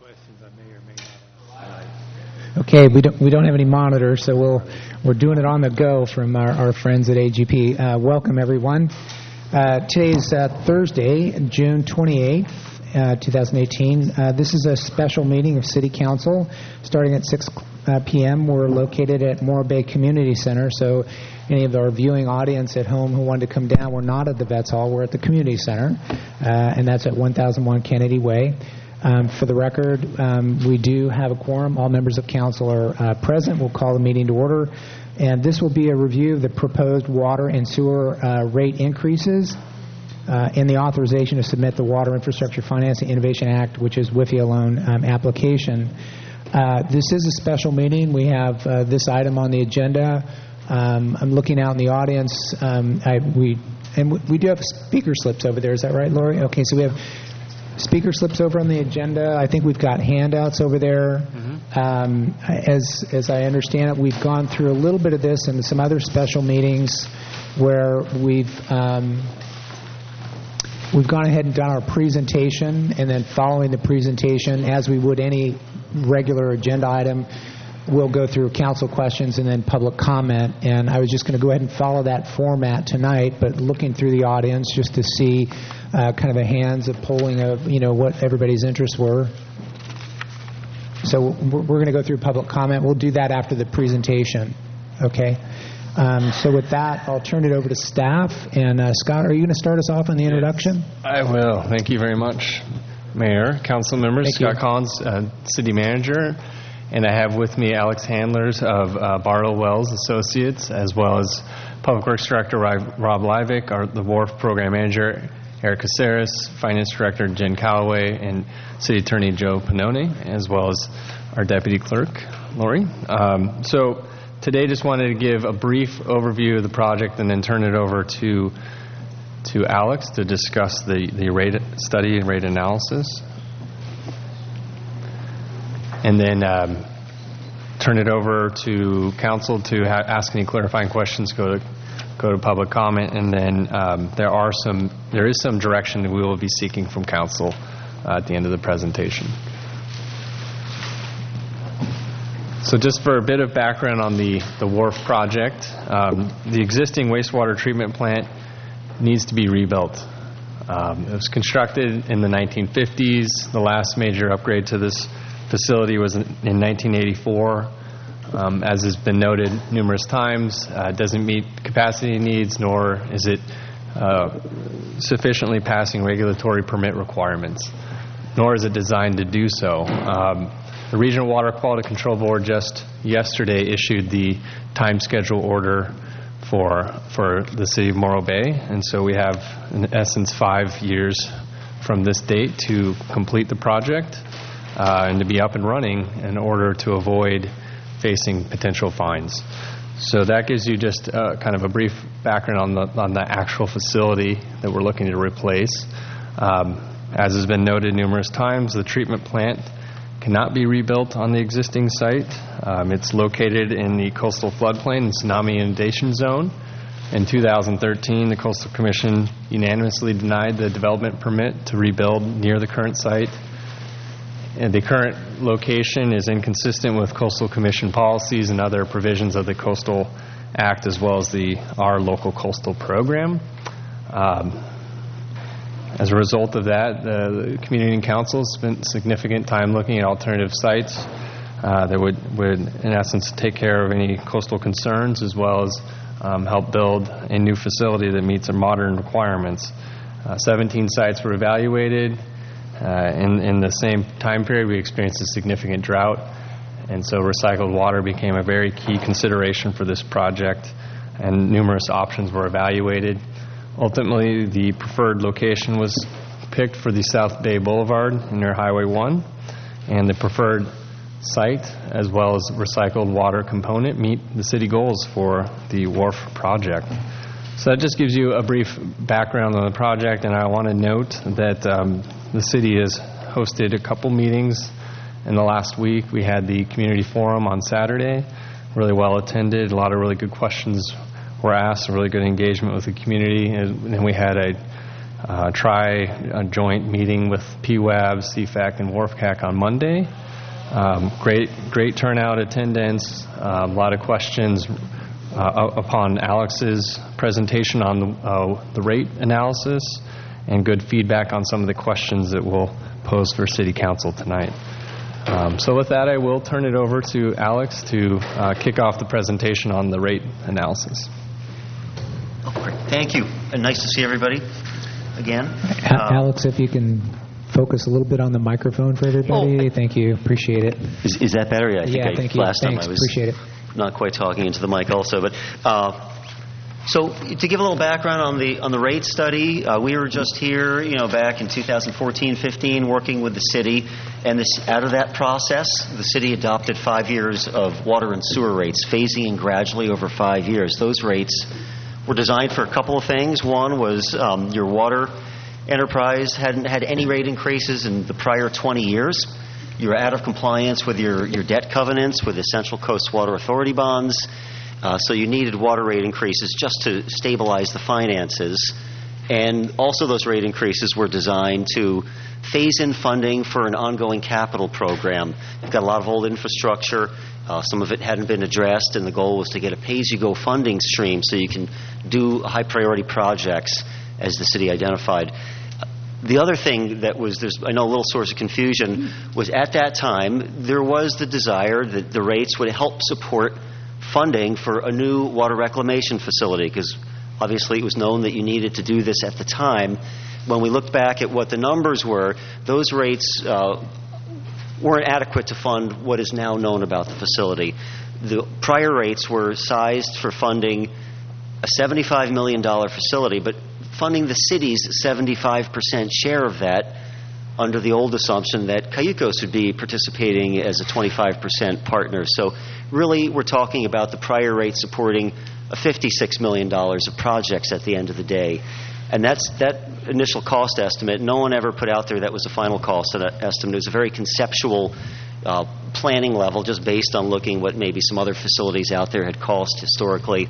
questions I may or may not ask. Okay, we don't have any monitors, so we're doing it on the go from our friends at AGP. Welcome, everyone. Today's Thursday, June 28th, 2018. This is a special meeting of City Council starting at 6 p.m. We're located at Morro Bay Community Center, so any of our viewing audience at home who wanted to come down, we're not at the Vets Hall, we're at the Community Center, and that's at 1001 Kennedy Way. For the record, we do have a quorum. All members of council are present. We'll call the meeting to order. And this will be a review of the proposed water and sewer rate increases and the authorization to submit the Water Infrastructure Financing Innovation Act, which is WIFIA loan application. This is a special meeting. We have this item on the agenda. I'm looking out in the audience. We do have speaker slips over there. Is that right, Lori? Okay, so we have speaker slips over on the agenda. I think we've got handouts over there. As I understand it, we've gone through a little bit of this in some other special meetings where we've gone ahead and done our presentation, and then following the presentation, as we would any regular agenda item, we'll go through council questions and then public comment. And I was just going to go ahead and follow that format tonight, but looking through the audience just to see kind of a hands of polling of what everybody's interests were. So we're going to go through public comment. We'll do that after the presentation. Okay. So with that, I'll turn it over to staff. And Scott, are you going to start us off on the introduction? I will. Thank you very much, Mayor, council members. Scott Collins, City Manager. And I have with me Alex Handlers of Barlow Wells Associates, as well as Public Works Director Rob Livick, the Wharf Program Manager Eric Caceres, Finance Director Jen Calloway, and City Attorney Joe Pannone, as well as our Deputy Clerk, Lori. So today just wanted to give a brief overview of the project and then turn it over to Alex to discuss the rate study and rate analysis. And then turn it over to council to ask any clarifying questions, go to public comment, and then there is some direction that we will be seeking from council at the end of the presentation. So just for a bit of background on the Wharf project, the existing wastewater treatment plant needs to be rebuilt. It was constructed in the 1950s. The last major upgrade to this facility was in 1984. As has been noted numerous times, doesn't meet capacity needs, nor is it sufficiently passing regulatory permit requirements, nor is it designed to do so. The Regional Water Quality Control Board just yesterday issued the time schedule order for the city of Morro Bay, and so we have, in essence, 5 years from this date to complete the project and to be up and running in order to avoid facing potential fines. So that gives you just kind of a brief background on the actual facility that we're looking to replace. As has been noted numerous times, the treatment plant cannot be rebuilt on the existing site. It's located in the coastal floodplain and tsunami inundation zone. In 2013, the Coastal Commission unanimously denied the development permit to rebuild near the current site. And the current location is inconsistent with Coastal Commission policies and other provisions of the Coastal Act, as well as our local coastal program. As a result of that, the Community and Council spent significant time looking at alternative sites that would, in essence, take care of any coastal concerns, as well as help build a new facility that meets our modern requirements. 17 sites were evaluated. In the same time period, we experienced a significant drought, and so recycled water became a very key consideration for this project, and numerous options were evaluated. Ultimately, the preferred location was picked for the South Bay Boulevard near Highway 1, and the preferred site, as well as recycled water component, meet the city goals for the Wharf project. So that just gives you a brief background on the project, and I want to note that the city has hosted a couple meetings in the last week. We had the community forum on Saturday, really well attended. A lot of really good questions were asked, really good engagement with the community. And then we had try a joint meeting with PWAB, CFAC, and WRFCAC on Monday. Great turnout attendance, a lot of questions upon Alex's presentation on the rate analysis, and good feedback on some of the questions that we'll pose for City Council tonight. So with that, I will turn it over to Alex to kick off the presentation on the rate analysis. Oh, great. Thank you. And nice to see everybody again. Alex, if you can focus a little bit on the microphone for everybody. Thank you. Appreciate it. Is that better? I think thank you. Last time I was appreciate it. Not quite talking into the mic also. But so to give a little background on the rate study, we were just here, back in 2014-15 working with the city. And out of that process, the city adopted 5 years of water and sewer rates, phasing in gradually over 5 years. Those rates were designed for a couple of things. One was your water enterprise hadn't had any rate increases in the prior 20 years. You were out of compliance with your debt covenants, with the Central Coast Water Authority bonds. So you needed water rate increases just to stabilize the finances. And also those rate increases were designed to phase in funding for an ongoing capital program. You've got a lot of old infrastructure. Some of it hadn't been addressed, and the goal was to get a pay-as-you-go funding stream so you can do high-priority projects as the city identified. The other thing that was, I know a little source of confusion, was at that time there was the desire that the rates would help support funding for a new water reclamation facility, because obviously it was known that you needed to do this at the time. When we looked back at what the numbers were, those rates weren't adequate to fund what is now known about the facility. The prior rates were sized for funding a $75 million facility, but funding the city's 75% share of that under the old assumption that Cayucos would be participating as a 25% partner. So really we're talking about the prior rate supporting a $56 million of projects at the end of the day. And that initial cost estimate, no one ever put out there that was a final cost estimate. It was a very conceptual planning level, just based on looking what maybe some other facilities out there had cost historically.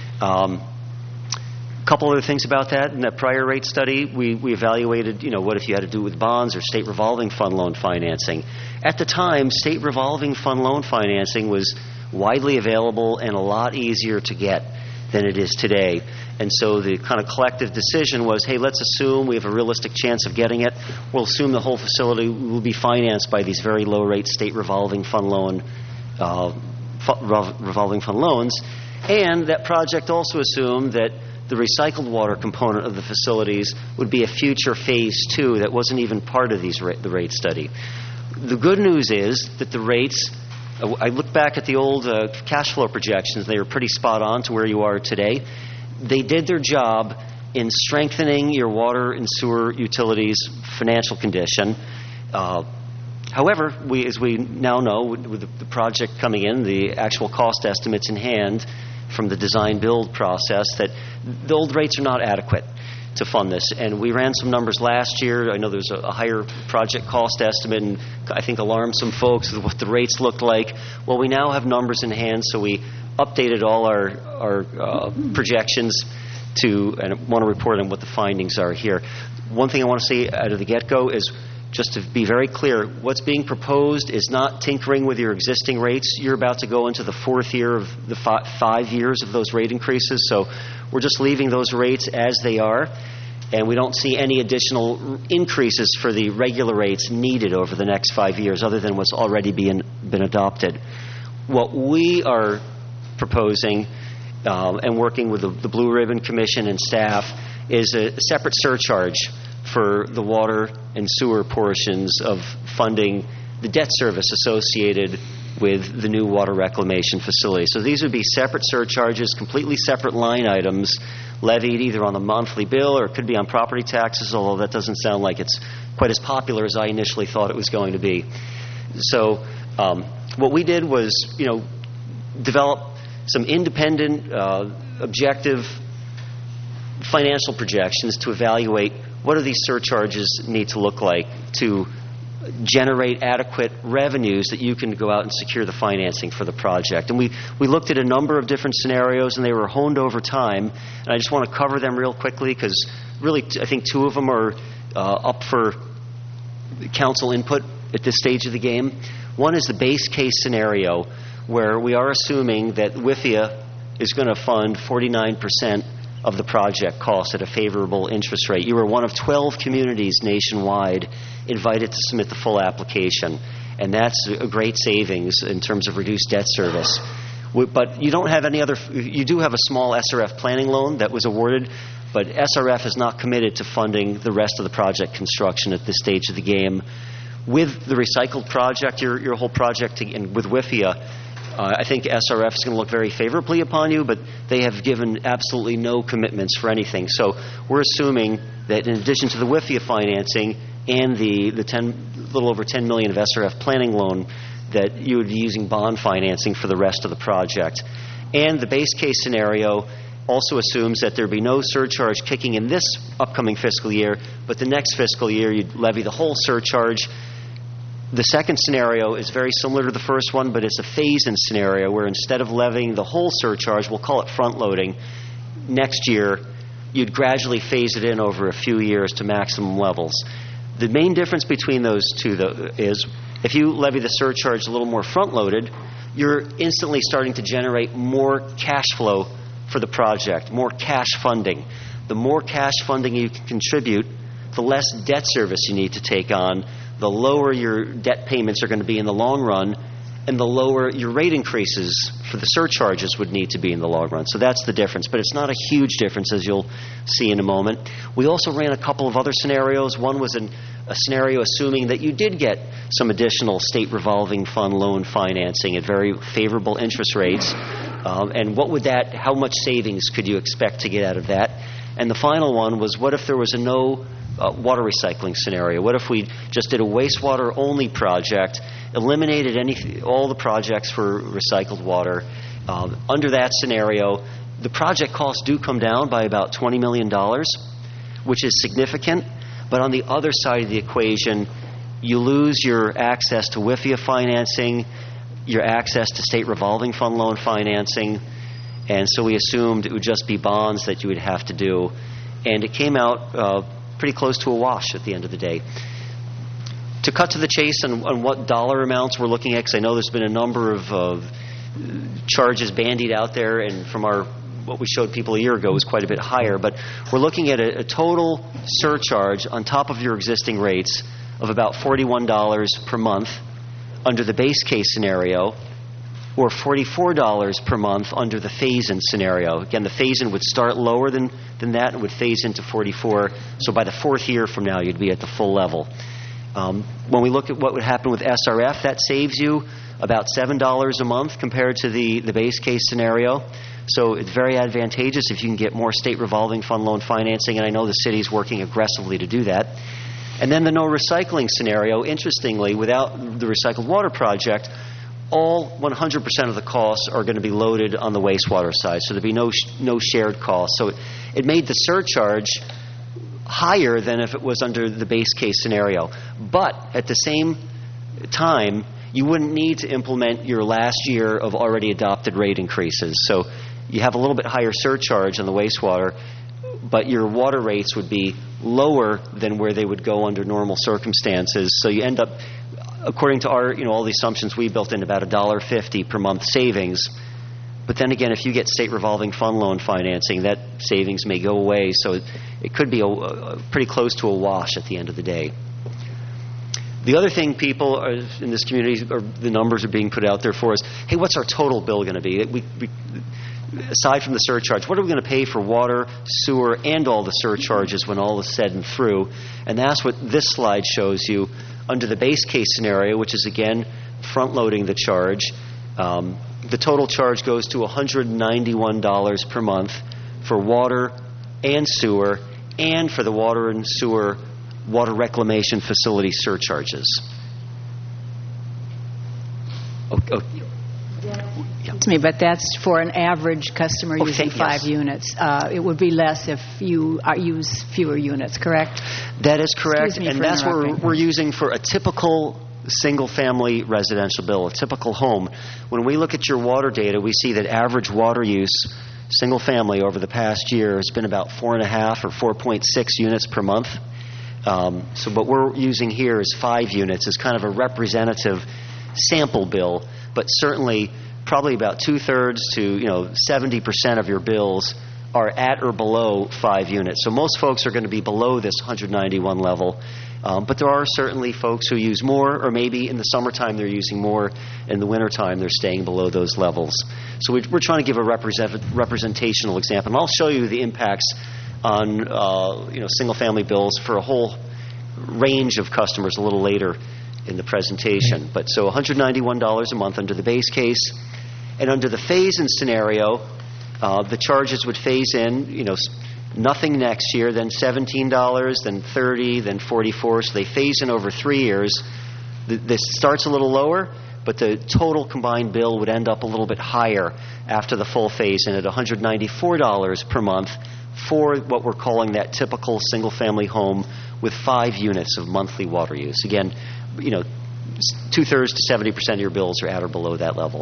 Couple other things about that. In that prior rate study, we evaluated, what if you had to do with bonds or state revolving fund loan financing. At the time, state revolving fund loan financing was widely available and a lot easier to get than it is today. And so the kind of collective decision was, hey, let's assume we have a realistic chance of getting it. We'll assume the whole facility will be financed by these very low-rate state revolving fund loans. And that project also assumed that the recycled water component of the facilities would be a future phase 2 that wasn't even part of the rate study. The good news is that the rates, I look back at the old cash flow projections, they were pretty spot on to where you are today. They did their job in strengthening your water and sewer utilities financial condition. However, as we now know, with the project coming in, the actual cost estimates in hand from the design-build process, that the old rates are not adequate to fund this. And we ran some numbers last year. I know there was a higher project cost estimate, and I think alarmed some folks with what the rates looked like. Well, we now have numbers in hand, so we updated all our projections and I want to report on what the findings are here. One thing I want to say out of the get-go is, just to be very clear, what's being proposed is not tinkering with your existing rates. You're about to go into the 4th year of the 5 years of those rate increases, so we're just leaving those rates as they are, and we don't see any additional increases for the regular rates needed over the next 5 years other than what's already been adopted. What we are proposing and working with the Blue Ribbon Commission and staff is a separate surcharge for the water and sewer portions of funding the debt service associated with the new water reclamation facility. So these would be separate surcharges, completely separate line items, levied either on the monthly bill or it could be on property taxes, although that doesn't sound like it's quite as popular as I initially thought it was going to be. So what we did was, develop some independent, objective financial projections to evaluate what do these surcharges need to look like to generate adequate revenues that you can go out and secure the financing for the project. And we looked at a number of different scenarios, and they were honed over time. And I just want to cover them real quickly because really I think two of them are up for council input at this stage of the game. One is the base case scenario where we are assuming that WIFIA is going to fund 49% of the project cost at a favorable interest rate. You were one of 12 communities nationwide invited to submit the full application, and that's a great savings in terms of reduced debt service. But you don't have any other. You do have a small SRF planning loan that was awarded, but SRF is not committed to funding the rest of the project construction at this stage of the game. With the recycled project, your whole project, and with WIFIA, I think SRF is going to look very favorably upon you, but they have given absolutely no commitments for anything. So we're assuming that in addition to the WIFIA financing and the little over $10 million of SRF planning loan, that you would be using bond financing for the rest of the project. And the base case scenario also assumes that there be no surcharge kicking in this upcoming fiscal year, but the next fiscal year you'd levy the whole surcharge. The second scenario is very similar to the first one, but it's a phase-in scenario where instead of levying the whole surcharge, we'll call it front-loading, next year you'd gradually phase it in over a few years to maximum levels. The main difference between those two, though, is if you levy the surcharge a little more front-loaded, you're instantly starting to generate more cash flow for the project, more cash funding. The more cash funding you can contribute, the less debt service you need to take on, the lower your debt payments are going to be in the long run, and the lower your rate increases for the surcharges would need to be in the long run. So that's the difference, but it's not a huge difference, as you'll see in a moment. We also ran a couple of other scenarios. One was a scenario assuming that you did get some additional state revolving fund loan financing at very favorable interest rates. And what would how much savings could you expect to get out of that? And the final one was, what if there was a no water recycling scenario? What if we just did a wastewater-only project, eliminated all the projects for recycled water? Under that scenario, the project costs do come down by about $20 million, which is significant. But on the other side of the equation, you lose your access to WIFIA financing, your access to state revolving fund loan financing, and so we assumed it would just be bonds that you would have to do. And it came out pretty close to a wash at the end of the day. To cut to the chase on what dollar amounts we're looking at, because I know there's been a number of charges bandied out there, and from what we showed people a year ago was quite a bit higher, but we're looking at a total surcharge on top of your existing rates of about $41 per month under the base case scenario, or $44 per month under the phase-in scenario. Again, the phase-in would start lower than that and would phase into 44. So by the fourth year from now, you'd be at the full level. When we look at what would happen with SRF, that saves you about $7 a month compared to the base case scenario. So it's very advantageous if you can get more state revolving fund loan financing, and I know the city's working aggressively to do that. And then the no recycling scenario, interestingly, without the recycled water project, all 100% of the costs are going to be loaded on the wastewater side, so there'd be no shared costs. So it made the surcharge higher than if it was under the base case scenario. But at the same time, you wouldn't need to implement your last year of already adopted rate increases. So you have a little bit higher surcharge on the wastewater, but your water rates would be lower than where they would go under normal circumstances. So you end up, according to all the assumptions we built in, about $1.50 per month savings. But then again, if you get state revolving fund loan financing, that savings may go away. So it could be pretty close to a wash at the end of the day. The other thing people in this community, or the numbers are being put out there for us, hey, what's our total bill going to be? Aside from the surcharge, what are we going to pay for water, sewer, and all the surcharges when all is said and through? And that's what this slide shows you. Under the base case scenario, which is, again, front-loading the charge, the total charge goes to $191 per month for water and sewer, and for the water and sewer water reclamation facility surcharges. Excuse me, but that's for an average customer using 5 units. It would be less if you use fewer units, correct? That is correct, Excuse me and for that's what interrupting. we're using for a typical single-family residential bill, a typical home. When we look at your water data, we see that average water use, single-family, over the past year has been about 4.5 or 4.6 units per month. So what we're using here is 5 units as kind of a representative sample bill, but certainly probably about 2/3 to 70% of your bills are at or below 5 units. So most folks are going to be below this 191 level, but there are certainly folks who use more, or maybe in the summertime they're using more, in the wintertime they're staying below those levels. So we're trying to give a representational example, and I'll show you the impacts on single-family bills for a whole range of customers a little later in the presentation. But so $191 a month under the base case, and under the phase-in scenario, the charges would phase in, nothing next year, then $17, then $30, then $44. So they phase in over 3 years. This starts a little lower, but the total combined bill would end up a little bit higher after the full phase-in at $194 per month for what we're calling that typical single-family home with 5 units of monthly water use. Again, 2/3 to 70% of your bills are at or below that level.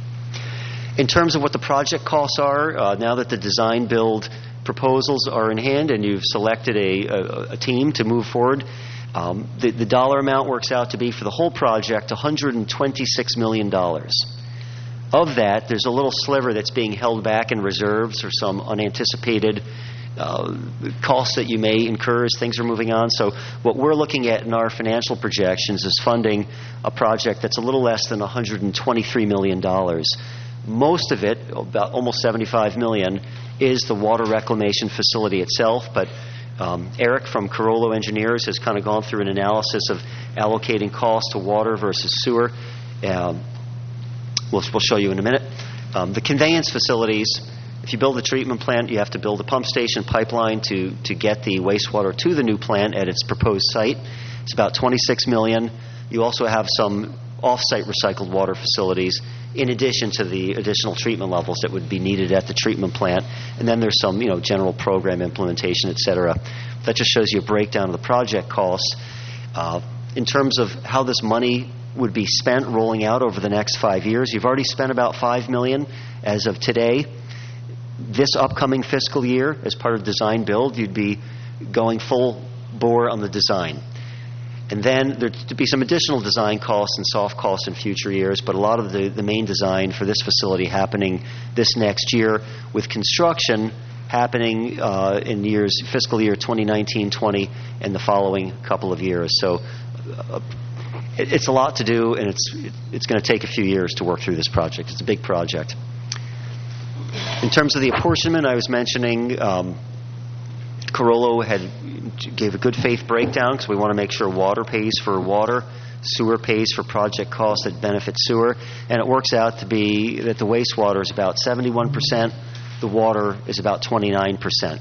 In terms of what the project costs are, now that the design-build proposals are in hand and you've selected a team to move forward, the dollar amount works out to be for the whole project $126 million. Of that, there's a little sliver that's being held back in reserves or some unanticipated costs that you may incur as things are moving on. So what we're looking at in our financial projections is funding a project that's a little less than $123 million. Most of it, about almost $75 million, is the water reclamation facility itself, but Eric from Carollo Engineers has kind of gone through an analysis of allocating cost to water versus sewer. We'll show you in a minute. The conveyance facilities, if you build a treatment plant, you have to build a pump station pipeline to get the wastewater to the new plant at its proposed site. It's about $26 million. You also have some off-site recycled water facilities in addition to the additional treatment levels that would be needed at the treatment plant. And then there's some general program implementation, et cetera. That just shows you a breakdown of the project costs. In terms of how this money would be spent rolling out over the next 5 years, you've already spent about $5 million as of today. This upcoming fiscal year, as part of design build, you'd be going full bore on the design. And then there'd be some additional design costs and soft costs in future years, but a lot of the main design for this facility happening this next year, with construction happening in fiscal year 2019-20 and the following couple of years. So it's a lot to do, and it's going to take a few years to work through this project. It's a big project. In terms of the apportionment, I was mentioning Carollo gave a good faith breakdown because we want to make sure water pays for water, sewer pays for project costs that benefit sewer, and it works out to be that the wastewater is about 71%, the water is about 29%.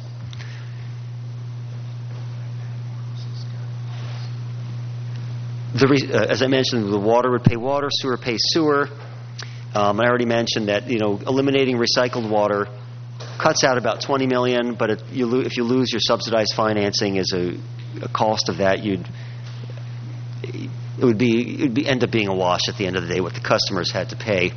As I mentioned, the water would pay water, sewer pays sewer. I already mentioned that eliminating recycled water cuts out about $20 million, but if you lose your subsidized financing as a cost of that, it would end up being a wash at the end of the day what the customers had to pay.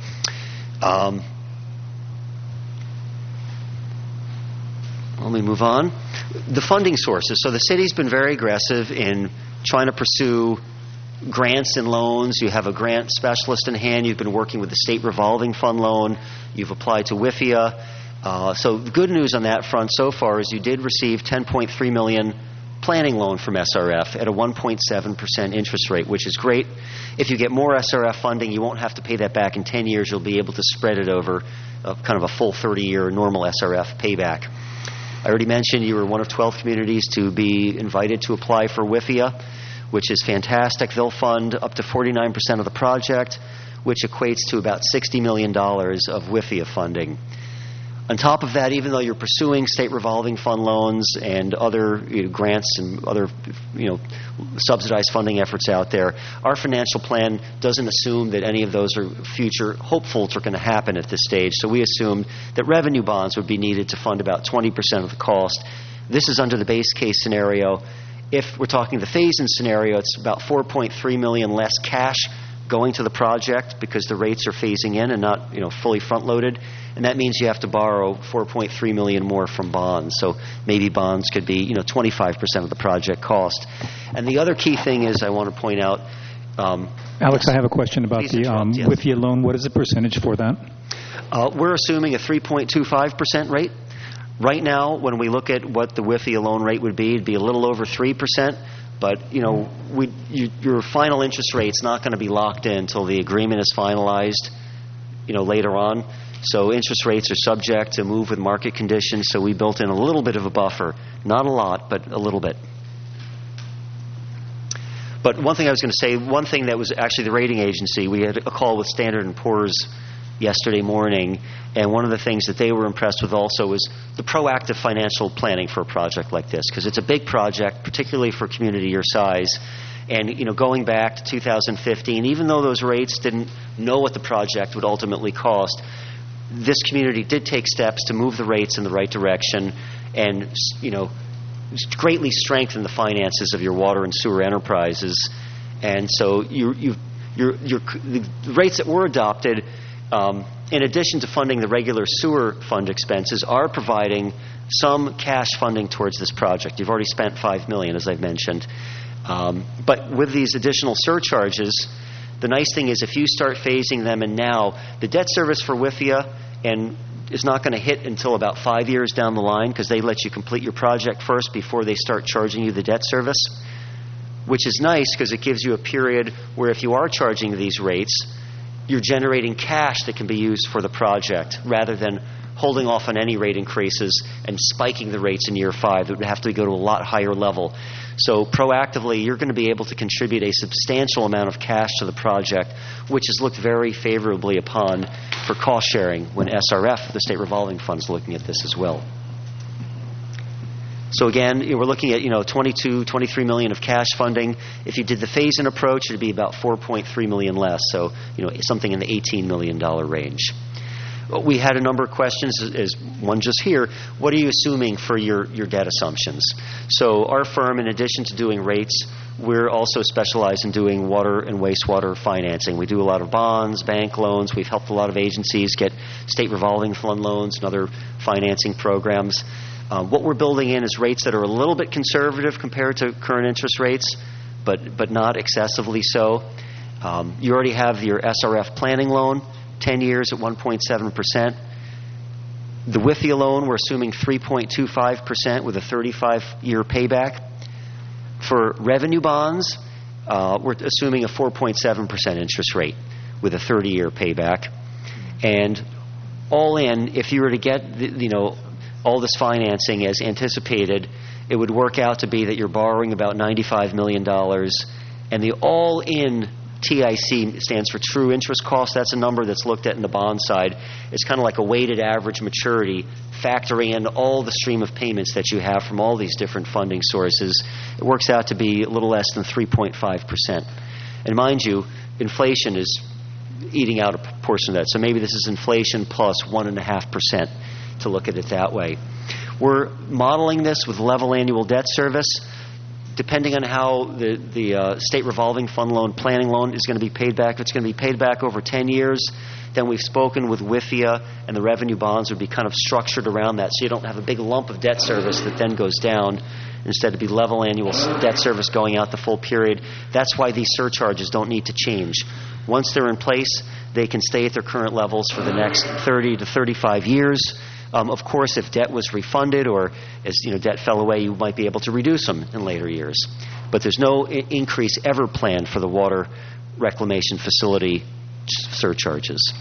Let me move on. The funding sources. So the city's been very aggressive in trying to pursue grants and loans. You have a grant specialist in hand. You've been working with the state revolving fund loan. You've applied to WIFIA. So the good news on that front so far is you did receive $10.3 million planning loan from SRF at a 1.7% interest rate, which is great. If you get more SRF funding, you won't have to pay that back in 10 years. You'll be able to spread it over kind of a full 30-year normal SRF payback. I already mentioned you were one of 12 communities to be invited to apply for WIFIA, which is fantastic. They'll fund up to 49% of the project, which equates to about $60 million of WIFIA funding. On top of that, even though you're pursuing state revolving fund loans and other grants and other subsidized funding efforts out there, our financial plan doesn't assume that any of those are future hopefuls are going to happen at this stage. So we assumed that revenue bonds would be needed to fund about 20% of the cost. This is under the base case scenario. If we're talking the phase-in scenario, it's about $4.3 million less cash going to the project because the rates are phasing in and not fully front-loaded. And that means you have to borrow $4.3 million more from bonds. So maybe bonds could be 25% of the project cost. And the other key thing is I want to point out. Alex, I have a question about the WIFIA loan. What is the percentage for that? We're assuming a 3.25% rate. Right now, when we look at what the WIFIA loan rate would be, it'd be a little over 3%. But your final interest rate's not going to be locked in until the agreement is finalized, later on. So interest rates are subject to move with market conditions. So we built in a little bit of a buffer, not a lot, but a little bit. But one thing I was going to say, one thing that was actually the rating agency, we had a call with Standard & Poor's yesterday morning, and one of the things that they were impressed with also was the proactive financial planning for a project like this, because it's a big project, particularly for a community your size. And going back to 2015, even though those rates didn't know what the project would ultimately cost, this community did take steps to move the rates in the right direction and greatly strengthen the finances of your water and sewer enterprises. And so the rates that were adopted, in addition to funding the regular sewer fund expenses, are providing some cash funding towards this project. You've already spent $5 million, as I've mentioned. But with these additional surcharges, the nice thing is if you start phasing them in now, the debt service for WIFIA is not going to hit until about 5 years down the line, because they let you complete your project first before they start charging you the debt service, which is nice because it gives you a period where if you are charging these rates, you're generating cash that can be used for the project rather than holding off on any rate increases and spiking the rates in year 5. It would have to go to a lot higher level. So proactively, you're going to be able to contribute a substantial amount of cash to the project, which is looked very favorably upon for cost sharing when SRF, the State Revolving Fund, is looking at this as well. So again, we're looking at 23 million of cash funding. If you did the phase-in approach, it'd be about 4.3 million less. So something in the $18 million range. We had a number of questions, as one just here. What are you assuming for your debt assumptions? So our firm, in addition to doing rates, we're also specialized in doing water and wastewater financing. We do a lot of bonds, bank loans. We've helped a lot of agencies get state revolving fund loans and other financing programs. What we're building in is rates that are a little bit conservative compared to current interest rates, but not excessively so. You already have your SRF planning loan, 10 years at 1.7%. The WIFIA loan, we're assuming 3.25% with a 35-year payback. For revenue bonds, we're assuming a 4.7% interest rate with a 30-year payback. And all in, if you were to get all this financing as anticipated, it would work out to be that you're borrowing about $95 million, and the all-in TIC stands for true interest cost. That's a number that's looked at in the bond side. It's kind of like a weighted average maturity, factoring in all the stream of payments that you have from all these different funding sources. It works out to be a little less than 3.5%. And mind you, inflation is eating out a portion of that. So maybe this is inflation plus 1.5%, to look at it that way. We're modeling this with level annual debt service. Depending on how the state revolving fund loan, planning loan is going to be paid back, if it's going to be paid back over 10 years, then we've spoken with WIFIA, and the revenue bonds would be kind of structured around that, so you don't have a big lump of debt service that then goes down. Instead, it'd be level annual debt service going out the full period. That's why these surcharges don't need to change. Once they're in place, they can stay at their current levels for the next 30 to 35 years. Of course, if debt was refunded or as debt fell away, you might be able to reduce them in later years. But there's no increase ever planned for the water reclamation facility surcharges.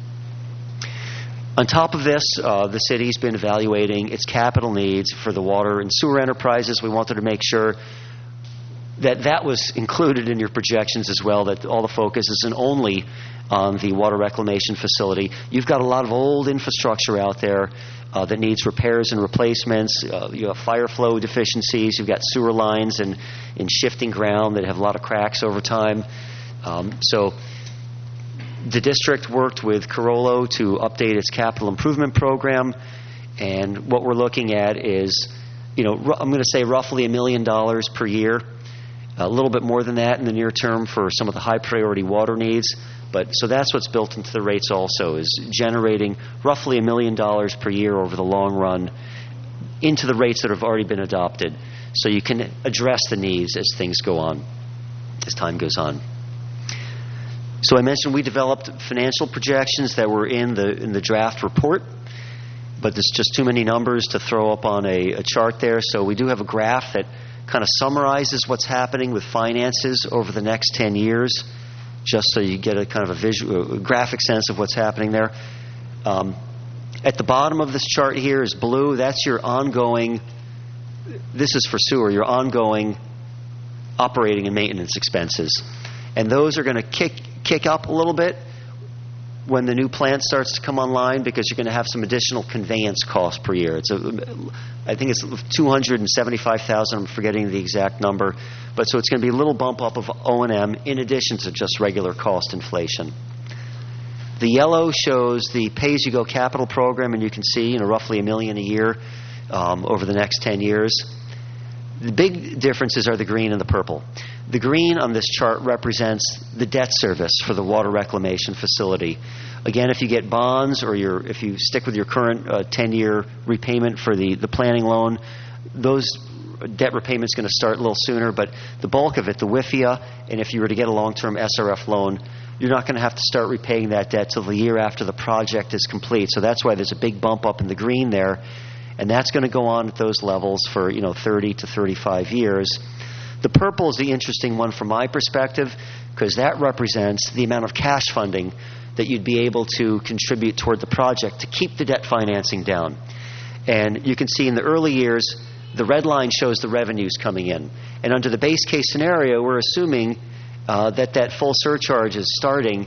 On top of this, the city's been evaluating its capital needs for the water and sewer enterprises. We wanted to make sure that was included in your projections as well, that all the focus isn't only on the water reclamation facility. You've got a lot of old infrastructure out there that needs repairs and replacements. You have fire flow deficiencies. You've got sewer lines in shifting ground that have a lot of cracks over time. So the district worked with Carollo to update its capital improvement program, and what we're looking at is, I'm going to say roughly $1 million per year, a little bit more than that in the near term for some of the high priority water needs. But so that's what's built into the rates also, is generating roughly $1 million per year over the long run into the rates that have already been adopted, so you can address the needs as things go on, as time goes on. So I mentioned we developed financial projections that were in the draft report, but there's just too many numbers to throw up on a chart there. So we do have a graph that kind of summarizes what's happening with finances over the next 10 years, just so you get a kind of a graphic sense of what's happening there. At the bottom of this chart here is blue. That's your ongoing, this is for sewer, your ongoing operating and maintenance expenses. And those are going to kick up a little bit when the new plant starts to come online, because you're going to have some additional conveyance costs per year. I think it's $275,000. I'm forgetting the exact number, but so it's going to be a little bump up of O&M in addition to just regular cost inflation. The yellow shows the pay-as-you-go capital program, and you can see roughly $1 million a year over the next 10 years. The big differences are the green and the purple. The green on this chart represents the debt service for the water reclamation facility. Again, if you get bonds or if you stick with your current 10-year repayment for the planning loan, those debt repayments going to start a little sooner, but the bulk of it, the WIFIA, and if you were to get a long-term SRF loan, you're not going to have to start repaying that debt till the year after the project is complete. So that's why there's a big bump up in the green there, and that's going to go on at those levels for 30 to 35 years. The purple is the interesting one from my perspective, because that represents the amount of cash funding that you'd be able to contribute toward the project to keep the debt financing down. And you can see in the early years, the red line shows the revenues coming in. And under the base case scenario, we're assuming that full surcharge is starting,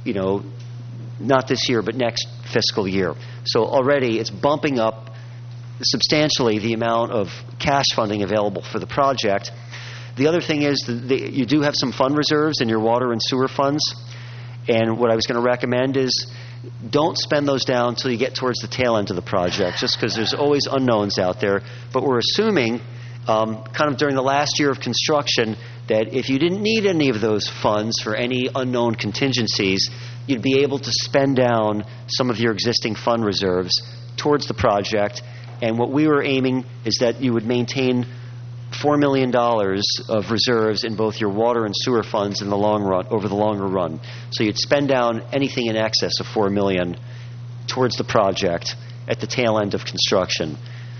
not this year, but next fiscal year. So already it's bumping up substantially the amount of cash funding available for the project. The other thing is that you do have some fund reserves in your water and sewer funds. And what I was going to recommend is don't spend those down until you get towards the tail end of the project, just because there's always unknowns out there. But we're assuming, kind of during the last year of construction, that if you didn't need any of those funds for any unknown contingencies, you'd be able to spend down some of your existing fund reserves towards the project. And what we were aiming is that you would maintain $4 million of reserves in both your water and sewer funds in the long run, over the longer run. So you'd spend down anything in excess of $4 million towards the project at the tail end of construction,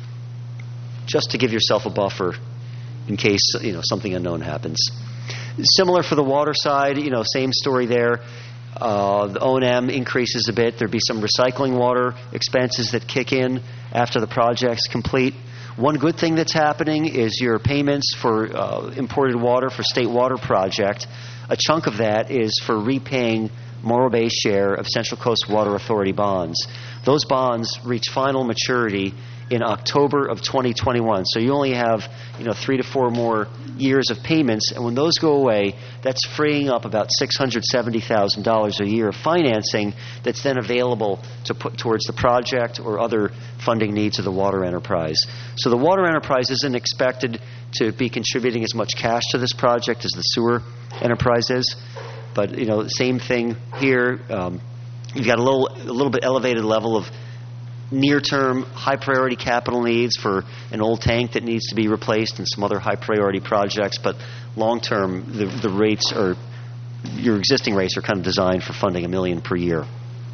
just to give yourself a buffer in case something unknown happens. Similar for the water side, same story there. The O&M increases a bit. There'd be some recycling water expenses that kick in after the project's complete. One good thing that's happening is your payments for imported water for State Water Project. A chunk of that is for repaying Morro Bay's share of Central Coast Water Authority bonds. Those bonds reach final maturity in October of 2021. So you only have 3 to 4 more years of payments, and when those go away, that's freeing up about $670,000 a year of financing that's then available to put towards the project or other funding needs of the water enterprise. So the water enterprise isn't expected to be contributing as much cash to this project as the sewer enterprise is, but same thing here. You've got a little bit elevated level of near-term high-priority capital needs for an old tank that needs to be replaced and some other high-priority projects, but long-term, the rates are, your existing rates are kind of designed for funding $1 million per year.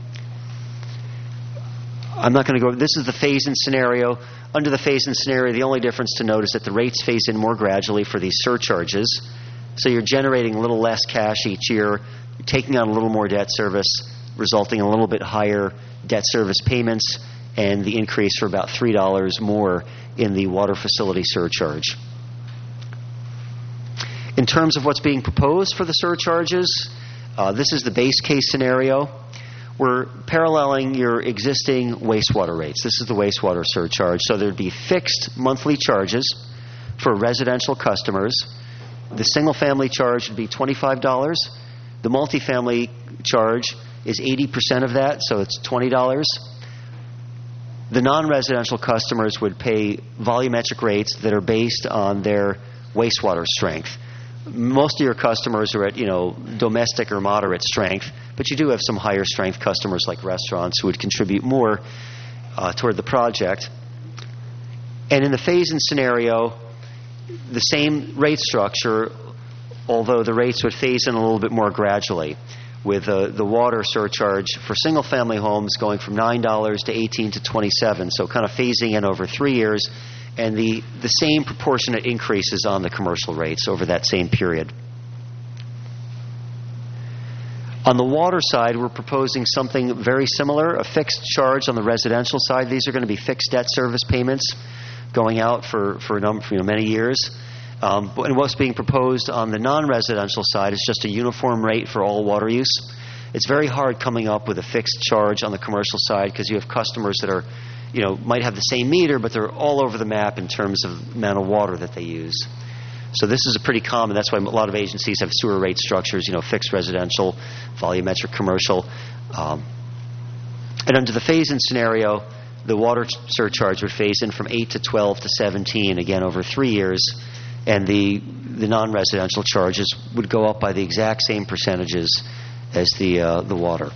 I'm not going to go, this is the phase-in scenario. Under the phase-in scenario, the only difference to note is that the rates phase in more gradually for these surcharges. So you're generating a little less cash each year, you're taking on a little more debt service, resulting in a little bit higher debt service payments, and the increase for about $3 more in the water facility surcharge. In terms of what's being proposed for the surcharges, this is the base case scenario. We're paralleling your existing wastewater rates. This is the wastewater surcharge. So there'd be fixed monthly charges for residential customers. The single-family charge would be $25. The multifamily charge is 80% of that, so it's $20. The non-residential customers would pay volumetric rates that are based on their wastewater strength. Most of your customers are at, domestic or moderate strength, but you do have some higher strength customers like restaurants who would contribute more toward the project. And in the phase-in scenario, the same rate structure, although the rates would phase in a little bit more gradually, with the water surcharge for single-family homes going from $9 to $18 to $27, so kind of phasing in over 3 years, and the same proportionate increases on the commercial rates over that same period. On the water side, we're proposing something very similar, a fixed charge on the residential side. These are going to be fixed debt service payments going out for many years. And what's being proposed on the non-residential side is just a uniform rate for all water use. It's very hard coming up with a fixed charge on the commercial side because you have customers that are, might have the same meter, but they're all over the map in terms of the amount of water that they use. So this is a pretty common. That's why a lot of agencies have sewer rate structures, fixed residential, volumetric commercial. And under the phase-in scenario, the water surcharge would phase in from 8 to 12 to 17, again over 3 years. And the non-residential charges would go up by the exact same percentages as the water.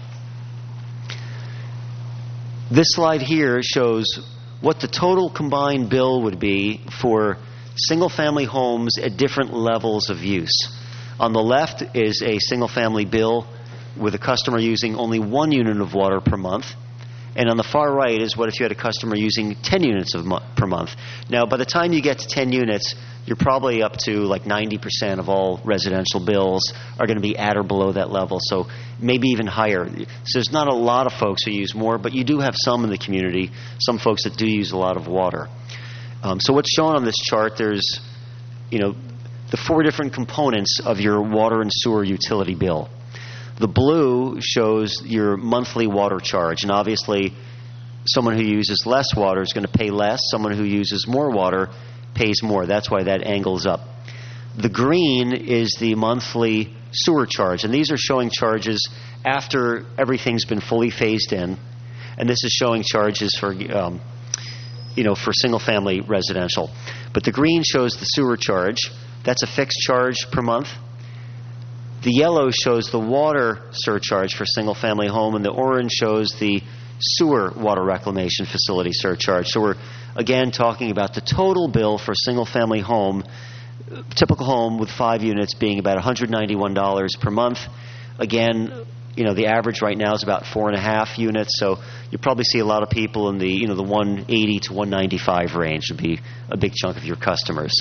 This slide here shows what the total combined bill would be for single-family homes at different levels of use. On the left is a single-family bill with a customer using only 1 unit of water per month. And on the far right is what if you had a customer using 10 units per month. Now, by the time you get to 10 units, you're probably up to like 90% of all residential bills are going to be at or below that level, so maybe even higher. So there's not a lot of folks who use more, but you do have some in the community, some folks that do use a lot of water. So what's shown on this chart, there's, the 4 different components of your water and sewer utility bill. The blue shows your monthly water charge, and obviously someone who uses less water is going to pay less. Someone who uses more water pays more. That's why that angles up. The green is the monthly sewer charge, and these are showing charges after everything's been fully phased in, and this is showing charges for for single-family residential. But the green shows the sewer charge. That's a fixed charge per month. The yellow shows the water surcharge for single-family home, and the orange shows the sewer water reclamation facility surcharge. So we're, again, talking about the total bill for a single-family home, typical home with 5 units being about $191 per month. Again, the average right now is about 4.5 units, so you probably see a lot of people in the, the 180 to 195 range would be a big chunk of your customers.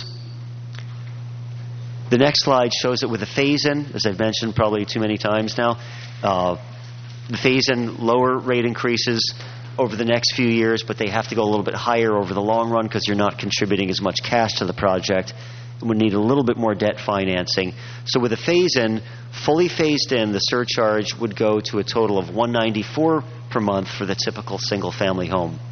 The next slide shows it with a phase-in, as I've mentioned probably too many times now. The phase-in, lower rate increases over the next few years, but they have to go a little bit higher over the long run because you're not contributing as much cash to the project. It would need a little bit more debt financing. So with a phase-in, fully phased in, the surcharge would go to a total of $194 per month for the typical single-family home.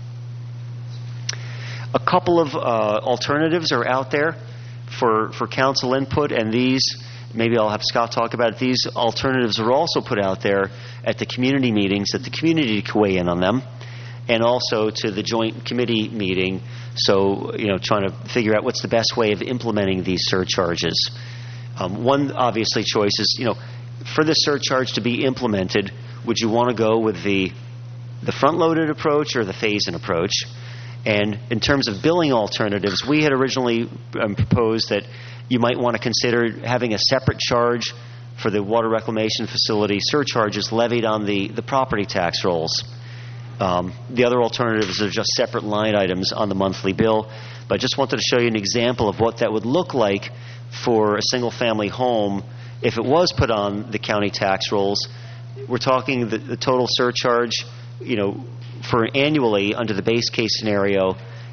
A couple of alternatives are out there for council input, and these, maybe I'll have Scott talk about it, these alternatives are also put out there at the community meetings, that the community can weigh in on them, and also to the joint committee meeting, so, trying to figure out what's the best way of implementing these surcharges. One, obviously, choice is, for the surcharge to be implemented, would you want to go with the front-loaded approach or the phase-in approach? And in terms of billing alternatives, we had originally proposed that you might want to consider having a separate charge for the water reclamation facility surcharges levied on the property tax rolls. The other alternatives are just separate line items on the monthly bill. But I just wanted to show you an example of what that would look like for a single-family home if it was put on the county tax rolls. We're talking the total surcharge, for annually under the base case scenario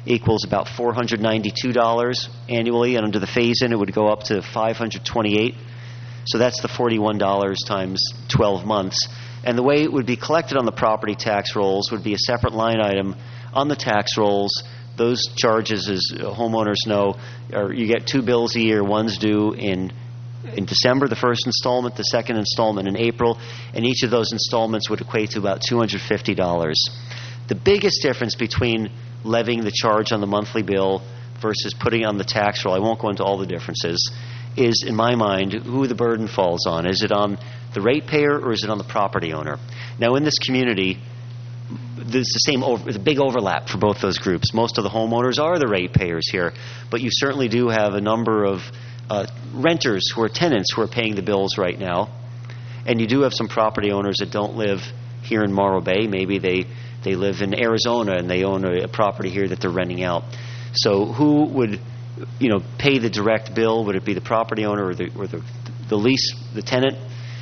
equals about $492 annually, and under the phase-in, it would go up to $528. So that's the $41 times 12 months. And the way it would be collected on the property tax rolls would be a separate line item on the tax rolls. Those charges, as homeowners know, you get 2 bills a year. One's due in December, the first installment, the second installment in April, and each of those installments would equate to about $250. The biggest difference between levying the charge on the monthly bill versus putting it on the tax roll, I won't go into all the differences, is, in my mind, who the burden falls on. Is it on the ratepayer or is it on the property owner? Now, in this community, there's the big overlap for both those groups. Most of the homeowners are the ratepayers here, but you certainly do have a number of renters who are tenants who are paying the bills right now, and you do have some property owners that don't live here in Morro Bay. Maybe they live in Arizona and they own a property here that they're renting out. So who would pay the direct bill? Would it be the property owner or the lease, the tenant?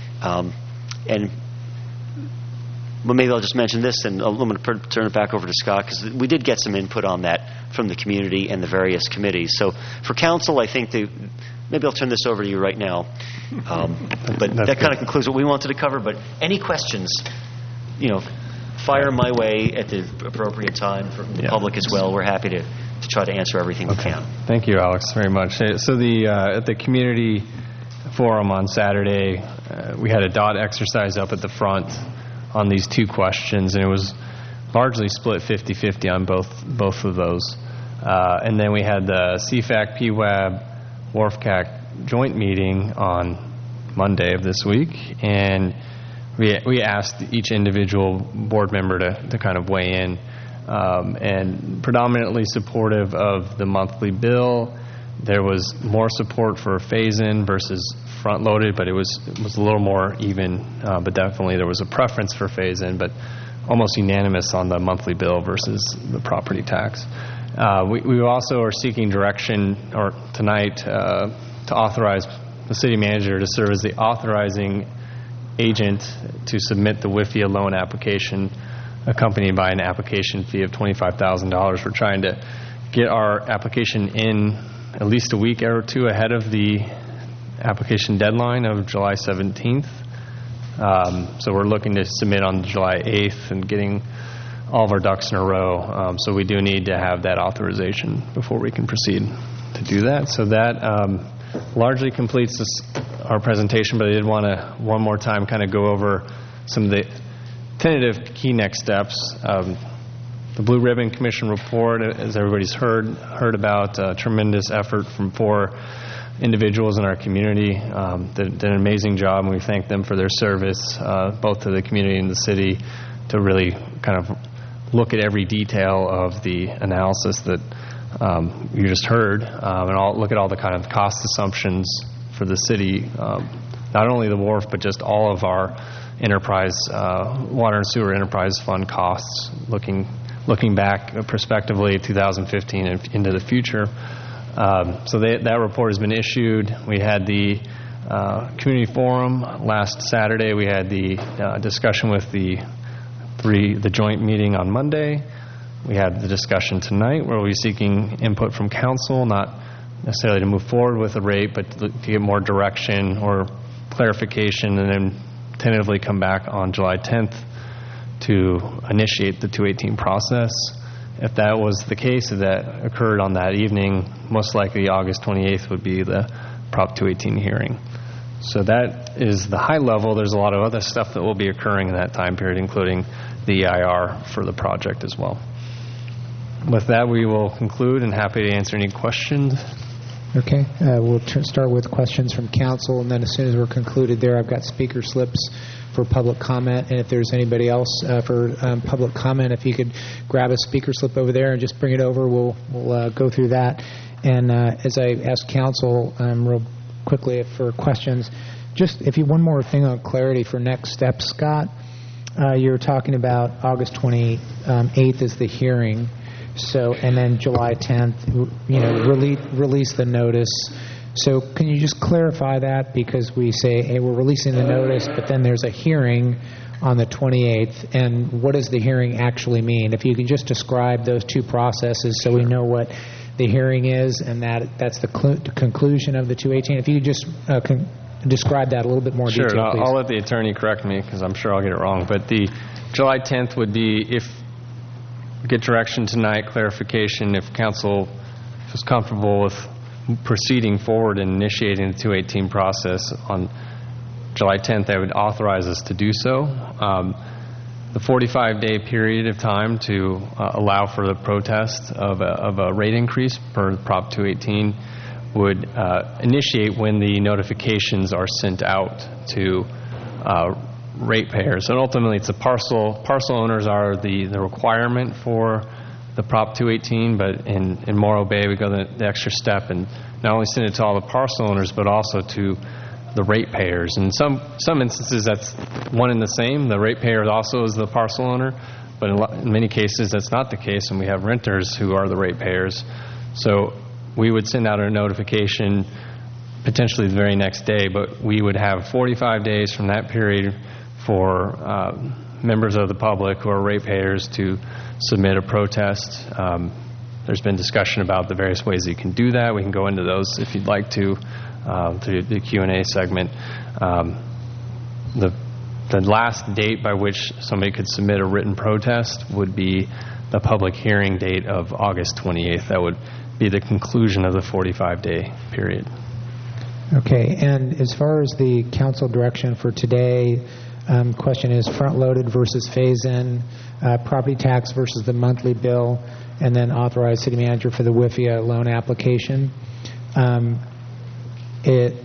Well, maybe I'll just mention this, and I'm going to turn it back over to Scott, because we did get some input on that from the community and the various committees. So for council, I think maybe I'll turn this over to you right now. But that kind of concludes what we wanted to cover. But any questions, fire my way at the appropriate time for the public as well. We're happy to try to answer everything we can. Thank you, Alex, very much. So at the community forum on Saturday, we had a dot exercise up at the front on these 2 questions, and it was largely split 50-50 on both of those. And then we had the CFAC, PWAB, WRFCAC joint meeting on Monday of this week, and we asked each individual board member to kind of weigh in, and predominantly supportive of the monthly bill. There was more support for phase-in versus front-loaded, but it was a little more even, but definitely there was a preference for phase-in, but almost unanimous on the monthly bill versus the property tax. We also are seeking direction tonight to authorize the city manager to serve as the authorizing agent to submit the WIFIA loan application, accompanied by an application fee of $25,000. We're trying to get our application in at least a week or 2 ahead of the application deadline of July 17th. So we're looking to submit on July 8th and getting all of our ducks in a row. So we do need to have that authorization before we can proceed to do that. So that largely completes our presentation, but I did want to one more time kind of go over some of the tentative key next steps. The Blue Ribbon Commission report, as everybody's heard about, a tremendous effort from 4 individuals in our community. Did an amazing job, and we thank them for their service, both to the community and the city, to really kind of look at every detail of the analysis that you just heard, and look at all the kind of cost assumptions for the city, not only the wharf, but just all of our enterprise, water and sewer enterprise fund costs, looking back prospectively 2015 and into the future. So that report has been issued. We had the community forum last Saturday. We had the discussion with the joint meeting on Monday. We had the discussion tonight where we'll be seeking input from council, not necessarily to move forward with a rate, but to get more direction or clarification, and then tentatively come back on July 10th to initiate the 218 process. If that was the case, if that occurred on that evening, most likely August 28th would be the Prop 218 hearing. So that is the high level. There's a lot of other stuff that will be occurring in that time period, including the EIR for the project as well. With that, we will conclude, and happy to answer any questions. Okay. We'll start with questions from council, and then as soon as we're concluded there, I've got speaker slips for public comment, and if there's anybody else for public comment, if you could grab a speaker slip over there and just bring it over, we'll go through that. And as I ask council real quickly for questions, just if you one more thing on clarity for next steps, Scott, you were talking about August 28th is the hearing. So, and then July 10th, release the notice. So can you just clarify that? Because we say, hey, we're releasing the notice, but then there's a hearing on the 28th, and what does the hearing actually mean? If you can just describe those two processes so we know what the hearing is and that's the conclusion of the 218. If you could just describe that a little bit more detail, please. Sure. I'll let the attorney correct me because I'm sure I'll get it wrong. But the July 10th would be if we get direction tonight, clarification, if council is comfortable with proceeding forward and initiating the 218 process on July 10th, they would authorize us to do so. The 45-day period of time to allow for the protest of a rate increase per Prop 218 would initiate when the notifications are sent out to ratepayers. And ultimately, it's the parcel owners are the requirement for the Prop 218, but in Morro Bay, we go the extra step and not only send it to all the parcel owners, but also to the ratepayers. In some instances, that's one and the same. The ratepayer also is the parcel owner, but in many cases, that's not the case, and we have renters who are the ratepayers. So we would send out a notification potentially the very next day, but we would have 45 days from that period for members of the public who are ratepayers to submit a protest. There's been discussion about the various ways that you can do that. We can go into those if you'd like to through the Q&A segment. The last date by which somebody could submit a written protest would be the public hearing date of August 28th. That would be the conclusion of the 45-day period. Okay, and as far as the council direction for today, question is front-loaded versus phase-in, property tax versus the monthly bill, and then authorize city manager for the WIFIA loan application. It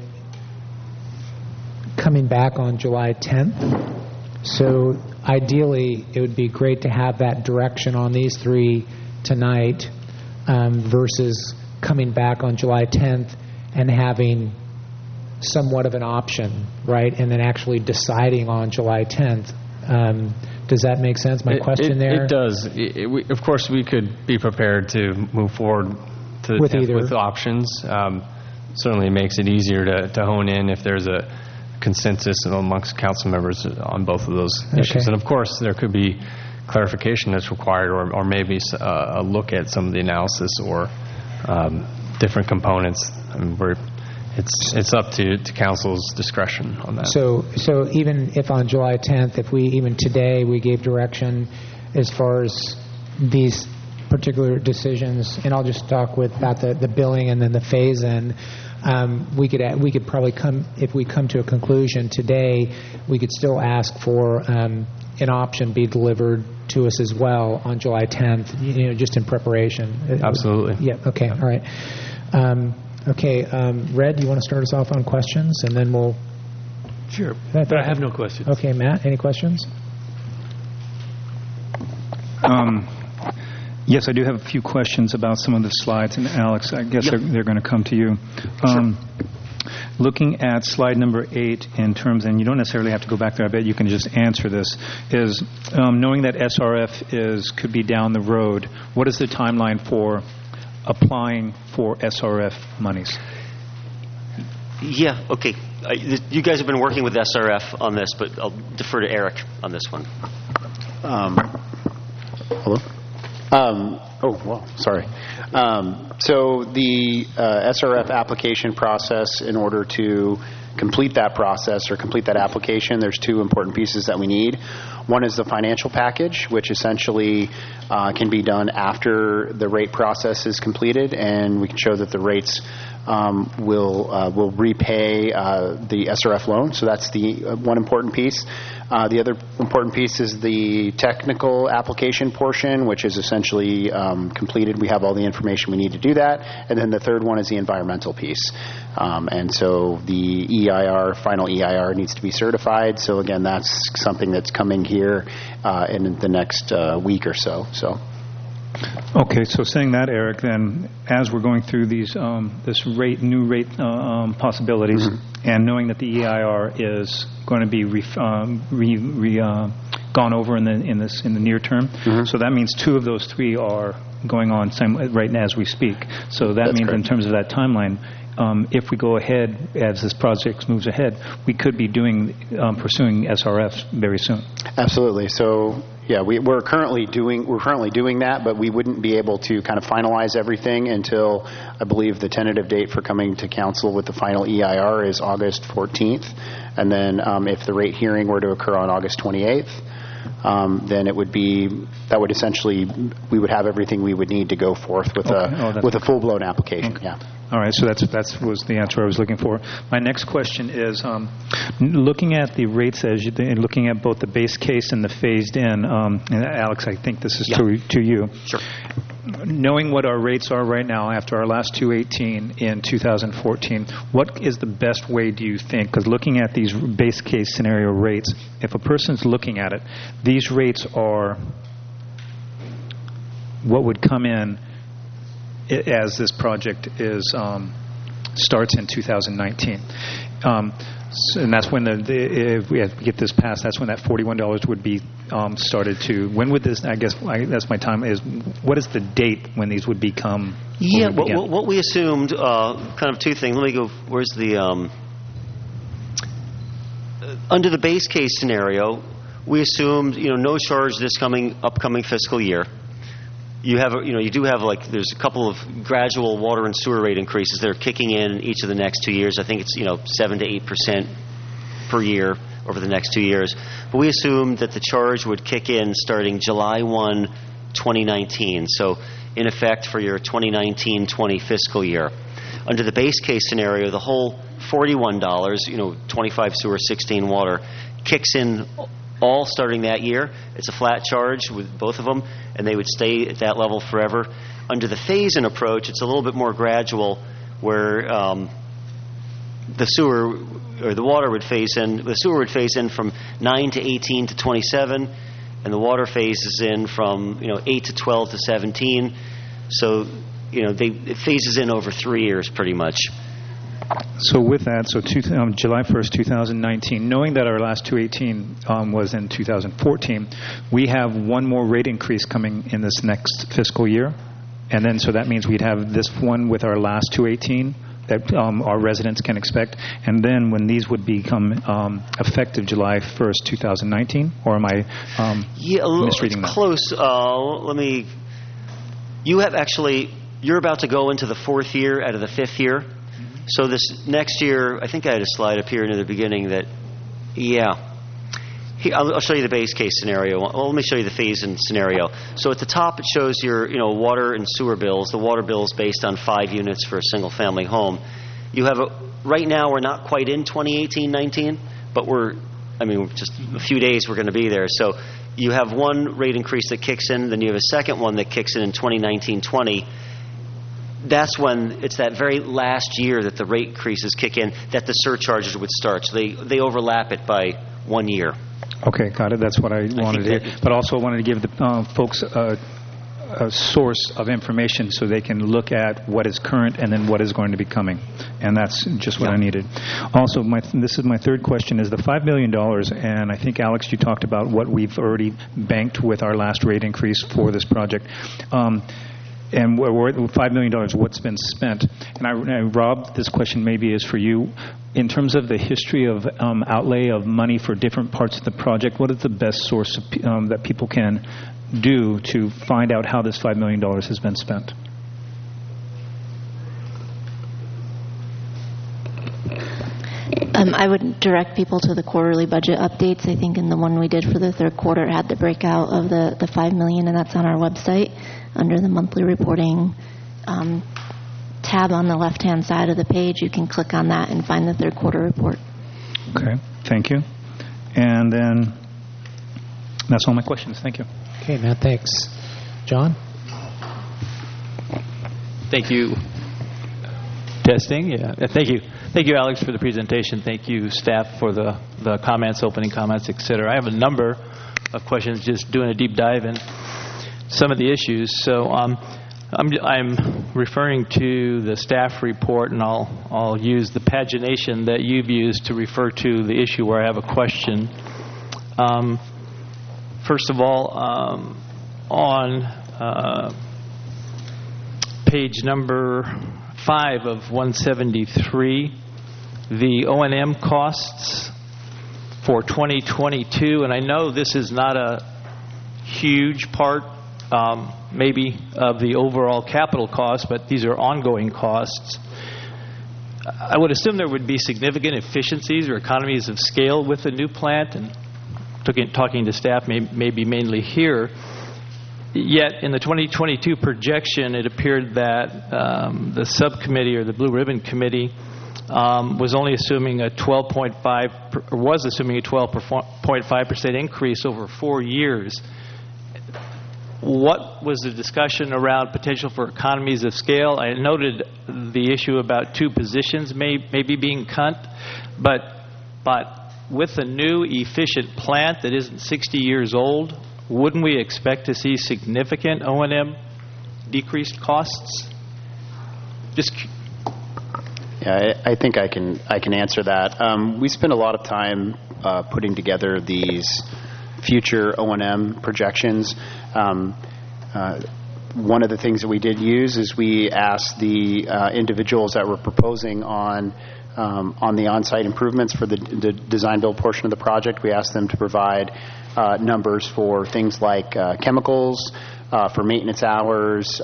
coming back on July 10th. So ideally, it would be great to have that direction on these three tonight versus coming back on July 10th and having somewhat of an option, right, and then actually deciding on July 10th. Does that make sense, my question there? It does. Of course, we could be prepared to move forward to the 10th with options. Certainly makes it easier to hone in if there's a consensus amongst council members on both of those issues. And of course, there could be clarification that's required or maybe a look at some of the analysis or different components. I mean, it's up to council's discretion on that. So even if on July 10th, even today we gave direction as far as these particular decisions, and I'll just talk about the billing and then the phase-in, we could probably if we come to a conclusion today, we could still ask for an option be delivered to us as well on July 10th, just in preparation. Absolutely. Yeah, okay, all right. Okay, Red, do you want to start us off on questions, and then we'll... Sure, but I have no questions. Okay, Matt, any questions? Yes, I do have a few questions about some of the slides, and Alex, I guess they're going to come to you. Sure. Looking at slide number 8 in terms, and you don't necessarily have to go back there, I bet you can just answer this, is knowing that SRF could be down the road, what is the timeline for applying for SRF monies? Yeah, okay. You guys have been working with SRF on this, but I'll defer to Eric on this one. Hello? Sorry. So the SRF application process, in order to complete that process or complete that application, there's two important pieces that we need. One is the financial package, which essentially can be done after the rate process is completed, and we can show that the rates will repay the SRF loan. So that's the one important piece. The other important piece is the technical application portion, which is essentially completed. We have all the information we need to do that. And then the third one is the environmental piece. And so the final EIR needs to be certified. So again, that's something that's coming here in the next week or so. Okay, so saying that, Eric, then as we're going through these this new rate possibilities, and knowing that the EIR is going to be gone over in the near term, so that means two of those three are going on right now as we speak. So that means in terms of that timeline, if we go ahead as this project moves ahead, we could be pursuing SRFs very soon. Absolutely. So yeah, we're currently doing that, but we wouldn't be able to kind of finalize everything until I believe the tentative date for coming to council with the final EIR is August 14th, and then if the rate hearing were to occur on August 28th. Then that would essentially, we would have everything we would need to go forth with a full-blown application. Okay. Yeah. All right, so that was the answer I was looking for. My next question is, looking at the rates looking at both the base case and the phased in, and Alex, I think this is to you. Sure. Knowing what our rates are right now after our last 218 in 2014, what is the best way, do you think? Because looking at these base case scenario rates, if a person's looking at it, these rates are what would come in as this project starts in 2019. And that's when if we get this passed, that's when that $41 would be started to. When would this? I guess that's my time. Is what is the date when these would become? Yeah, what we assumed, kind of two things. Let me go. Where's the? Under the base case scenario, we assumed no charge this upcoming fiscal year. You do have there's a couple of gradual water and sewer rate increases that are kicking in each of the next 2 years. I think it's 7 to 8% per year over the next 2 years. But we assumed that the charge would kick in starting July 1, 2019. So in effect for your 2019-20 fiscal year. Under the base case scenario, the whole $41, 25 sewer, 16 water, kicks in all starting that year. It's a flat charge with both of them, and they would stay at that level forever. Under the phase-in approach, it's a little bit more gradual, where the sewer or the water would phase in. The sewer would phase in from 9 to 18 to 27, and the water phases in from 8 to 12 to 17. So it phases in over 3 years pretty much. So with that, July 1st, 2019, knowing that our last 218 was in 2014, we have one more rate increase coming in this next fiscal year. And then so that means we'd have this one with our last 218 that our residents can expect. And then when these would become effective July 1st, 2019, or am I misreading that? Close. You're about to go into the fourth year out of the fifth year. So this next year, I think I had a slide up here near the beginning that, I'll show you the base case scenario. Well, let me show you the phase-in scenario. So at the top, it shows your water and sewer bills. The water bill is based on 5 units for a single-family home. You have right now we're not quite in 2018-19, but just a few days we're going to be there. So you have one rate increase that kicks in, then you have a second one that kicks in 2019-20. That's when it's that very last year that the rate increases kick in, that the surcharges would start. So they overlap it by 1 year. Okay, got it. That's what I wanted to hear. But also wanted to give the folks a source of information so they can look at what is current and then what is going to be coming. And that's just what I needed. Also, this is my third question, is the $5 million, and I think, Alex, you talked about what we've already banked with our last rate increase for this project. And we're at $5 million, what's been spent? And Rob, this question maybe is for you. In terms of the history of outlay of money for different parts of the project, what is the best source that people can do to find out how this $5 million has been spent? I would direct people to the quarterly budget updates. I think in the one we did for the third quarter, it had the breakout of the $5 million, and that's on our website under the monthly reporting tab on the left-hand side of the page. You can click on that and find the third quarter report. Okay, thank you. And then that's all my questions. Thank you. Okay, Matt, thanks. John? Thank you. Testing, yeah. Thank you. Thank you, Alex, for the presentation. Thank you, staff, for the comments, opening comments, et cetera. I have a number of questions, just doing a deep dive in some of the issues. So I'm referring to the staff report, and I'll use the pagination that you've used to refer to the issue where I have a question. First of all, on page number 5 of 173, the O&M costs for 2022, and I know this is not a huge part maybe of the overall capital cost, but these are ongoing costs. I would assume there would be significant efficiencies or economies of scale with the new plant, and talking to staff maybe mainly here. Yet in the 2022 projection, it appeared that the subcommittee or the Blue Ribbon Committee was only assuming a 12.5% increase over 4 years. What was the discussion around potential for economies of scale? I noted the issue about 2 positions maybe being cut, but with a new efficient plant that isn't 60 years old, wouldn't we expect to see significant O&M decreased costs? Yeah, I think I can answer that. We spent a lot of time putting together these future O&M projections. One of the things that we did use is we asked the individuals that were proposing on the on-site improvements for the design-build portion of the project. We asked them to provide numbers for things like chemicals, for maintenance hours,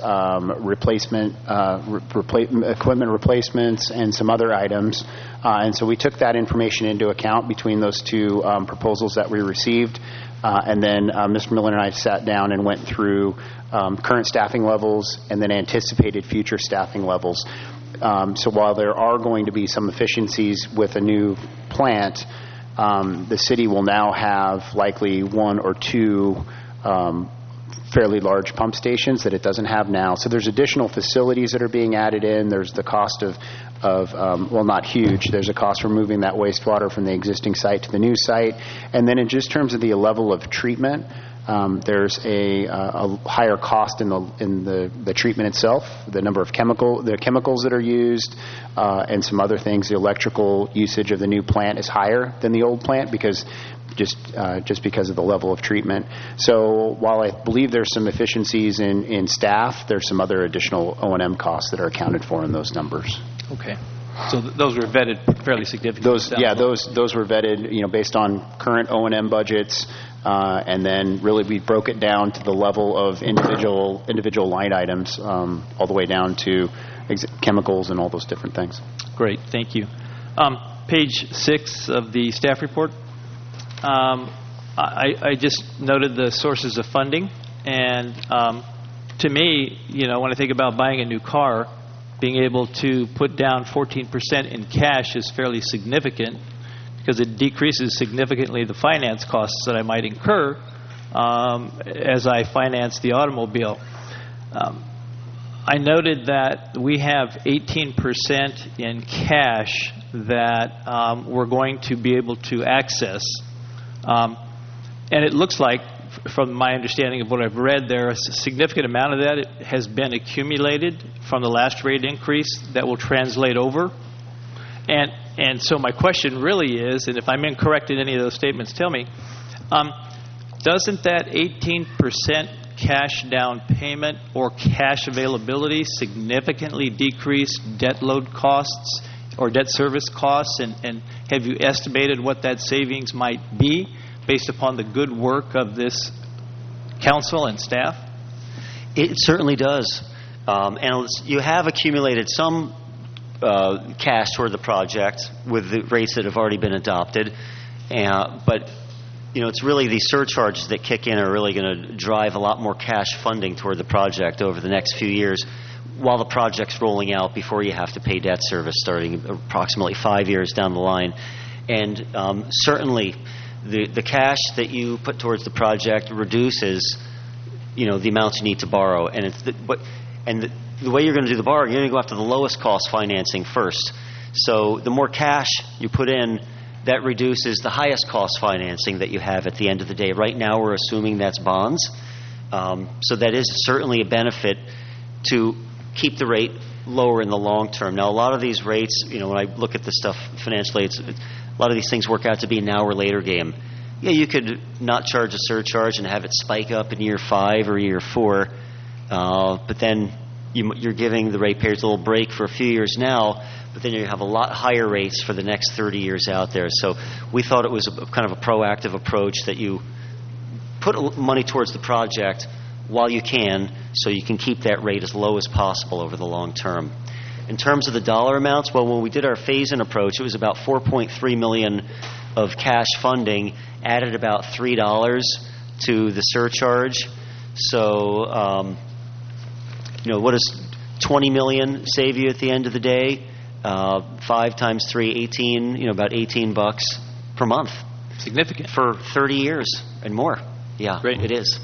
equipment replacements, and some other items. And so we took that information into account between those 2 proposals that we received. And then Mr. Miller and I sat down and went through current staffing levels and then anticipated future staffing levels. So while there are going to be some efficiencies with a new plant, the city will now have likely 1 or 2 fairly large pump stations that it doesn't have now. So there's additional facilities that are being added in. There's the cost of well, not huge. There's a cost for moving that wastewater from the existing site to the new site. And then in just terms of the level of treatment, there's a higher cost in the treatment itself, the number of chemicals that are used, and some other things. The electrical usage of the new plant is higher than the old plant because because of the level of treatment. So while I believe there's some efficiencies in staff, there's some other additional O&M costs that are accounted for in those numbers. Okay. So those were vetted fairly significantly. Those were vetted, based on current O&M budgets, and then really we broke it down to the level of individual line items, all the way down to chemicals and all those different things. Great, thank you. Page 6 of the staff report. I just noted the sources of funding, and to me, when I think about buying a new car, being able to put down 14% in cash is fairly significant because it decreases significantly the finance costs that I might incur as I finance the automobile. I noted that we have 18% in cash that we're going to be able to access. And it looks like, from my understanding of what I've read, there a significant amount of that has been accumulated from the last rate increase that will translate over. And so my question really is, and if I'm incorrect in any of those statements, tell me, doesn't that 18% cash down payment or cash availability significantly decrease debt load costs or debt service costs? And have you estimated what that savings might be based upon the good work of this council and staff? It certainly does. And you have accumulated some cash toward the project with the rates that have already been adopted. But it's really the surcharges that kick in are really going to drive a lot more cash funding toward the project over the next few years while the project's rolling out before you have to pay debt service starting approximately 5 years down the line. And certainly the cash that you put towards the project reduces the amounts you need to borrow. And the way you're going to do the borrowing, you're going to go after the lowest cost financing first. So the more cash you put in, that reduces the highest cost financing that you have at the end of the day. Right now we're assuming that's bonds. So that is certainly a benefit to keep the rate lower in the long term. Now a lot of these rates, when I look at the stuff financially, a lot of these things work out to be a now or later game. Yeah, you could not charge a surcharge and have it spike up in year 5 or year 4, but then you're giving the ratepayers a little break for a few years now, but then you have a lot higher rates for the next 30 years out there. So we thought it was kind of a proactive approach that you put money towards the project while you can, so you can keep that rate as low as possible over the long term. In terms of the dollar amounts, well, when we did our phase-in approach, it was about $4.3 million of cash funding, added about $3 to the surcharge. So, what does $20 million save you at the end of the day? 5 times 3, 18, about $18 per month. Significant. For 30 years and more. Yeah, Great. It is.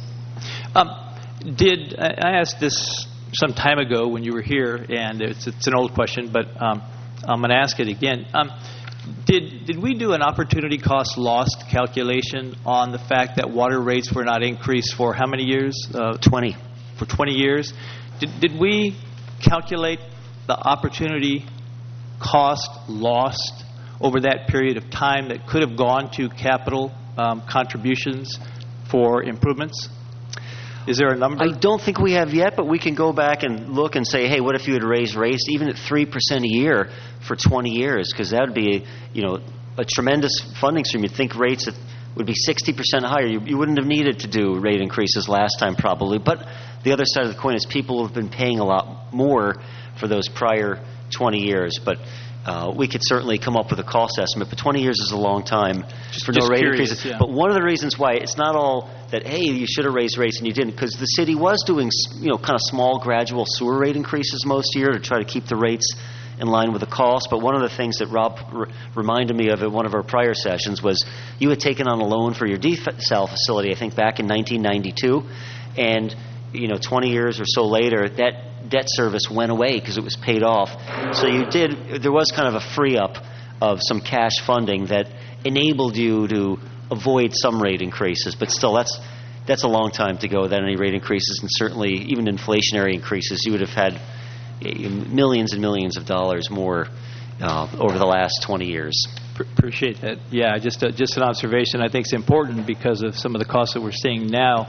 I asked this some time ago when you were here, and it's an old question, but I'm going to ask it again. Did we do an opportunity cost lost calculation on the fact that water rates were not increased for how many years? 20. For 20 years. Did we calculate the opportunity cost lost over that period of time that could have gone to capital contributions for improvements? Is there a number? I don't think we have yet, but we can go back and look and say, hey, what if you had raised rates even at 3% a year for 20 years? Because that would be, a tremendous funding stream. You'd think rates would be 60% higher. You wouldn't have needed to do rate increases last time probably. But the other side of the coin is people have been paying a lot more for those prior 20 years. But we could certainly come up with a cost estimate. But 20 years is a long time for no rate increases. Yeah. But one of the reasons why it's not all that, hey, you should have raised rates and you didn't, because the city was doing, kind of small gradual sewer rate increases most year to try to keep the rates in line with the cost. But one of the things that Rob reminded me of at one of our prior sessions was you had taken on a loan for your desal facility, I think back in 1992, and 20 years or so later, that debt service went away because it was paid off. So there was kind of a free up of some cash funding that enabled you to avoid some rate increases. But still, that's a long time to go without any rate increases, and certainly even inflationary increases. You would have had millions and millions of dollars more over the last 20 years. Appreciate that. Yeah, just an observation. I think it's important because of some of the costs that we're seeing now.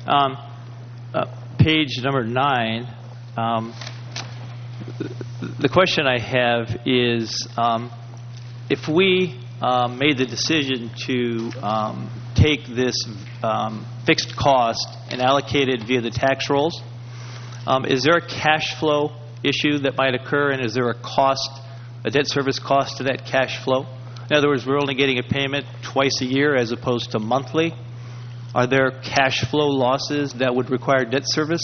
Page number 9. The question I have is, if we made the decision to take this fixed cost and allocate it via the tax rolls, is there a cash flow issue that might occur, and is there a debt service cost to that cash flow? In other words, we're only getting a payment twice a year as opposed to monthly. Are there cash flow losses that would require debt service?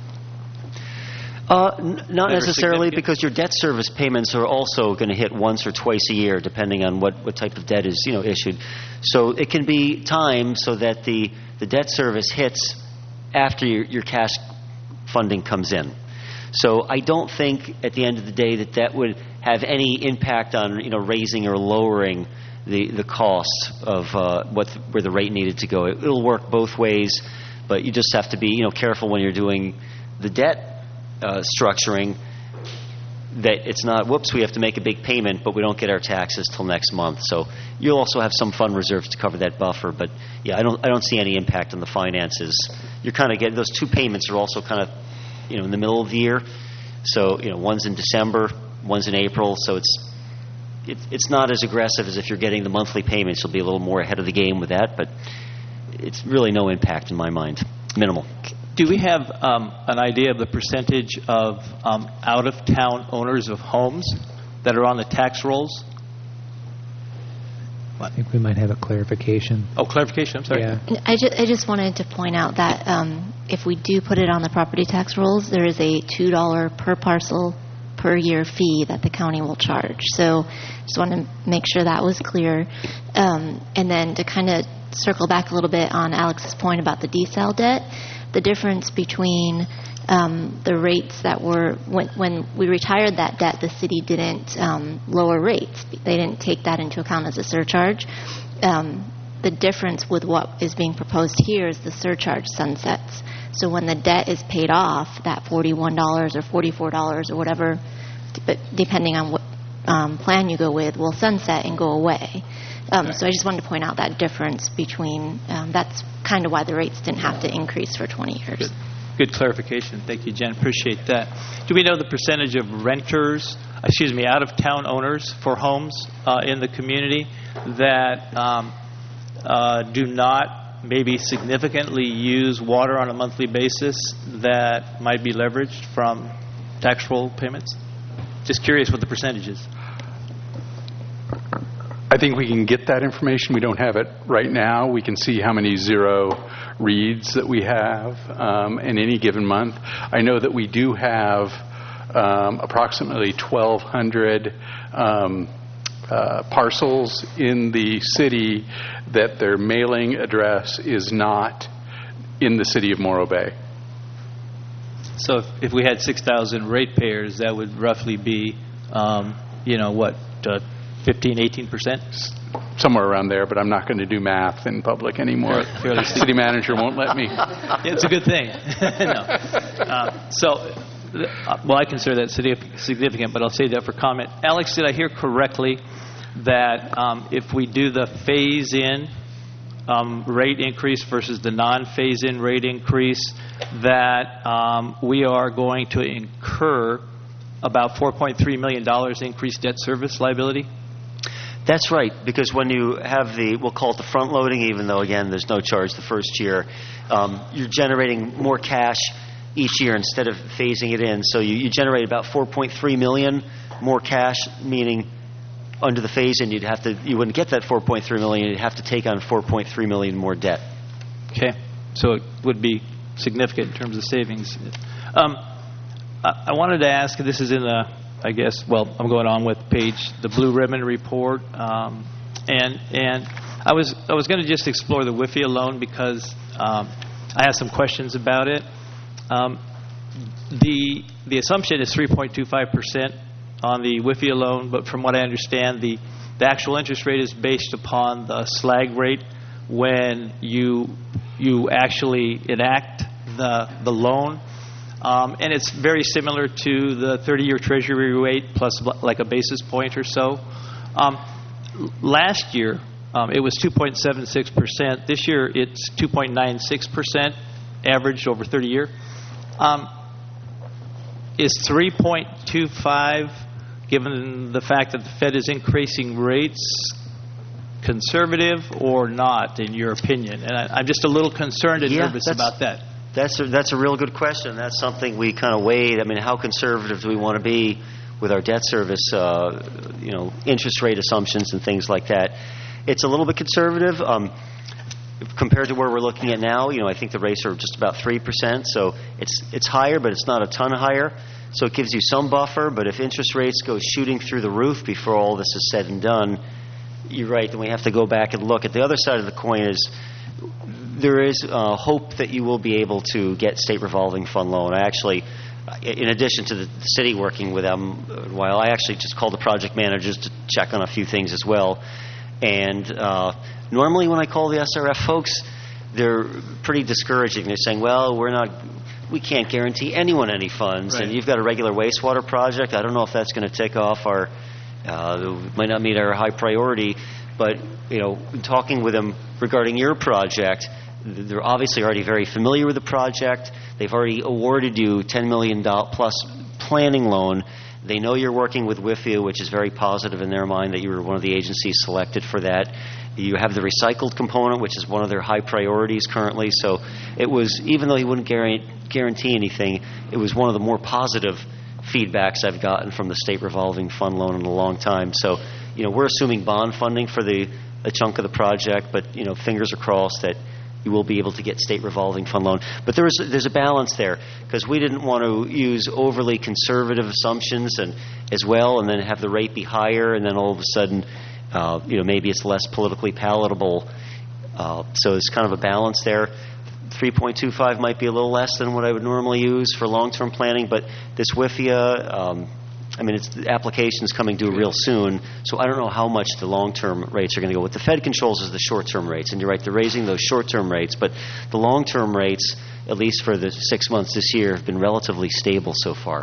Not necessarily, because your debt service payments are also going to hit once or twice a year, depending on what type of debt is issued. So it can be timed so that the debt service hits after your cash funding comes in. So I don't think at the end of the day that would have any impact on raising or lowering the cost of where the rate needed to go. It'll work both ways, but you just have to be careful when you're doing the debt structuring, that it's not, whoops, we have to make a big payment, but we don't get our taxes till next month. So you'll also have some fund reserves to cover that buffer. But yeah, I don't see any impact on the finances. You're kind of getting those two payments are also kind of in the middle of the year. So one's in December, one's in April. So it's not as aggressive as if you're getting the monthly payments. You'll be a little more ahead of the game with that, but it's really no impact in my mind. Minimal. Do we have an idea of the percentage of out-of-town owners of homes that are on the tax rolls? I think we might have a clarification. Oh, clarification. I'm sorry. Yeah. I just wanted to point out that if we do put it on the property tax rolls, there is a $2 per parcel per year fee that the county will charge. So just wanted to make sure that was clear. And then to kind of circle back a little bit on Alex's point about the desal debt, the difference between the rates that were, when we retired that debt, the city didn't lower rates. They didn't take that into account as a surcharge. The difference with what is being proposed here is the surcharge sunsets. So when the debt is paid off, that $41 or $44 or whatever, depending on what plan you go with, will sunset and go away. So I just wanted to point out that difference between, that's kind of why the rates didn't have to increase for 20 years. Good. Good clarification. Thank you, Jen. Appreciate that. Do we know the percentage of renters, out-of-town owners for homes in the community that do not maybe significantly use water on a monthly basis that might be leveraged from tax roll payments? Just curious what the percentage is. I think we can get that information. We don't have it right now. We can see how many zero reads that we have in any given month. I know that we do have approximately 1,200 parcels in the city that their mailing address is not in the city of Morro Bay. So if we had 6,000 ratepayers, that would roughly be, 15, 18%? Somewhere around there, but I'm not going to do math in public anymore. City manager won't let me. It's a good thing. No. I consider that significant, but I'll save that for comment. Alex, did I hear correctly that if we do the phase-in rate increase versus the non-phase-in rate increase, that we are going to incur about $4.3 million increased debt service liability? That's right, because when you have we'll call it the front loading, even though, again, there's no charge the first year, you're generating more cash each year instead of phasing it in. So you generate about $4.3 million more cash, meaning under the phase-in, you wouldn't get that $4.3 million, you'd have to take on $4.3 million more debt. Okay, so it would be significant in terms of savings. I wanted to ask, this is in I'm going on with the Blue Ribbon report, and I was going to just explore the WIFIA loan because I have some questions about it. The assumption is 3.25% on the WIFIA loan, but from what I understand, the actual interest rate is based upon the slag rate when you actually enact the loan. And it's very similar to the 30-year Treasury rate plus like a basis point or so. Last year, it was 2.76%. This year, it's 2.96% averaged over 30-year. Is 3.25, given the fact that the Fed is increasing rates, conservative or not, in your opinion? And I'm just a little concerned and nervous about that. That's a real good question. That's something we kind of weighed. I mean, how conservative do we want to be with our debt service, interest rate assumptions and things like that? It's a little bit conservative compared to where we're looking at now. I think the rates are just about 3%, so it's higher, but it's not a ton higher. So it gives you some buffer. But if interest rates go shooting through the roof before all this is said and done, you're right. Then we have to go back and look at the other side of the coin. There is hope that you will be able to get state revolving fund loan. I actually, in addition to the city working with them a while, I actually just called the project managers to check on a few things as well. And normally when I call the SRF folks, they're pretty discouraging. They're saying, well, we can't guarantee anyone any funds. Right. And you've got a regular wastewater project. I don't know if that's going to take off might not meet our high priority. But, talking with them regarding your project, they're obviously already very familiar with the project. They've already awarded you $10 million plus planning loan. They know you're working with WIFIA, which is very positive in their mind that you were one of the agencies selected for that. You have the recycled component, which is one of their high priorities currently. So it was, even though he wouldn't guarantee anything, it was one of the more positive feedbacks I've gotten from the state revolving fund loan in a long time. So, we're assuming bond funding for a chunk of the project, but, fingers are crossed that you will be able to get state revolving fund loan. But there's a balance there, because we didn't want to use overly conservative assumptions as well, and then have the rate be higher, and then all of a sudden, maybe it's less politically palatable. So it's kind of a balance there. 3.25 might be a little less than what I would normally use for long-term planning, but this WIFIA, the application's coming due real soon, so I don't know how much the long-term rates are going to go. What the Fed controls is the short-term rates, and you're right, they're raising those short-term rates, but the long-term rates, at least for the 6 months this year, have been relatively stable so far.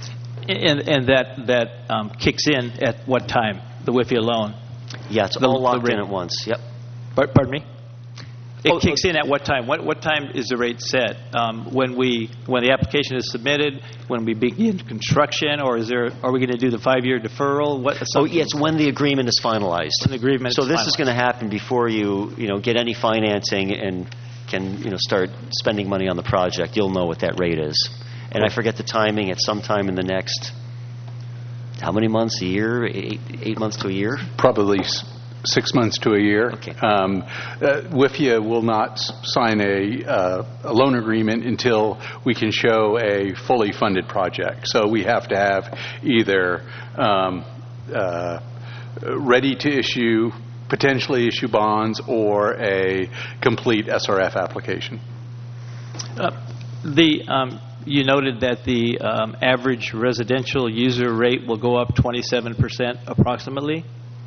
And that kicks in at what time, the WIFIA loan? Yeah, it's all locked in at once. Yep. Pardon me? It kicks in at what time? What time is the rate set? When the application is submitted, when we begin construction, or are we going to do the 5-year deferral? It's when the agreement is finalized. When the agreement so is this finalized. is going to happen before you get any financing and can start spending money on the project. You'll know what that rate is. And I forget the timing. It's sometime in the next, how many months? A year? 8 months to a year? Probably 6 months to a year. Okay. WIFIA will not sign a loan agreement until we can show a fully funded project. So we have to have either ready to issue, potentially issue bonds, or a complete SRF application. You noted that the average residential user rate will go up 27% approximately.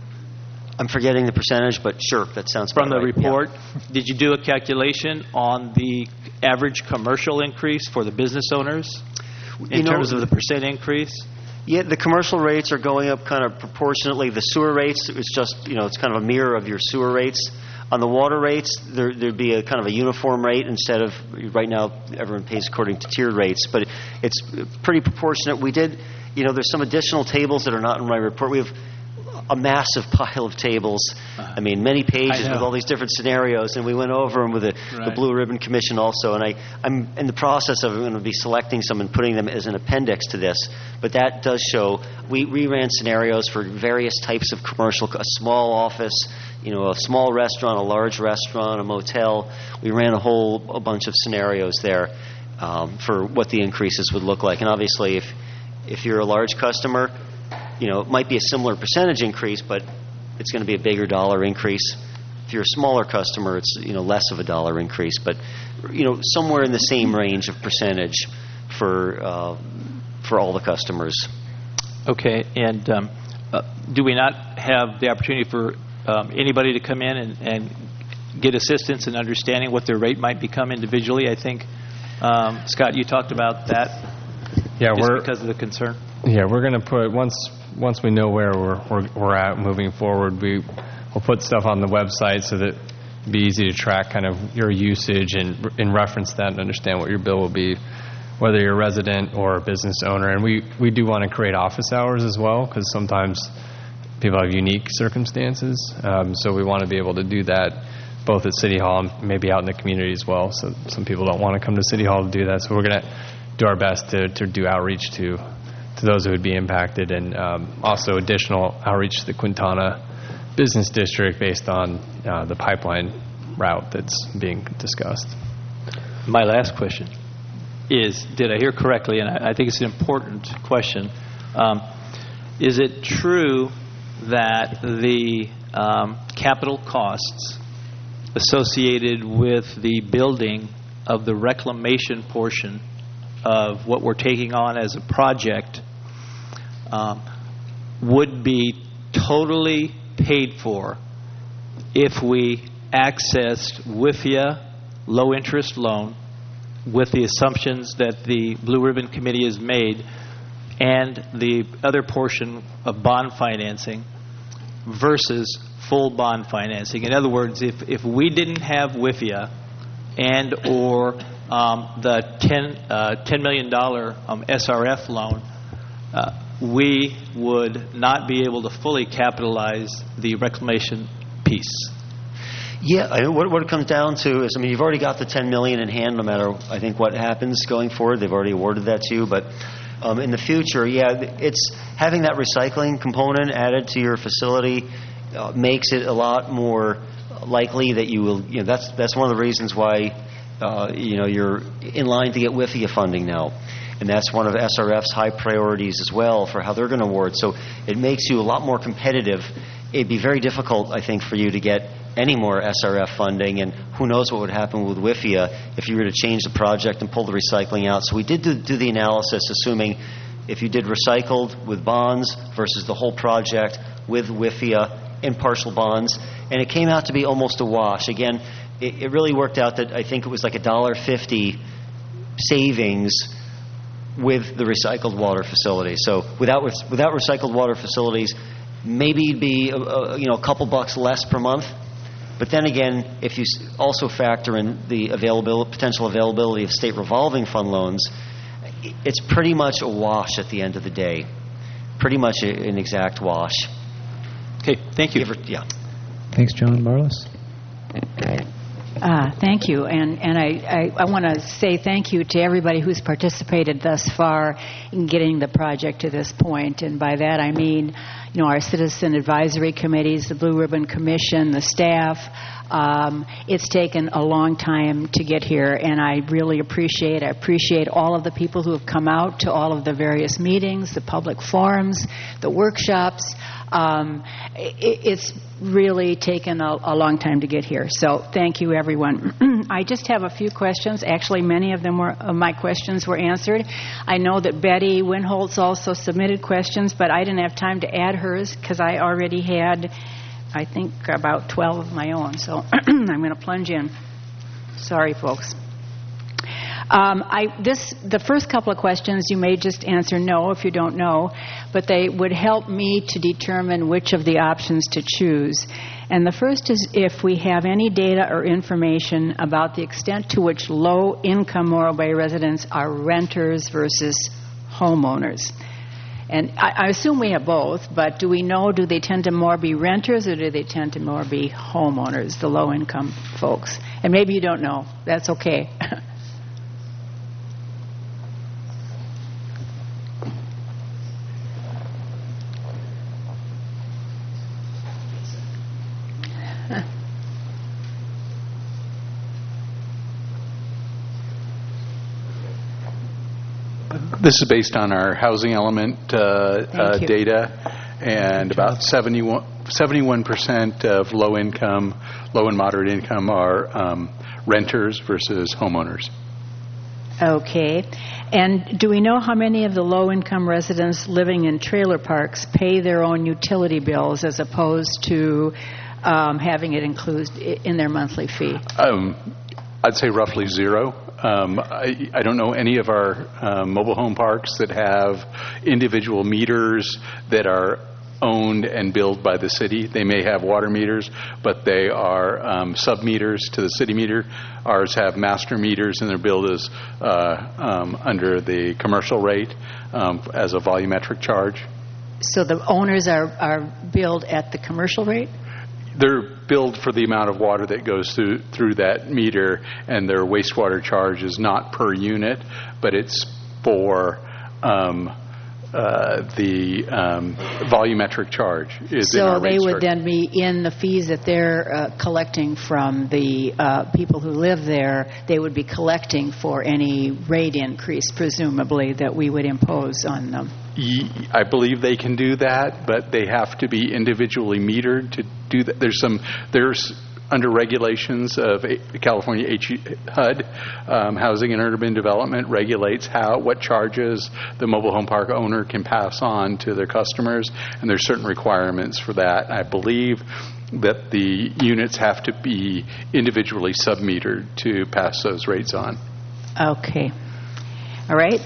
I'm forgetting the percentage, but sure, that sounds From the right. report, Yeah. Did you do a calculation on the average commercial increase for the business owners in terms of the percent increase? Yeah, the commercial rates are going up kind of proportionately. The sewer rates, it's just, it's kind of a mirror of your sewer rates. On the water rates, there'd be a kind of a uniform rate instead of, right now, everyone pays according to tiered rates, but it's pretty proportionate. We did, there's some additional tables that are not in my report. We have a massive pile of tables. I mean, many pages with all these different scenarios, and we went over them with the Blue Ribbon Commission also. And I'm in the process of going to be selecting some and putting them as an appendix to this. But that does show we ran scenarios for various types of commercial, a small office, a small restaurant, a large restaurant, a motel. We ran a bunch of scenarios there for what the increases would look like. And obviously, if you're a large customer, it might be a similar percentage increase, but it's going to be a bigger dollar increase. If you're a smaller customer, it's less of a dollar increase, but somewhere in the same range of percentage for all the customers. Okay, and do we not have the opportunity for anybody to come in and get assistance in understanding what their rate might become individually? I think Scott, you talked about that. Yeah, because of the concern. Yeah, we're going to put once we know where we're at moving forward, we'll put stuff on the website so that it'd be easy to track kind of your usage and reference that and understand what your bill will be, whether you're a resident or a business owner. And we do want to create office hours as well, because sometimes people have unique circumstances. So we want to be able to do that both at City Hall and maybe out in the community as well. So some people don't want to come to City Hall to do that. So we're going to do our best to do outreach to those who would be impacted, and also additional outreach to the Quintana Business District based on the pipeline route that's being discussed. My last question is, did I hear correctly, and I think it's an important question, is it true that the capital costs associated with the building of the reclamation portion of what we're taking on as a project would be totally paid for if we accessed WIFIA low-interest loan with the assumptions that the Blue Ribbon Committee has made and the other portion of bond financing versus full bond financing? In other words, if we didn't have WIFIA and or the $10 million SRF loan, we would not be able to fully capitalize the reclamation piece. Yeah, what it comes down to is, you've already got the $10 million in hand, no matter, I think, what happens going forward. They've already awarded that to you. But in the future, it's having that recycling component added to your facility makes it a lot more likely that you will. That's one of the reasons why you're in line to get WIFIA funding now. And that's one of SRF's high priorities as well for how they're going to award. So it makes you a lot more competitive. It'd be very difficult, I think, for you to get any more SRF funding, and who knows what would happen with WIFIA if you were to change the project and pull the recycling out. So we did do the analysis, assuming if you did recycled with bonds versus the whole project with WIFIA and partial bonds, and it came out to be almost a wash. Again, it really worked out that I think it was like $1.50 savings with the recycled water facilities. So without recycled water facilities, maybe it'd be a couple bucks less per month. But then again, if you also factor in the potential availability of state revolving fund loans, it's pretty much a wash at the end of the day. Pretty much an exact wash. Okay, thank you. Yeah. Thanks, John Barlas. Thank you, and I want to say thank you to everybody who's participated thus far in getting the project to this point. And by that I mean, our citizen advisory committees, the Blue Ribbon Commission, the staff. It's taken a long time to get here, and I really appreciate all of the people who have come out to all of the various meetings, the public forums, the workshops. It's really taken a long time to get here. So thank you, everyone. I just have a few questions. Actually, many of my questions were answered. I know that Betty Winholtz also submitted questions, but I didn't have time to add hers because I already had, I think, about 12 of my own. So I'm going to plunge in. Sorry, folks. The first couple of questions you may just answer no if you don't know, but they would help me to determine which of the options to choose. And the first is if we have any data or information about the extent to which low-income Morro Bay residents are renters versus homeowners. And I assume we have both, but do we know, do they tend to more be renters or do they tend to more be homeowners, the low-income folks? And maybe you don't know. That's okay. This is based on our housing element data, and about 71% of low and moderate income are renters versus homeowners. Okay. And do we know how many of the low-income residents living in trailer parks pay their own utility bills as opposed to having it included in their monthly fee? I'd say roughly zero. I don't know any of our mobile home parks that have individual meters that are owned and billed by the city. They may have water meters, but they are sub-meters to the city meter. Ours have master meters, and they're billed as under the commercial rate as a volumetric charge. So the owners are billed at the commercial rate? They're billed for the amount of water that goes through that meter, and their wastewater charge is not per unit, but it's for the volumetric charge is in our So they would then be in the fees that they're collecting from the people who live there. They would be collecting for any rate increase, presumably, that we would impose on them. I believe they can do that, but they have to be individually metered to do that. There's under regulations of California HUD, Housing and Urban Development regulates what charges the mobile home park owner can pass on to their customers, and there's certain requirements for that. I believe that the units have to be individually sub-metered to pass those rates on. Okay. All right.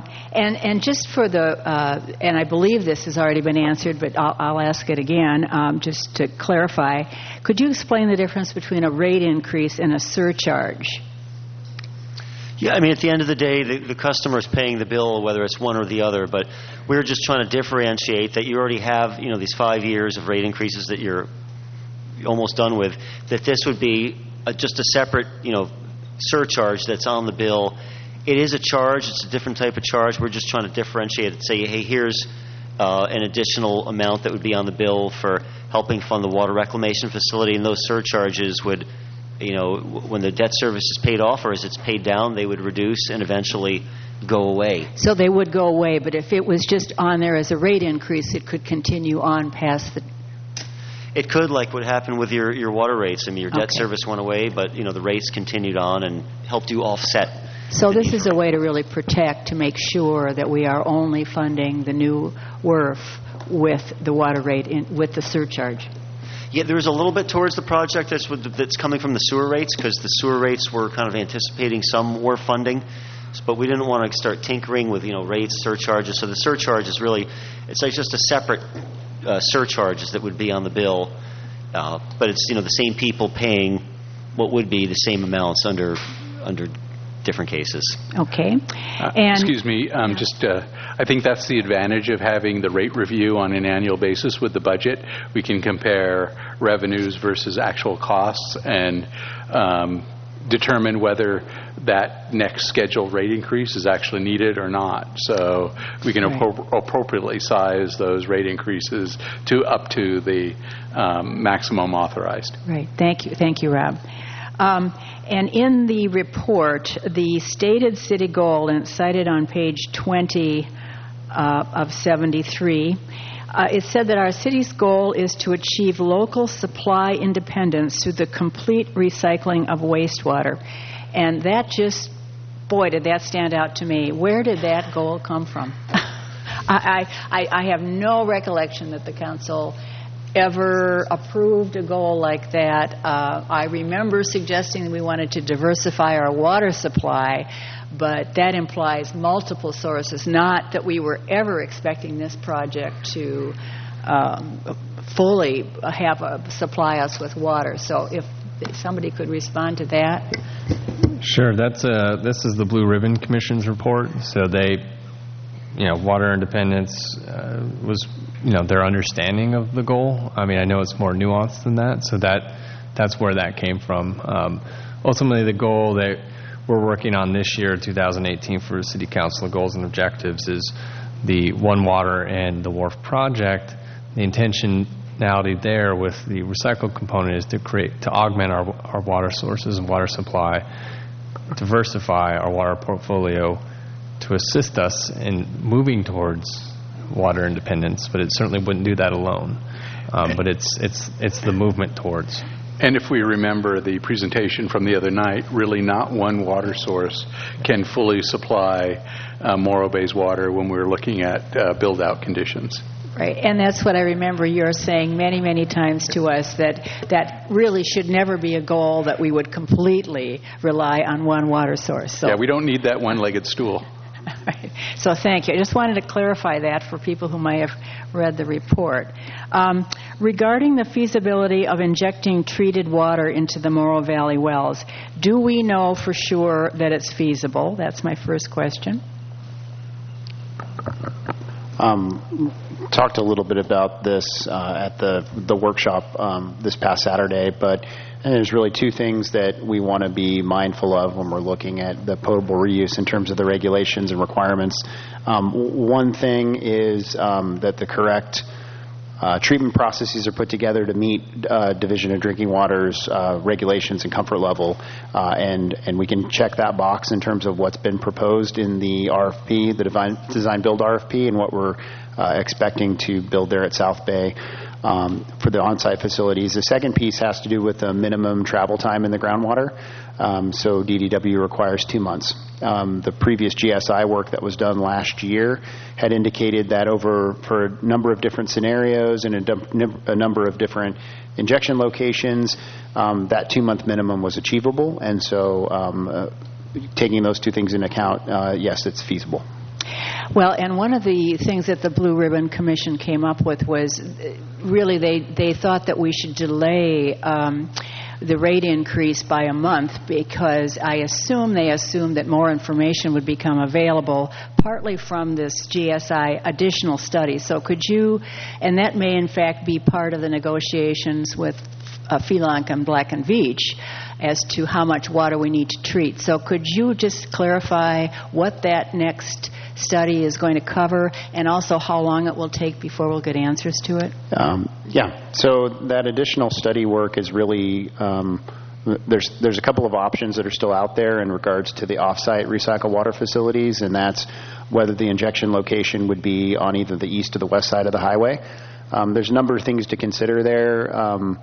And just for and I believe this has already been answered, but I'll ask it again just to clarify. Could you explain the difference between a rate increase and a surcharge? Yeah, I mean, at the end of the day, the customer is paying the bill, whether it's one or the other, but we're just trying to differentiate that you already have, these 5 years of rate increases that you're almost done with, that this would be just a separate, surcharge that's on the bill. It is a charge. It's a different type of charge. We're just trying to differentiate it. Say, hey, here's an additional amount that would be on the bill for helping fund the water reclamation facility, and those surcharges would, when the debt service is paid off or as it's paid down, they would reduce and eventually go away. So they would go away, but if it was just on there as a rate increase, it could continue on past the... It could, like what happened with your water rates. I mean, your debt service went away, but, the rates continued on and helped you offset. So this is a way to really protect, to make sure that we are only funding the new WRF with the water rate, with the surcharge. Yeah, there's a little bit towards the project that's coming from the sewer rates, because the sewer rates were kind of anticipating some WRF funding, but we didn't want to start tinkering with rates, surcharges. So the surcharge is really, it's like just a separate surcharges that would be on the bill. But it's the same people paying what would be the same amounts under different cases. Okay. Excuse me, I think that's the advantage of having the rate review on an annual basis with the budget. We can compare revenues versus actual costs and determine whether that next scheduled rate increase is actually needed or not. So we can appropriately size those rate increases up to the maximum authorized. Right. Thank you, Rob. And in the report, the stated city goal, and it's cited on page 20 of 73, it said that our city's goal is to achieve local supply independence through the complete recycling of wastewater. And that did that stand out to me. Where did that goal come from? I have no recollection that the council ever approved a goal like that. I remember suggesting that we wanted to diversify our water supply, but that implies multiple sources, not that we were ever expecting this project to fully supply us with water. So if somebody could respond to that. Sure. This is the Blue Ribbon Commission's report. So water independence was, their understanding of the goal. I mean, I know it's more nuanced than that, so that's where that came from. Ultimately, the goal that we're working on this year, 2018, for City Council goals and objectives is the One Water and the Wharf project. The intentionality there with the recycled component is to augment our water sources and water supply, diversify our water portfolio, to assist us in moving towards water independence, but it certainly wouldn't do that alone. But it's the movement towards. And if we remember the presentation from the other night, really not one water source can fully supply Morro Bay's water when we're looking at build-out conditions. Right, and that's what I remember you're saying many, many times to us, that really should never be a goal that we would completely rely on one water source. So. Yeah, we don't need that one-legged stool. Right. So thank you. I just wanted to clarify that for people who might have read the report. Regarding the feasibility of injecting treated water into the Morro Valley wells, do we know for sure that it's feasible? That's my first question. Talked a little bit about this at the workshop this past Saturday, but there's really two things that we want to be mindful of when we're looking at the potable reuse in terms of the regulations and requirements. One thing is that the correct treatment processes are put together to meet Division of Drinking Water's regulations and comfort level, and we can check that box in terms of what's been proposed in the RFP, the design build RFP, and what we're expecting to build there at South Bay for the on-site facilities. The second piece has to do with the minimum travel time in the groundwater. So DDW requires 2 months. The previous GSI work that was done last year had indicated that for a number of different scenarios and a number of different injection locations, that 2-month minimum was achievable. And so taking those two things into account, yes, it's feasible. Well, and one of the things that the Blue Ribbon Commission came up with was really they thought that we should delay the rate increase by a month because they assumed that more information would become available, partly from this GSI additional study. So could you, and that may in fact be part of the negotiations with Felank and Black and Veatch as to how much water we need to treat. So could you just clarify what that next study is going to cover and also how long it will take before we'll get answers to it? Yeah. So that additional study work is really, there's a couple of options that are still out there in regards to the off-site recycled water facilities, and that's whether the injection location would be on either the east or the west side of the highway. There's a number of things to consider there.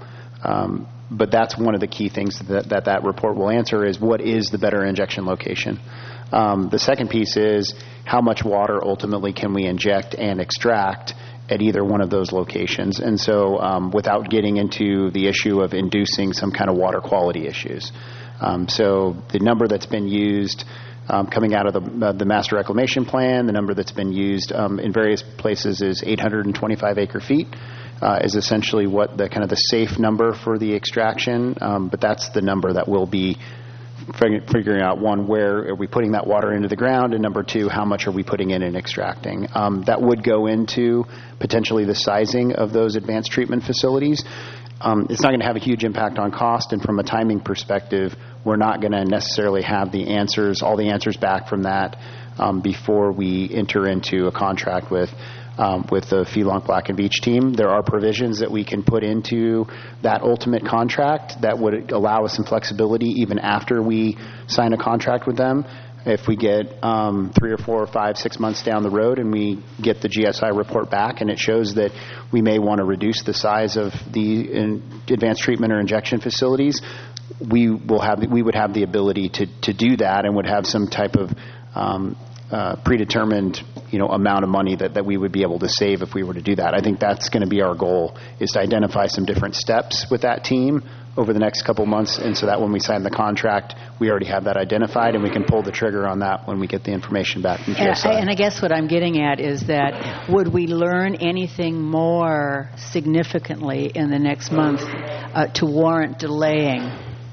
But that's one of the key things that report will answer is what is the better injection location. The second piece is how much water ultimately can we inject and extract at either one of those locations. And so without getting into the issue of inducing some kind of water quality issues. So the number that's been used coming out of the Master Reclamation Plan, the number that's been used in various places is 825 acre feet. is essentially what the kind of the safe number for the extraction, but that's the number that will be figuring out, one, where are we putting that water into the ground, and number two, how much are we putting in and extracting. That would go into potentially the sizing of those advanced treatment facilities. It's not going to have a huge impact on cost, and from a timing perspective, we're not going to necessarily have all the answers back from that before we enter into a contract with the Felunk Black and Veatch team. There are provisions that we can put into that ultimate contract that would allow us some flexibility even after we sign a contract with them. If we get 3 or 4 or 5, 6 months down the road and we get the GSI report back and it shows that we may want to reduce the size of the advanced treatment or injection facilities, we would have the ability to do that and would have some type of predetermined amount of money that we would be able to save if we were to do that. I think that's going to be our goal, is to identify some different steps with that team over the next couple months, and so that when we sign the contract, we already have that identified and we can pull the trigger on that when we get the information back from GSI. And I guess what I'm getting at is that would we learn anything more significantly in the next month to warrant delaying?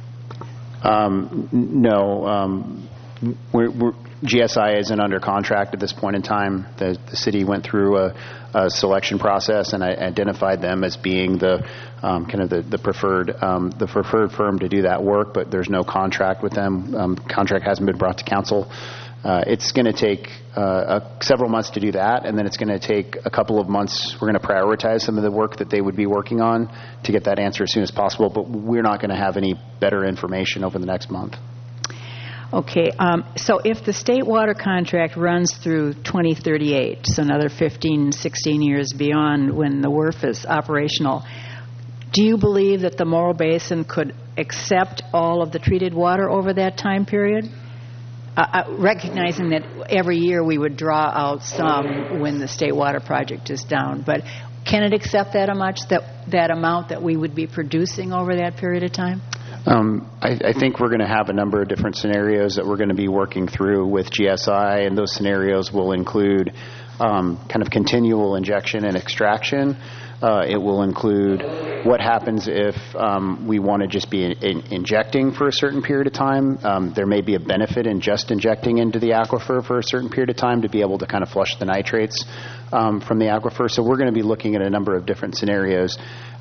No. GSI isn't under contract at this point in time. The city went through a selection process, and I identified them as being the preferred firm to do that work. But there's no contract with them. Contract hasn't been brought to council. It's going to take several months to do that, and then it's going to take a couple of months. We're going to prioritize some of the work that they would be working on to get that answer as soon as possible. But we're not going to have any better information over the next month. Okay, so if the state water contract runs through 2038, so another 15, 16 years beyond when the WRF is operational, do you believe that the Morro Basin could accept all of the treated water over that time period? Recognizing that every year we would draw out some when the state water project is down, but can it accept that amount that we would be producing over that period of time? I think we're going to have a number of different scenarios that we're going to be working through with GSI, and those scenarios will include kind of continual injection and extraction. It will include what happens if we want to just be injecting for a certain period of time. There may be a benefit in just injecting into the aquifer for a certain period of time to be able to kind of flush the nitrates from the aquifer. So we're going to be looking at a number of different scenarios.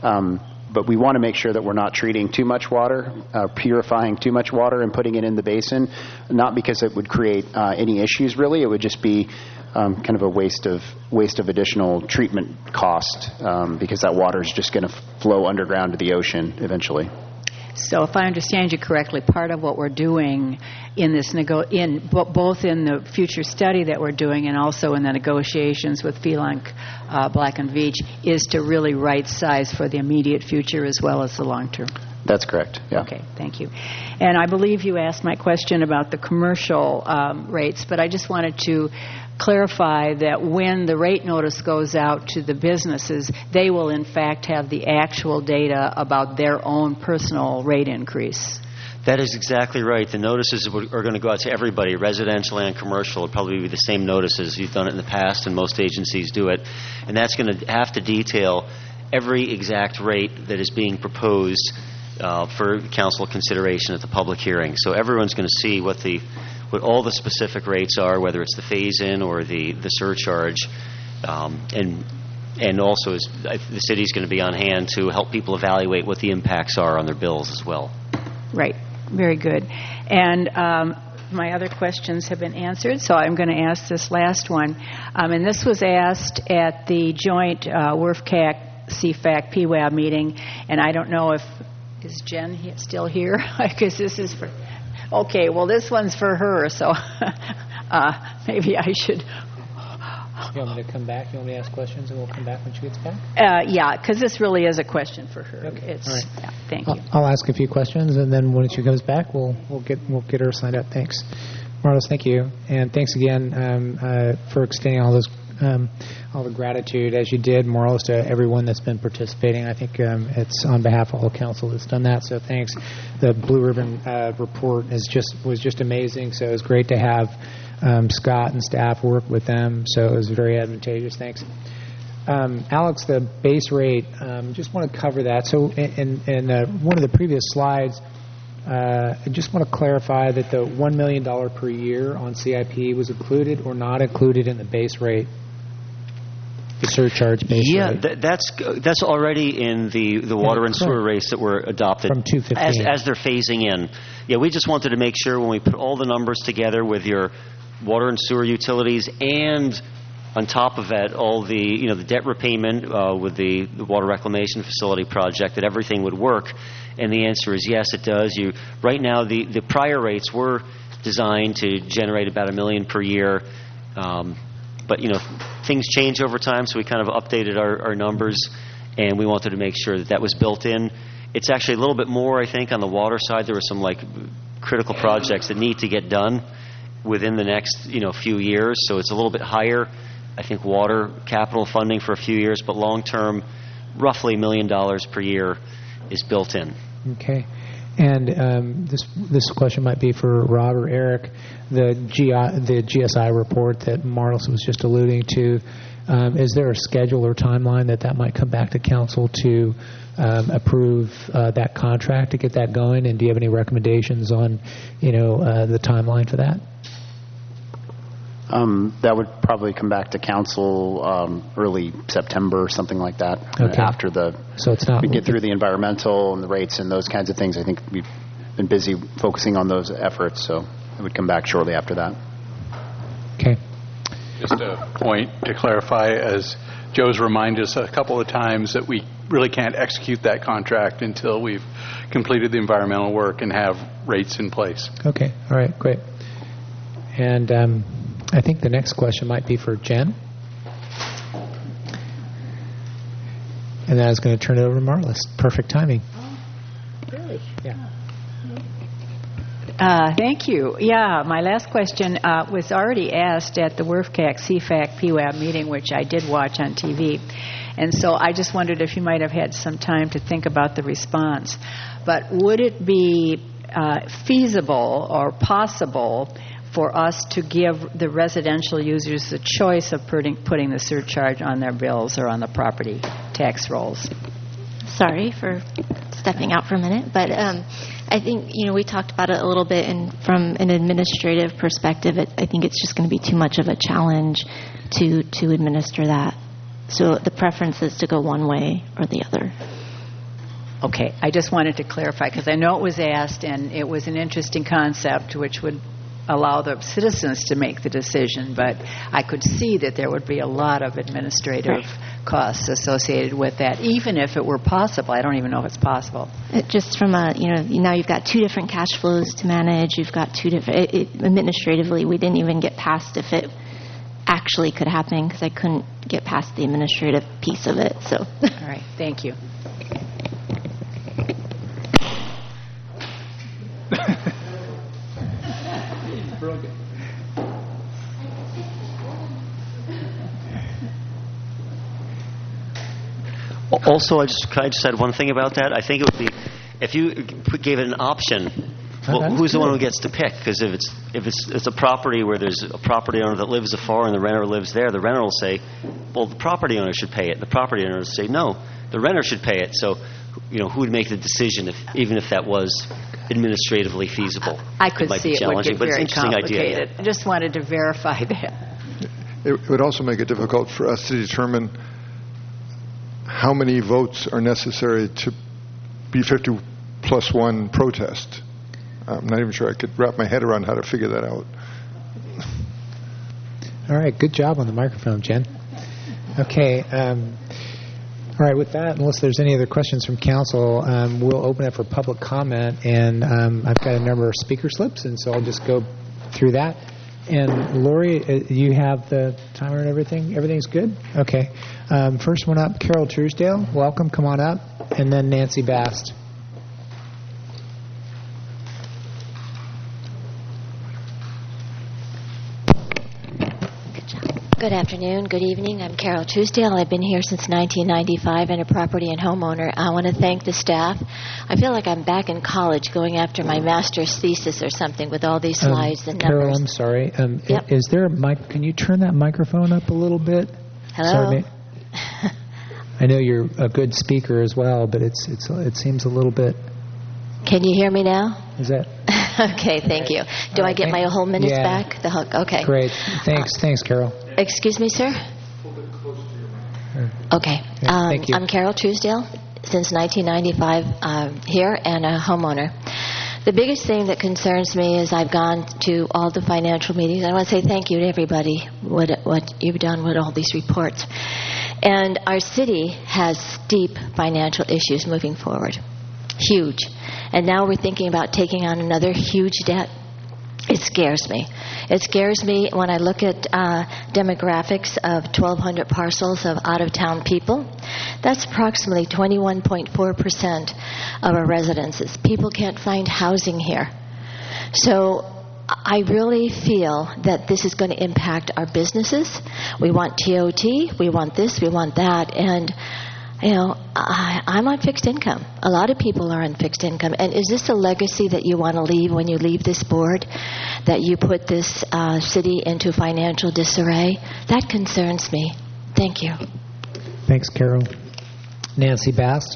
But we want to make sure that we're not treating too much water, purifying too much water and putting it in the basin, not because it would create any issues, really. It would just be kind of a waste of additional treatment cost because that water is just going to flow underground to the ocean eventually. So if I understand you correctly, part of what we're doing in this both in the future study that we're doing and also in the negotiations with Felunk, Black and Veatch, is to really right size for the immediate future as well as the long term. That's correct. Yeah. Okay, thank you. And I believe you asked my question about the commercial rates, but I just wanted to clarify that when the rate notice goes out to the businesses, they will in fact have the actual data about their own personal rate increase. That is exactly right. The notices are going to go out to everybody, residential and commercial. It'll probably be the same notices. You've done it in the past, and most agencies do it. And that's going to have to detail every exact rate that is being proposed for council consideration at the public hearing. So everyone's going to see what all the specific rates are, whether it's the phase-in or the surcharge, and also the city's going to be on hand to help people evaluate what the impacts are on their bills as well. Right. Very good. And my other questions have been answered, so I'm going to ask this last one. And this was asked at the joint WRF-CAC CFAC PWAB meeting, and I don't know if is Jen still here? Because this is for... Okay, well, this one's for her, so maybe I should... You want me to come back? You want me to ask questions, and we'll come back when she gets back? Yeah, because this really is a question for her. Okay. It's, all right. Yeah, thank you. I'll ask a few questions, and then when she comes back, we'll get her signed up. Thanks, Marlos. Thank you, and thanks again for extending all the gratitude as you did, Marlos, to everyone that's been participating. I think it's on behalf of all council that's done that. So thanks. The Blue Ribbon report was just amazing. So it was great to have Scott and staff work with them. So it was very advantageous. Thanks. Alex, the base rate, just want to cover that. So in one of the previous slides, I just want to clarify that the $1 million per year on CIP was included or not included in the base rate, the surcharge base rate. Yeah, that's already in the water and sewer rates that were adopted from 215 as they're phasing in. Yeah, we just wanted to make sure when we put all the numbers together with your water and sewer utilities and on top of that, all the debt repayment with the water reclamation facility project, that everything would work. And the answer is yes, it does. Right now, the prior rates were designed to generate about $1 million per year, but things change over time, so we kind of updated our numbers, and we wanted to make sure that was built in. It's actually a little bit more, I think, on the water side. There were some critical projects that need to get done within the next few years, so it's a little bit higher. I think water capital funding for a few years, but long-term, roughly $1 million per year is built in. Okay. And this question might be for Rob or Eric. The GSI report that Marlis was just alluding to, is there a schedule or timeline that might come back to council to approve that contract to get that going? And do you have any recommendations on the timeline for that? That would probably come back to council early September, something like that. Okay. After we get through the environmental and the rates and those kinds of things. I think we've been busy focusing on those efforts, so it would come back shortly after that. Okay. Just a point to clarify, as Joe's reminded us a couple of times, that we really can't execute that contract until we've completed the environmental work and have rates in place. Okay. All right. Great. And I think the next question might be for Jen. And then I was going to turn it over to Marlis. Perfect timing. Oh, really? Yeah. Thank you. Yeah, my last question was already asked at the WRFCAC CFAC PWAB meeting, which I did watch on TV. And so I just wondered if you might have had some time to think about the response. But would it be feasible or possible for us to give the residential users the choice of putting the surcharge on their bills or on the property tax rolls? Sorry for stepping out for a minute, but I think, we talked about it a little bit, and from an administrative perspective, I think it's just going to be too much of a challenge to administer that. So the preference is to go one way or the other. Okay, I just wanted to clarify, because I know it was asked, and it was an interesting concept, which would allow the citizens to make the decision, but I could see that there would be a lot of administrative costs associated with that, even if it were possible. I don't even know if it's possible. Just from now you've got two different cash flows to manage. You've got two different, administratively, we didn't even get past if it actually could happen, because I couldn't get past the administrative piece of it. So. All right, thank you. Also, I just had one thing about that. I think it would be, if you gave it an option, who's the one who gets to pick? Because if it's a property where there's a property owner that lives afar and the renter lives there, the renter will say, well, the property owner should pay it. The property owner will say, no, the renter should pay it. So, who would make the decision, even if that was administratively feasible? I could see it would get but very it's an interesting complicated. idea. I just wanted to verify that. It would also make it difficult for us to determine how many votes are necessary to be 50 plus 1 protest. I'm not even sure I could wrap my head around how to figure that out. All right, good job on the microphone, Jen. Okay, all right, with that, unless there's any other questions from council, we'll open it for public comment, and I've got a number of speaker slips, and so I'll just go through that. And Lori, you have the timer and everything? Everything's good? Okay. First one up, Carol Truesdale. Welcome. Come on up. And then Nancy Bast. Good afternoon, good evening. I'm Carol Truesdale. I've been here since 1995 and a property and homeowner. I want to thank the staff. I feel like I'm back in college going after my master's thesis or something with all these slides and numbers. Carol, I'm sorry. Yep. Is there a mic? Can you turn that microphone up a little bit? Hello? Sorry, I know you're a good speaker as well, but it seems a little bit. Can you hear me now? Is that? Okay, thank you. Do I get my whole minutes back? The hook. Okay. Great. Thanks, Carol. Excuse me, sir? Okay. Thank you. I'm Carol Truesdale, since 1995 here, and a homeowner. The biggest thing that concerns me is I've gone to all the financial meetings. I want to say thank you to everybody, what you've done with all these reports. And our city has deep financial issues moving forward. Huge. And now we're thinking about taking on another huge debt. It scares me. It scares me when I look at demographics of 1,200 parcels of out-of-town people. That's approximately 21.4% of our residences. People can't find housing here. So I really feel that this is going to impact our businesses. We want TOT, we want this, we want that, and I'm on fixed income. A lot of people are on fixed income. And is this a legacy that you want to leave when you leave this board, that you put this city into financial disarray? That concerns me. Thank you. Thanks, Carol. Nancy Bast.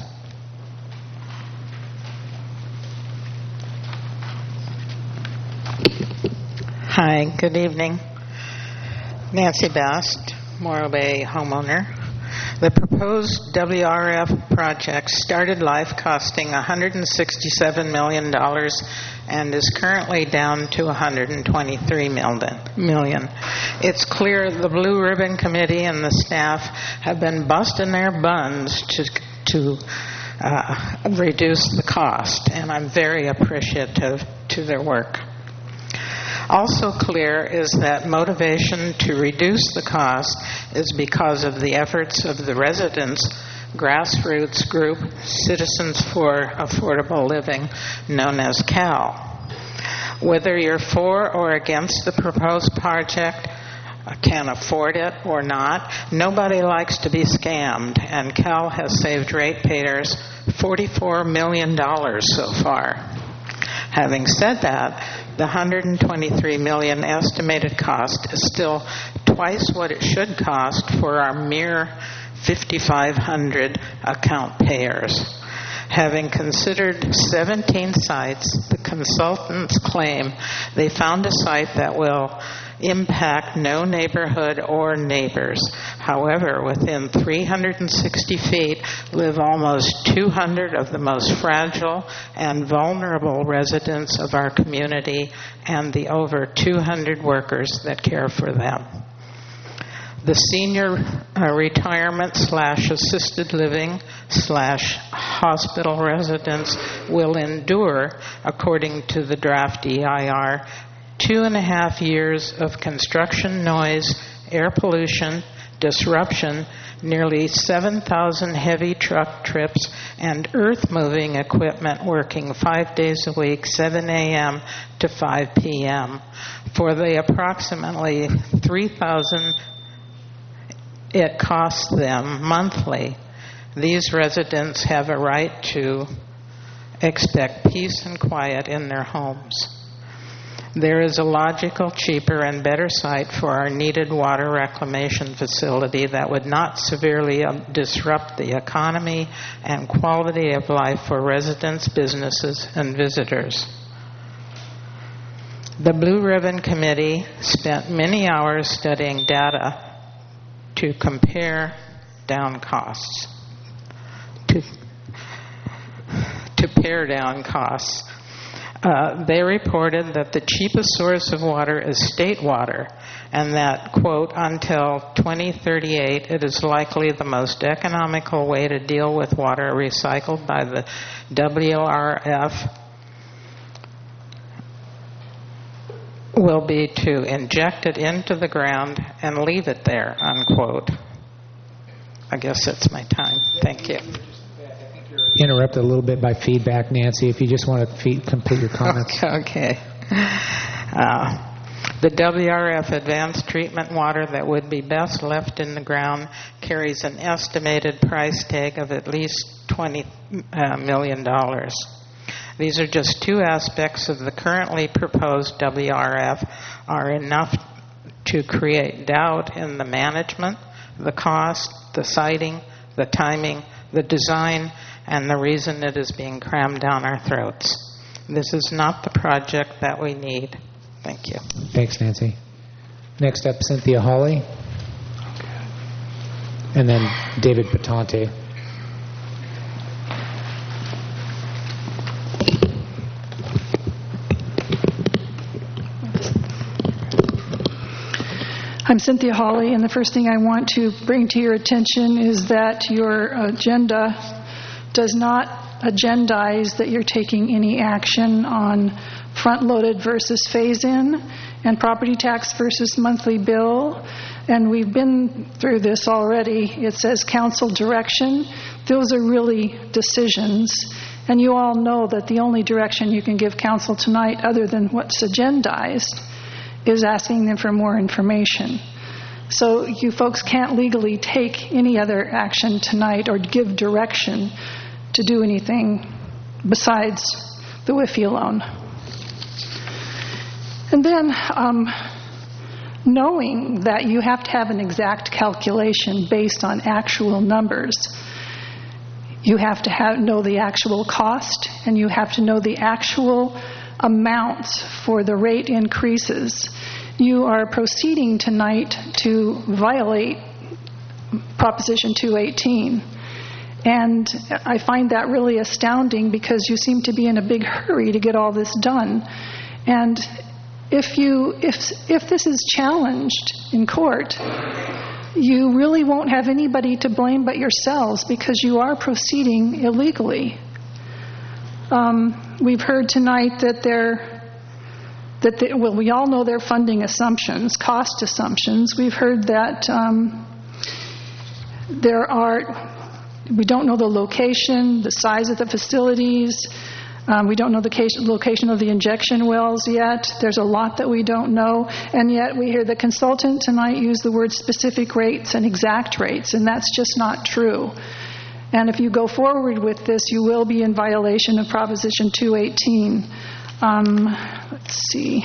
Hi, good evening. Nancy Bast, Morro Bay homeowner. The proposed WRF project started life costing $167 million and is currently down to $123 million. It's clear the Blue Ribbon Committee and the staff have been busting their buns to reduce the cost, and I'm very appreciative to their work. Also clear is that motivation to reduce the cost is because of the efforts of the residents' grassroots group, Citizens for Affordable Living, known as CAL. Whether you're for or against the proposed project, can afford it or not, nobody likes to be scammed, and CAL has saved ratepayers $44 million so far. Having said that, the $123 million estimated cost is still twice what it should cost for our mere 5,500 account payers. Having considered 17 sites, the consultants claim they found a site that will impact no neighborhood or neighbors. However, within 360 feet live almost 200 of the most fragile and vulnerable residents of our community and the over 200 workers that care for them. The senior retirement / assisted living / hospital residents will endure, according to the draft EIR, 2.5 years of construction noise, air pollution, disruption, nearly 7,000 heavy truck trips, and earth-moving equipment working 5 days a week, 7 a.m. to 5 p.m. For the approximately $3,000 it costs them monthly, these residents have a right to expect peace and quiet in their homes. There is a logical, cheaper, and better site for our needed water reclamation facility that would not severely disrupt the economy and quality of life for residents, businesses, and visitors. The Blue Ribbon Committee spent many hours studying data to compare down costs, to pare down costs. They reported that the cheapest source of water is state water, and that, quote, until 2038, it is likely the most economical way to deal with water recycled by the WRF will be to inject it into the ground and leave it there, unquote. I guess that's my time. Thank you. Interrupted a little bit by feedback, Nancy, if you just want to complete your comments. Okay. The WRF advanced treatment water that would be best left in the ground carries an estimated price tag of at least $20 million. These are just two aspects of the currently proposed WRF are enough to create doubt in the management, the cost, the siting, the timing, the design, and the reason it is being crammed down our throats. This is not the project that we need. Thank you. Thanks, Nancy. Next up, Cynthia Hawley. And then David Patante. I'm Cynthia Hawley, and the first thing I want to bring to your attention is that your agenda does not agendize that you're taking any action on front-loaded versus phase-in and property tax versus monthly bill. And we've been through this already. It says council direction. Those are really decisions. And you all know that the only direction you can give council tonight, other than what's agendized, is asking them for more information. So you folks can't legally take any other action tonight or give direction to do anything besides the WIFI loan. And then knowing that you have to have an exact calculation based on actual numbers, you have to know the actual cost, and you have to know the actual amounts for the rate increases. You are proceeding tonight to violate Proposition 218. And I find that really astounding because you seem to be in a big hurry to get all this done. And if this is challenged in court, you really won't have anybody to blame but yourselves because you are proceeding illegally. We've heard tonight that we all know their funding assumptions, cost assumptions. We've heard that we don't know the location, the size of the facilities. We don't know the location of the injection wells yet. There's a lot that we don't know. And yet we hear the consultant tonight use the word specific rates and exact rates, and that's just not true. And if you go forward with this, you will be in violation of Proposition 218. Let's see.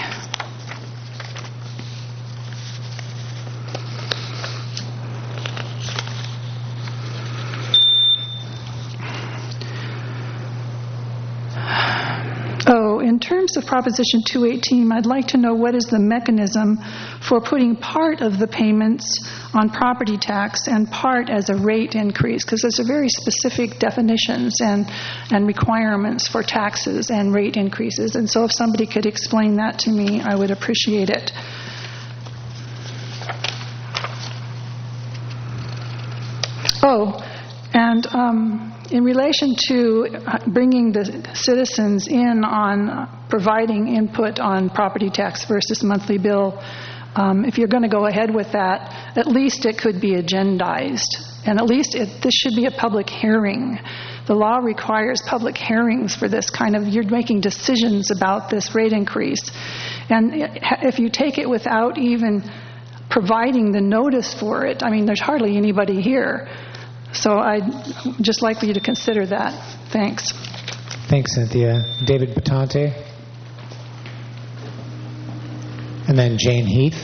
In terms of Proposition 218, I'd like to know what is the mechanism for putting part of the payments on property tax and part as a rate increase, because there's a very specific definitions and requirements for taxes and rate increases. And so if somebody could explain that to me, I would appreciate it. In relation to bringing the citizens in on providing input on property tax versus monthly bill, if you're going to go ahead with that, at least it could be agendized. And at least this should be a public hearing. The law requires public hearings for this kind of, you're making decisions about this rate increase. And if you take it without even providing the notice for it, I mean, there's hardly anybody here. So I'd just like for you to consider that. Thanks. Thanks, Cynthia. David Patante. And then Jane Heath.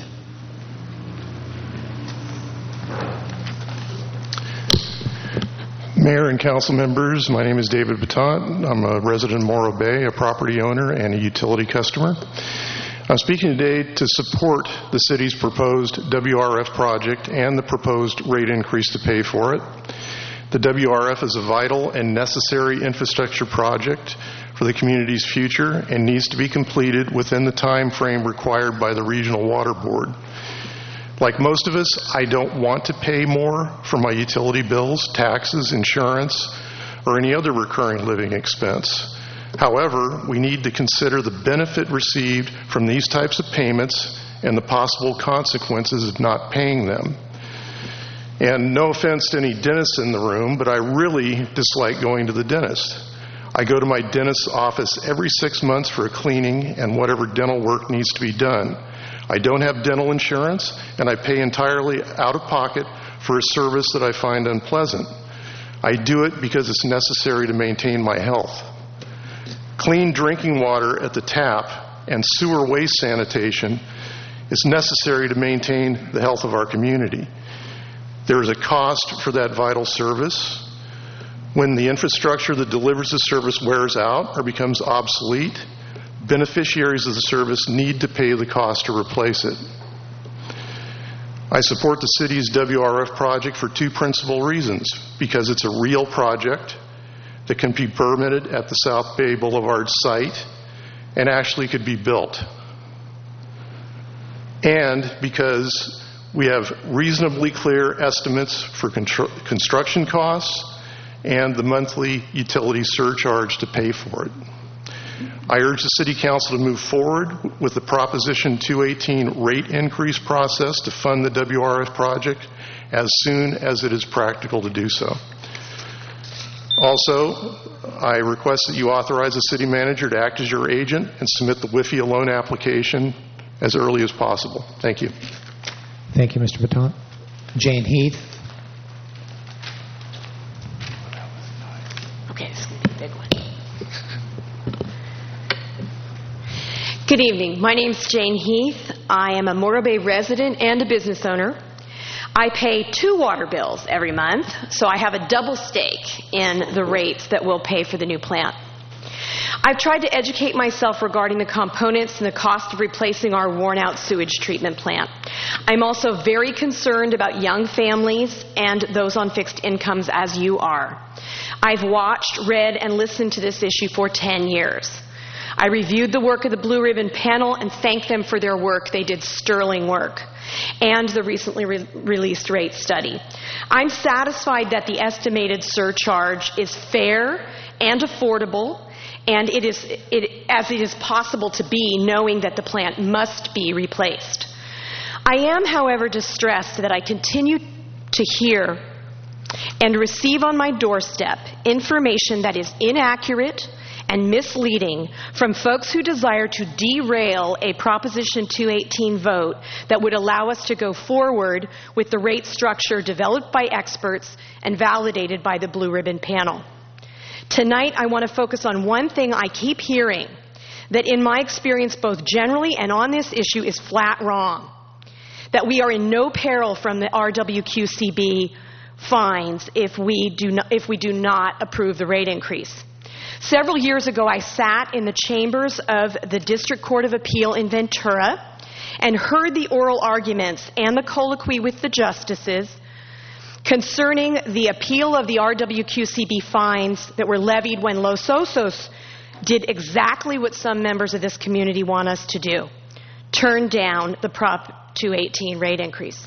Mayor and council members, my name is David Batant. I'm a resident in Morro Bay, a property owner and a utility customer. I'm speaking today to support the city's proposed WRF project and the proposed rate increase to pay for it. The WRF is a vital and necessary infrastructure project for the community's future and needs to be completed within the time frame required by the Regional Water Board. Like most of us, I don't want to pay more for my utility bills, taxes, insurance, or any other recurring living expense. However, we need to consider the benefit received from these types of payments and the possible consequences of not paying them. And no offense to any dentists in the room, but I really dislike going to the dentist. I go to my dentist's office every 6 months for a cleaning and whatever dental work needs to be done. I don't have dental insurance, and I pay entirely out of pocket for a service that I find unpleasant. I do it because it's necessary to maintain my health. Clean drinking water at the tap and sewer waste sanitation is necessary to maintain the health of our community. There is a cost for that vital service. When the infrastructure that delivers the service wears out or becomes obsolete, beneficiaries of the service need to pay the cost to replace it. I support the city's WRF project for two principal reasons. Because it's a real project that can be permitted at the South Bay Boulevard site and actually could be built. And because we have reasonably clear estimates for construction costs and the monthly utility surcharge to pay for it. I urge the City Council to move forward with the Proposition 218 rate increase process to fund the WRF project as soon as it is practical to do so. Also, I request that you authorize the city manager to act as your agent and submit the WIFIA loan application as early as possible. Thank you. Thank you, Mr. Baton. Jane Heath. Okay, this is going to be a big one. Good evening. My name is Jane Heath. I am a Morro Bay resident and a business owner. I pay 2 water bills every month, so I have a double stake in the rates that we'll pay for the new plant. I've tried to educate myself regarding the components and the cost of replacing our worn-out sewage treatment plant. I'm also very concerned about young families and those on fixed incomes, as you are. I've watched, read, and listened to this issue for 10 years. I reviewed the work of the Blue Ribbon panel and thanked them for their work. They did sterling work. And the recently released rate study. I'm satisfied that the estimated surcharge is fair and affordable, and as it is possible to be, knowing that the plant must be replaced. I am, however, distressed that I continue to hear and receive on my doorstep information that is inaccurate and misleading from folks who desire to derail a Proposition 218 vote that would allow us to go forward with the rate structure developed by experts and validated by the Blue Ribbon panel. Tonight, I want to focus on one thing I keep hearing that in my experience both generally and on this issue is flat wrong. That we are in no peril from the RWQCB fines if we do not approve the rate increase. Several years ago, I sat in the chambers of the District Court of Appeal in Ventura and heard the oral arguments and the colloquy with the justices concerning the appeal of the RWQCB fines that were levied when Los Osos did exactly what some members of this community want us to do, turn down the Prop 218 rate increase.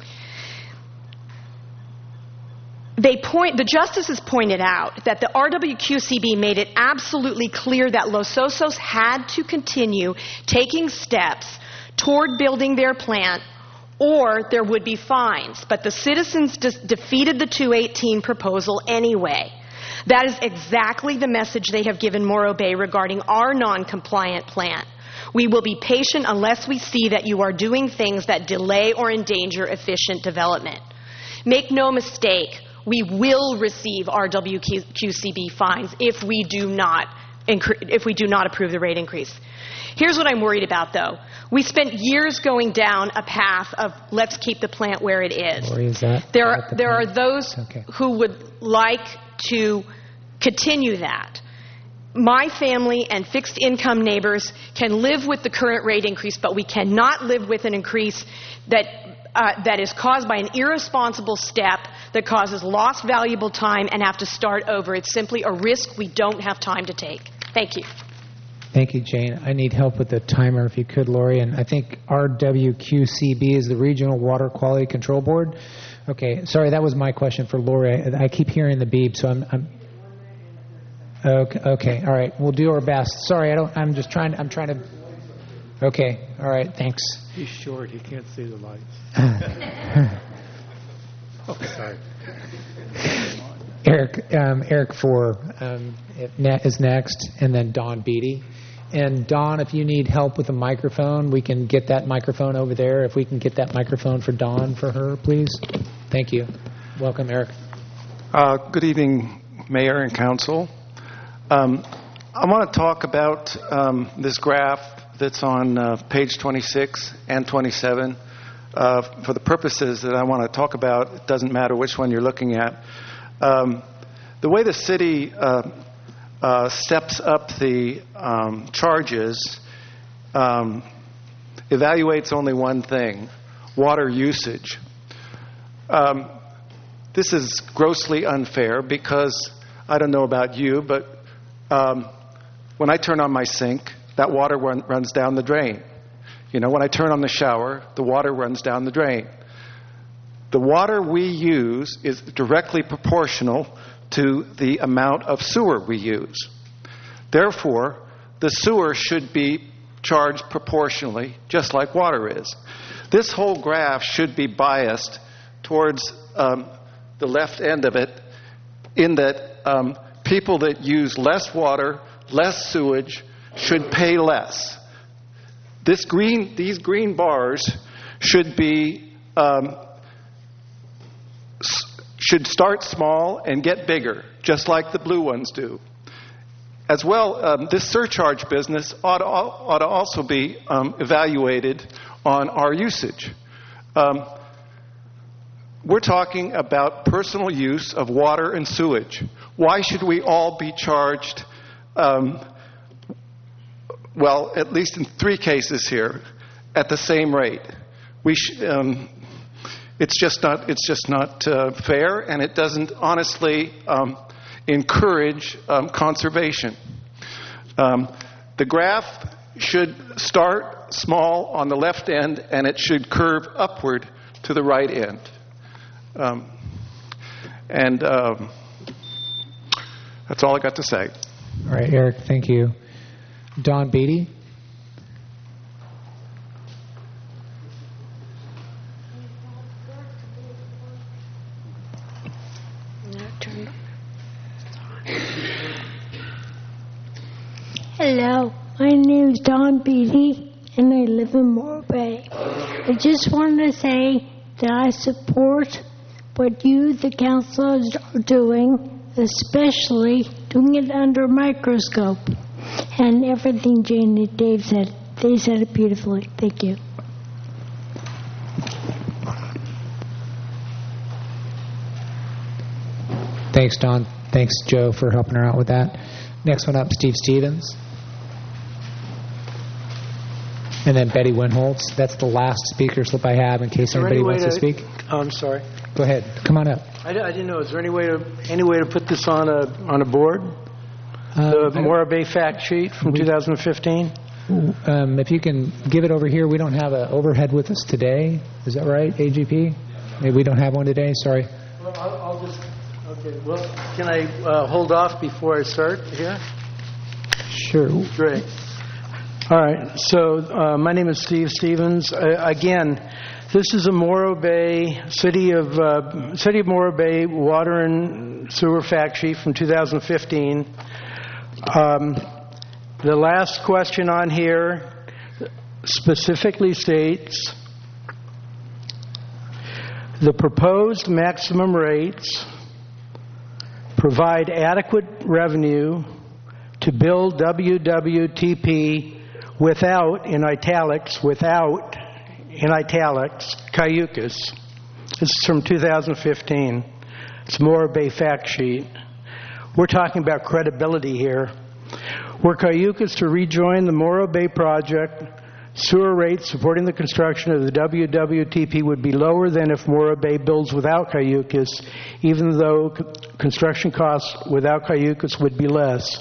The justices pointed out that the RWQCB made it absolutely clear that Los Osos had to continue taking steps toward building their plant or there would be fines. But the citizens defeated the 218 proposal anyway. That is exactly the message they have given Morro Bay regarding our non-compliant plant. We will be patient unless we see that you are doing things that delay or endanger efficient development. Make no mistake, we will receive RWQCB fines if we do not approve the rate increase. Here's what I'm worried about, though. We spent years going down a path of let's keep the plant where it is. Or is that there are those who would like to continue that. My family and fixed income neighbors can live with the current rate increase, but we cannot live with an increase that is caused by an irresponsible step that causes lost valuable time and have to start over. It's simply a risk we don't have time to take. Thank you. Thank you, Jane. I need help with the timer, if you could, Lori. And I think RWQCB is the Regional Water Quality Control Board. Okay, sorry, that was my question for Lori. I keep hearing the beep, so I'm okay. All right, we'll do our best. Sorry, I'm trying to. Okay, all right, thanks. He's short. He can't see the lights. Oh, sorry. Eric Four is next, and then Dawn Beatty. And Dawn, if you need help with a microphone, we can get that microphone over there. If we can get that microphone for Dawn for her, please. Thank you. Welcome, Eric. Good evening, Mayor and Council. I want to talk about this graph that's on page 26 and 27 for the purposes that I want to talk about, it doesn't matter which one you're looking at. The way the city steps up the charges evaluates only one thing: water usage. This is grossly unfair because I don't know about you, but when I turn on my sink, that water runs down the drain. When I turn on the shower, the water runs down the drain. The water we use is directly proportional to the amount of sewer we use. Therefore, the sewer should be charged proportionally, just like water is. This whole graph should be biased towards the left end of it, in that people that use less water, less sewage, should pay less. These green bars should be should start small and get bigger, just like the blue ones do. As well, this surcharge business ought to also be evaluated on our usage. We're talking about personal use of water and sewage. Why should we all be charged, well, at least in 3 cases here, at the same rate? It's just not fair, and it doesn't honestly encourage conservation. The graph should start small on the left end, and it should curve upward to the right end. That's all I got to say. All right, Eric, thank you. Don Beatty. Hello, my name is Don Beatty, and I live in Morro Bay. I just wanted to say that I support what you, the councilors, are doing, especially doing it under a microscope. And everything Jane and Dave said, they said it beautifully. Thank you. Thanks, Don. Thanks, Joe, for helping her out with that. Next one up, Steve Stevens. And then Betty Winholtz. That's the last speaker slip I have in case anybody wants to speak. I'm sorry. Go ahead. Come on up. I didn't know. Is there any way to put this on a board? The Morro Bay fact sheet from 2015. If you can give it over here, we don't have an overhead with us today. Is that right, AGP? Maybe we don't have one today. Sorry. Well, I'll just. Okay. Well, can I hold off before I start here? Sure. Great. All right. So my name is Steve Stevens. Again, this is a Morro Bay City of Morro Bay water and sewer fact sheet from 2015. The last question on here specifically states the proposed maximum rates provide adequate revenue to build WWTP without, in italics, Cayucas. This is from 2015. It's Morro Bay fact sheet. We're talking about credibility here. Were Cayucas to rejoin the Morro Bay project, sewer rates supporting the construction of the WWTP would be lower than if Morro Bay builds without Cayucas, even though construction costs without Cayucas would be less.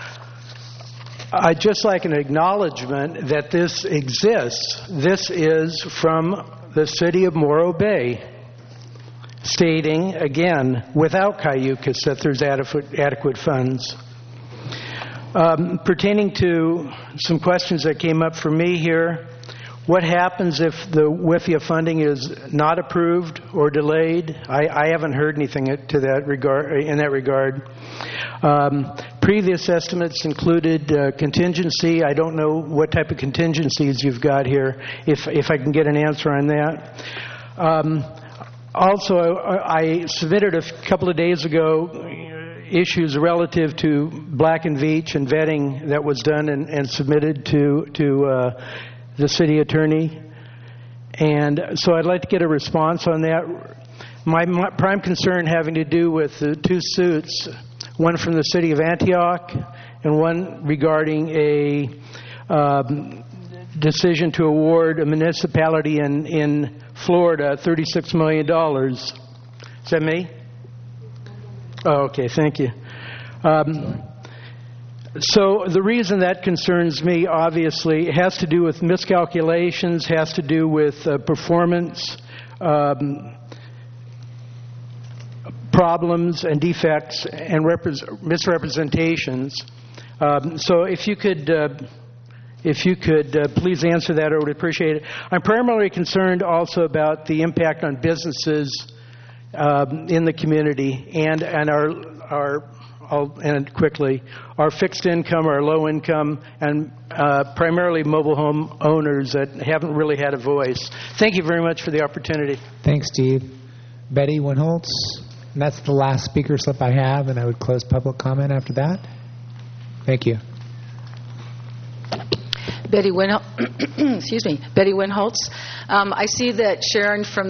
I'd just like an acknowledgement that this exists. This is from the city of Morro Bay, stating, again, without Cayucas, that there's adequate funds. Pertaining to some questions that came up for me here, what happens if the WIFIA funding is not approved or delayed? I haven't heard anything to that regard. Previous estimates included contingency. I don't know what type of contingencies you've got here, if I can get an answer on that. Also, I submitted a couple of days ago issues relative to Black and Veatch and vetting that was done and submitted to the city attorney. And so I'd like to get a response on that. My prime concern having to do with the two suits, one from the city of Antioch and one regarding a decision to award a municipality in Florida $36 million. Is that me? Oh, okay, thank you. So the reason that concerns me, obviously, has to do with miscalculations, has to do with performance problems and defects and misrepresentations. So if you could please answer that, I would appreciate it. I'm primarily concerned also about the impact on businesses in the community and our fixed income, our low income, and primarily mobile home owners that haven't really had a voice. Thank you very much for the opportunity. Thanks, Steve. Betty Winholtz, and that's the last speaker slip I have, and I would close public comment after that. Thank you. Betty Winholtz. I see that Sharon from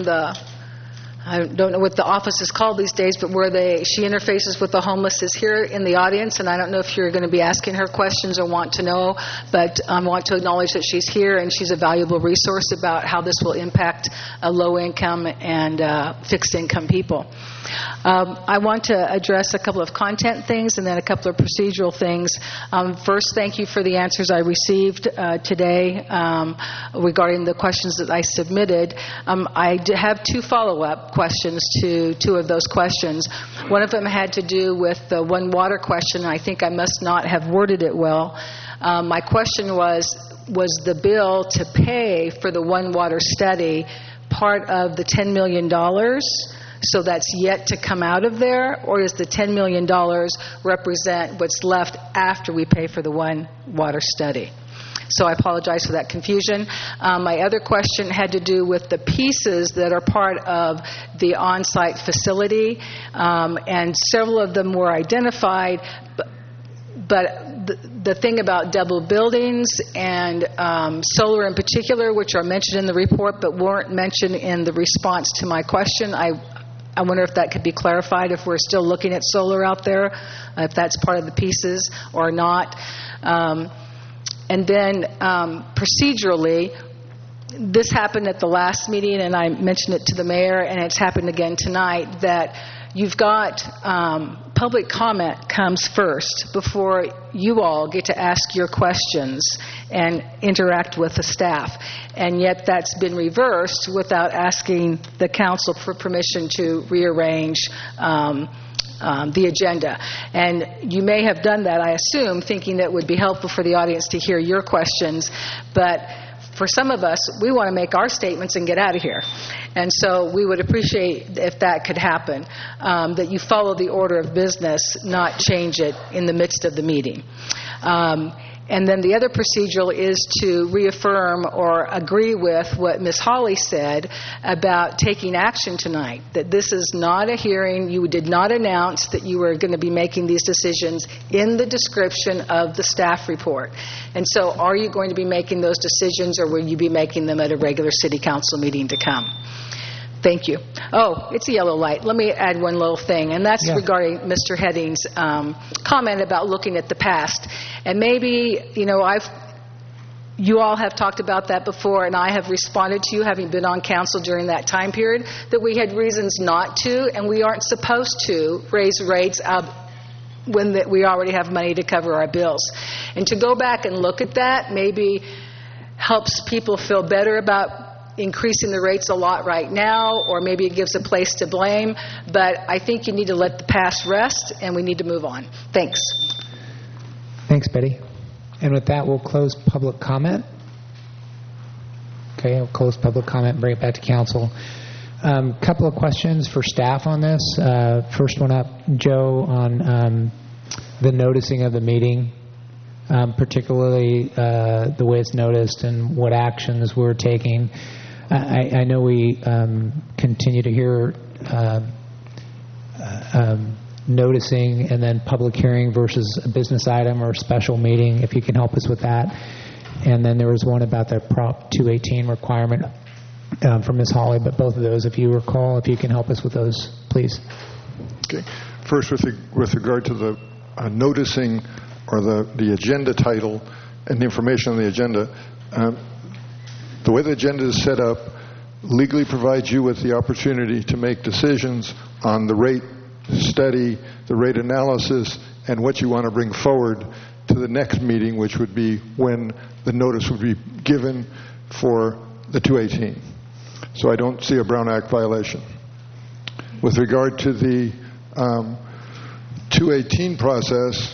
I don't know what the office is called these days, but she interfaces with the homeless is here in the audience, and I don't know if you're going to be asking her questions or want to know, but I want to acknowledge that she's here and she's a valuable resource about how this will impact low-income and fixed-income people. I want to address a couple of content things and then a couple of procedural things. First, thank you for the answers I received today regarding the questions that I submitted. I have two follow-up questions to two of those questions. One of them had to do with the One Water question. I think I must not have worded it well. My question was the bill to pay for the One Water study part of the $10 million? So that's yet to come out of there, or does the $10 million represent what's left after we pay for the One Water study? So I apologize for that confusion. My other question had to do with the pieces that are part of the on-site facility, and several of them were identified, but the thing about double buildings and solar in particular, which are mentioned in the report but weren't mentioned in the response to my question, I wonder if that could be clarified, if we're still looking at solar out there, if that's part of the pieces or not. And then procedurally, this happened at the last meeting, and I mentioned it to the mayor, and it's happened again tonight, that you've got public comment comes first before you all get to ask your questions and interact with the staff. And yet that's been reversed without asking the council for permission to rearrange the agenda. And you may have done that, I assume, thinking that it would be helpful for the audience to hear your questions. But for some of us, we want to make our statements and get out of here. And so we would appreciate if that could happen, that you follow the order of business, not change it in the midst of the meeting. And then the other procedural is to reaffirm or agree with what Ms. Hawley said about taking action tonight, that this is not a hearing. You did not announce that you were going to be making these decisions in the description of the staff report. And so are you going to be making those decisions, or will you be making them at a regular city council meeting to come? Thank you. Oh, it's a yellow light. Let me add one little thing, and that's regarding Mr. Heading's comment about looking at the past. And maybe, you all have talked about that before, and I have responded to you, having been on council during that time period, that we had reasons not to, and we aren't supposed to raise rates when we already have money to cover our bills. And to go back and look at that maybe helps people feel better about increasing the rates a lot right now, or maybe it gives a place to blame. But I think you need to let the past rest, and we need to move on. Thanks. Thanks, Betty. And with that, we'll close public comment. Okay, I'll close public comment and bring it back to council. Couple of questions for staff on this. First one up, Joe, on the noticing of the meeting, particularly the way it's noticed and what actions we're taking. I know we continue to hear noticing and then public hearing versus a business item or a special meeting, if you can help us with that. And then there was one about the Prop 218 requirement. from Ms. Hawley, but both of those, if you recall, if you can help us with those, please. Okay. First, with regard to the noticing or the agenda title and the information on the agenda, the way the agenda is set up legally provides you with the opportunity to make decisions on the rate study, the rate analysis, and what you want to bring forward to the next meeting, which would be when the notice would be given for the 218. So I don't see a Brown Act violation. With regard to the 218 process,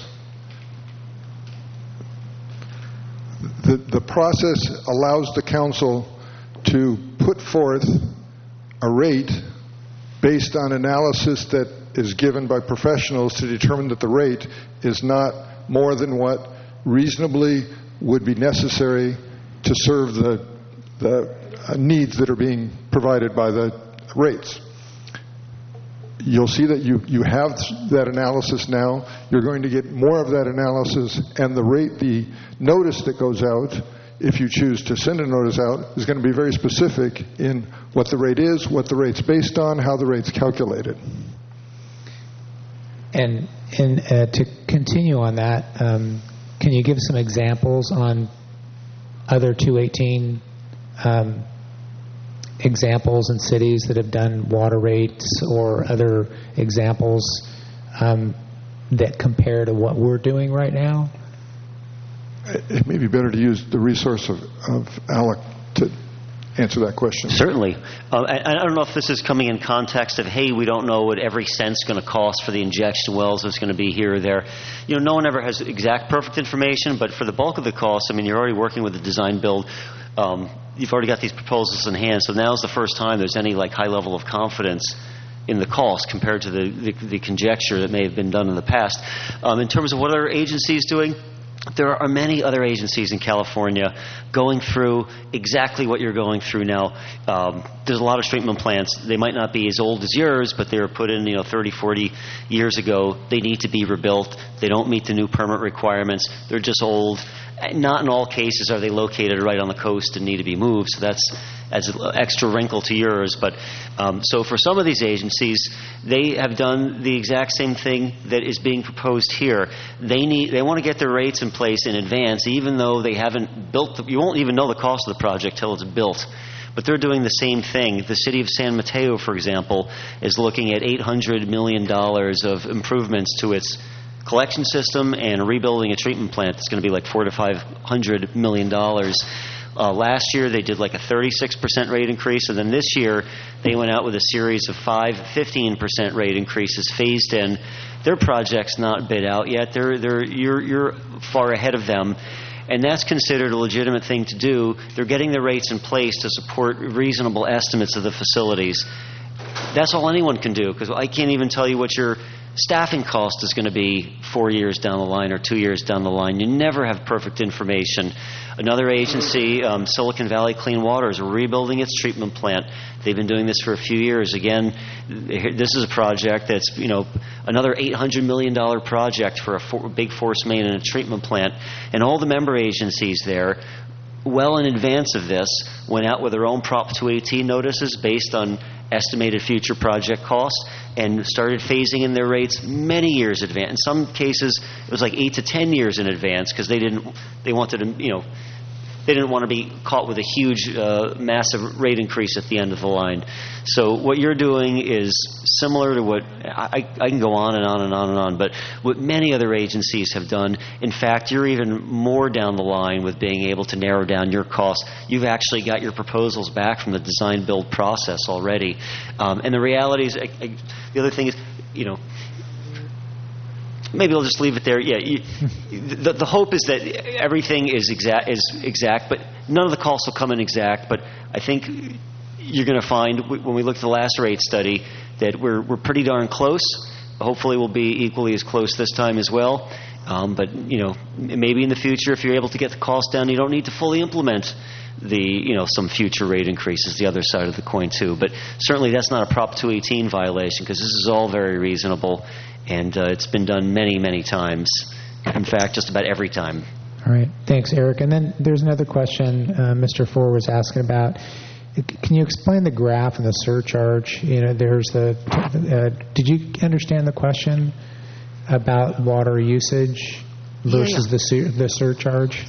the process allows the council to put forth a rate based on analysis that is given by professionals to determine that the rate is not more than what reasonably would be necessary to serve the needs that are being provided by the rates. You'll see that you have that analysis now. You're going to get more of that analysis, and the notice that goes out, if you choose to send a notice out, is going to be very specific in what the rate is, what the rate's based on, how the rate's calculated. And to continue on that, can you give some examples on other 218 examples in cities that have done water rates, or other examples that compare to what we're doing right now? It may be better to use the resource of Alec to answer that question. Certainly. I don't know if this is coming in context of, hey, we don't know what every cent's going to cost for the injection wells. It's going to be here or there. No one ever has exact perfect information, but for the bulk of the cost, you're already working with the design build. You've already got these proposals in hand, so now's the first time there's any high level of confidence in the cost compared to the conjecture that may have been done in the past. In terms of what other agencies doing, there are many other agencies in California going through exactly what you're going through now. There's a lot of treatment plants. They might not be as old as yours, but they were put in 30, 40 years ago. They need to be rebuilt. They don't meet the new permit requirements. They're just old. Not in all cases are they located right on the coast and need to be moved, so that's adds an extra wrinkle to yours. But so for some of these agencies, they have done the exact same thing that is being proposed here. They want to get their rates in place in advance, even though they haven't built. You won't even know the cost of the project till it's built. But they're doing the same thing. The city of San Mateo, for example, is looking at $800 million of improvements to its collection system and rebuilding a treatment plant that's going to be like $400 to $500 million. Last year they did like a 36% rate increase, and then this year they went out with a series of 15% rate increases phased in. Their project's not bid out yet. You're far ahead of them. And that's considered a legitimate thing to do. They're getting the rates in place to support reasonable estimates of the facilities. That's all anyone can do, because I can't even tell you what your staffing cost is going to be 4 years down the line or 2 years down the line. You never have perfect information. Another agency, Silicon Valley Clean Water, is rebuilding its treatment plant. They've been doing this for a few years. Again, this is a project that's, another $800 million project for a big force main and a treatment plant. And all the member agencies there, well in advance of this, went out with their own Prop 218 notices based on estimated future project costs and started phasing in their rates many years in advance. In some cases, it was like 8 to 10 years in advance, because they didn't want to be caught with a huge, massive rate increase at the end of the line. So what you're doing is similar to what I can go on and on and on and on, but what many other agencies have done. In fact, you're even more down the line with being able to narrow down your costs. You've actually got your proposals back from the design build process already. And the reality is, the other thing is, maybe I'll just leave it there. Yeah, the hope is that everything is exact, but none of the costs will come in exact. But I think you're going to find, when we look at the last rate study, that we're pretty darn close. Hopefully we'll be equally as close this time as well. But maybe in the future, if you're able to get the cost down, you don't need to fully implement some future rate increases, the other side of the coin too. But certainly that's not a Prop 218 violation, because this is all very reasonable. And it's been done many, many times. In fact, just about every time. All right. Thanks, Eric. And then there's another question Mr. Ford was asking about. Can you explain the graph and the surcharge? There's did you understand the question about water usage versus the surcharge?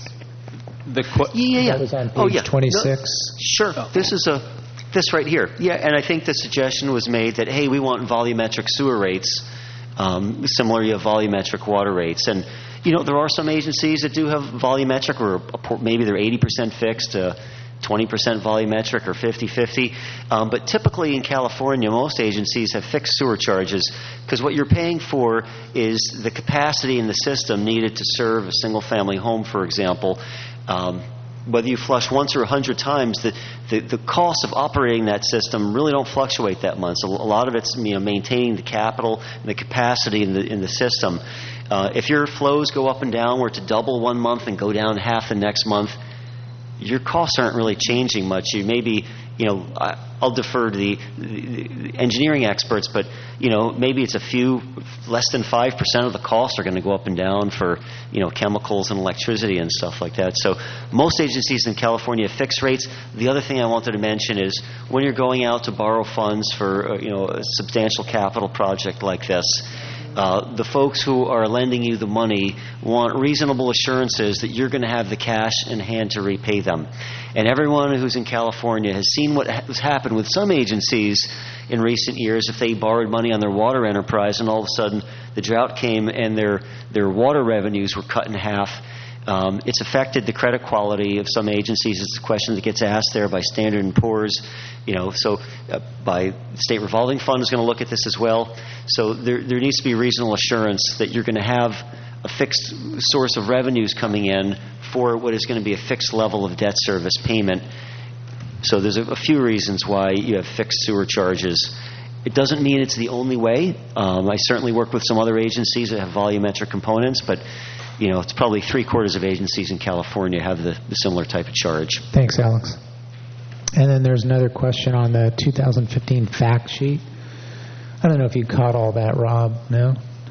That was on page 26. No, sure. This right here. Yeah, and I think the suggestion was made that, hey, we want volumetric sewer rates, similar to volumetric water rates. And, there are some agencies that do have volumetric, or maybe they're 80% fixed, 20% volumetric, or 50-50. But typically in California, most agencies have fixed sewer charges, because what you're paying for is the capacity in the system needed to serve a single-family home, for example. Whether you flush once or 100 times, the costs of operating that system really don't fluctuate that much. A lot of it's maintaining the capital and the capacity in the system. If your flows go up and down, where to double one month and go down half the next month, your costs aren't really changing much. You maybe, I'll defer to the engineering experts, but maybe it's less than 5% of the costs are going to go up and down for chemicals and electricity and stuff like that. So most agencies in California have fixed rates. The other thing I wanted to mention is when you're going out to borrow funds for a substantial capital project like this, the folks who are lending you the money want reasonable assurances that you're going to have the cash in hand to repay them. And everyone who's in California has seen what has happened with some agencies in recent years. If they borrowed money on their water enterprise and all of a sudden the drought came and their water revenues were cut in half, it's affected the credit quality of some agencies. It's a question that gets asked there by Standard & Poor's. By the State Revolving Fund is going to look at this as well. So there needs to be reasonable assurance that you're going to have a fixed source of revenues coming in for what is going to be a fixed level of debt service payment. So there's a few reasons why you have fixed sewer charges. It doesn't mean it's the only way. I certainly work with some other agencies that have volumetric components, but it's probably 3/4 of agencies in California have the similar type of charge. Thanks, Alex. And then there's another question on the 2015 fact sheet. I don't know if you caught all that, Rob. No?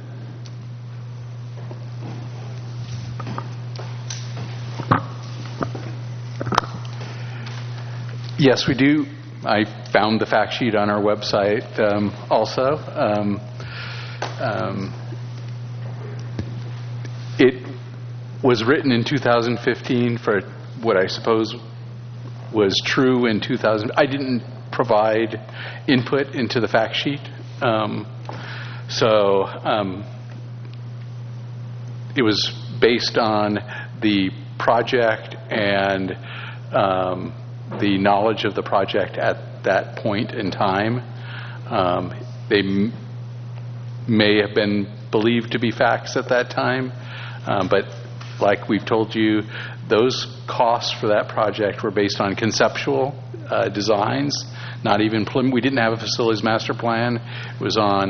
Yes, we do. I found the fact sheet on our website also. It was written in 2015 for what I suppose was true in 2000. I didn't provide input into the fact sheet. It was based on the project and the knowledge of the project at that point in time. They may have been believed to be facts at that time, but like we've told you, those costs for that project were based on conceptual designs, not even we didn't have a facilities master plan. It was on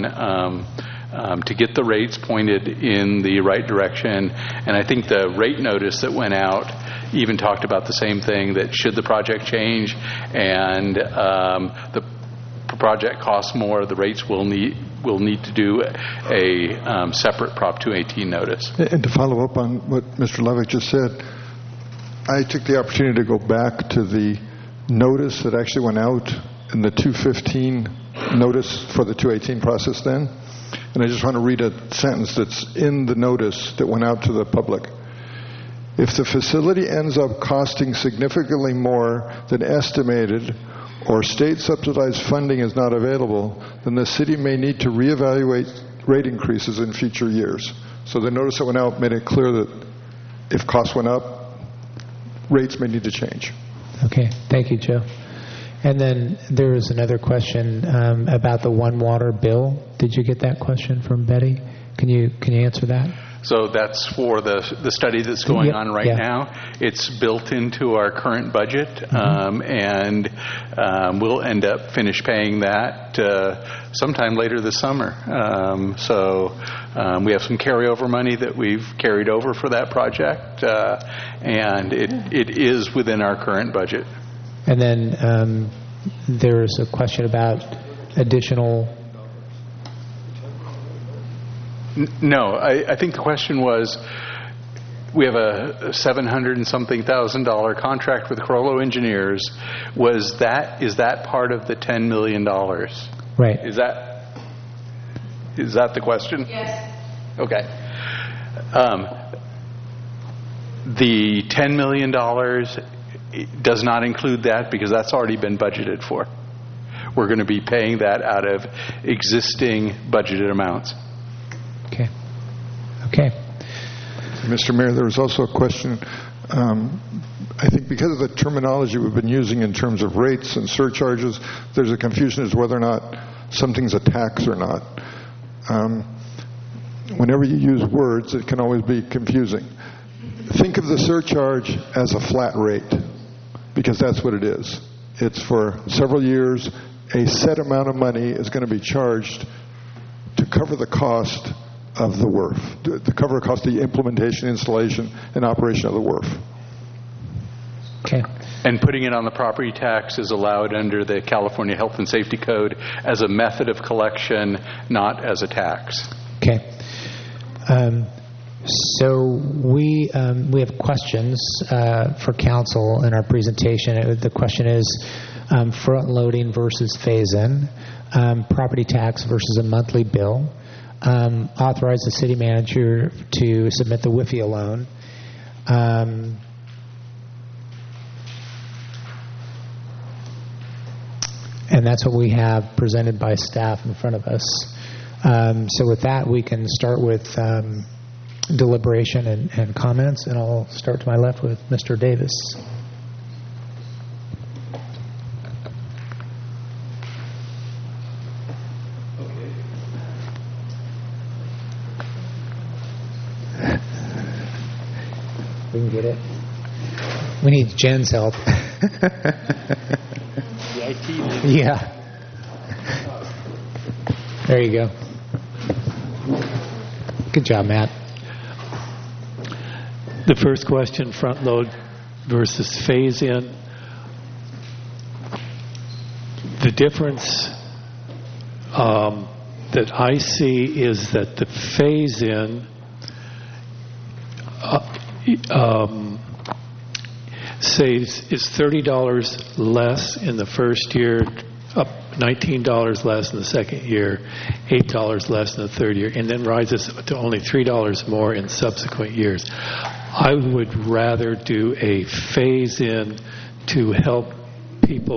to get the rates pointed in the right direction. And I think the rate notice that went out even talked about the same thing, that should the project change and the project costs more, the rates will need to do a separate Prop 218 notice. And to follow up on what Mr. Levick just said, I took the opportunity to go back to the notice that actually went out in the 215 notice for the 218 process then. And I just want to read a sentence that's in the notice that went out to the public. If the facility ends up costing significantly more than estimated or state subsidized funding is not available, then the city may need to reevaluate rate increases in future years. So the notice that went out made it clear that if costs went up, rates may need to change. Okay. Thank you, Joe. And then there was another question about the One Water bill. Did you get that question from Betty? Can you answer that? So that's for the study that's going on right now. It's built into our current budget, and we'll end up finish paying that sometime later this summer. We have some carryover money that we've carried over for that project, and it is within our current budget. And then there's a question about additional... No, I think the question was, we have a $700 and something thousand contract with Crollo Engineers. Is that part of the $10 million? Right. Is that the question? Yes. Okay. The $10 million does not include that because that's already been budgeted for. We're going to be paying that out of existing budgeted amounts. Okay. Okay. Mr. Mayor, there was also a question. I think because of the terminology we've been using in terms of rates and surcharges, there's a confusion as to whether or not something's a tax or not. Whenever you use words, it can always be confusing. Think of the surcharge as a flat rate, because that's what it is. It's for several years. A set amount of money is going to be charged to cover the cost of the WRF, to cover the cost of the implementation, installation, and operation of the WRF. Okay. And putting it on the property tax is allowed under the California Health and Safety Code as a method of collection, not as a tax. Okay. So we have questions for council in our presentation. The question is front loading versus phase-in, property tax versus a monthly bill, authorize the city manager to submit the WIFIA loan, and that's what we have presented by staff in front of us. So with that, we can start with deliberation and comments, and I'll start to my left with Mr. Davis. We can get it. We need Jen's help. Yeah. There you go. Good job, Matt. The first question, front load versus phase in. The difference that I see is that the phase in is $30 less in the first year, up $19 less in the second year, $8 less in the third year, and then rises to only $3 more in subsequent years. I would rather do a phase-in to help people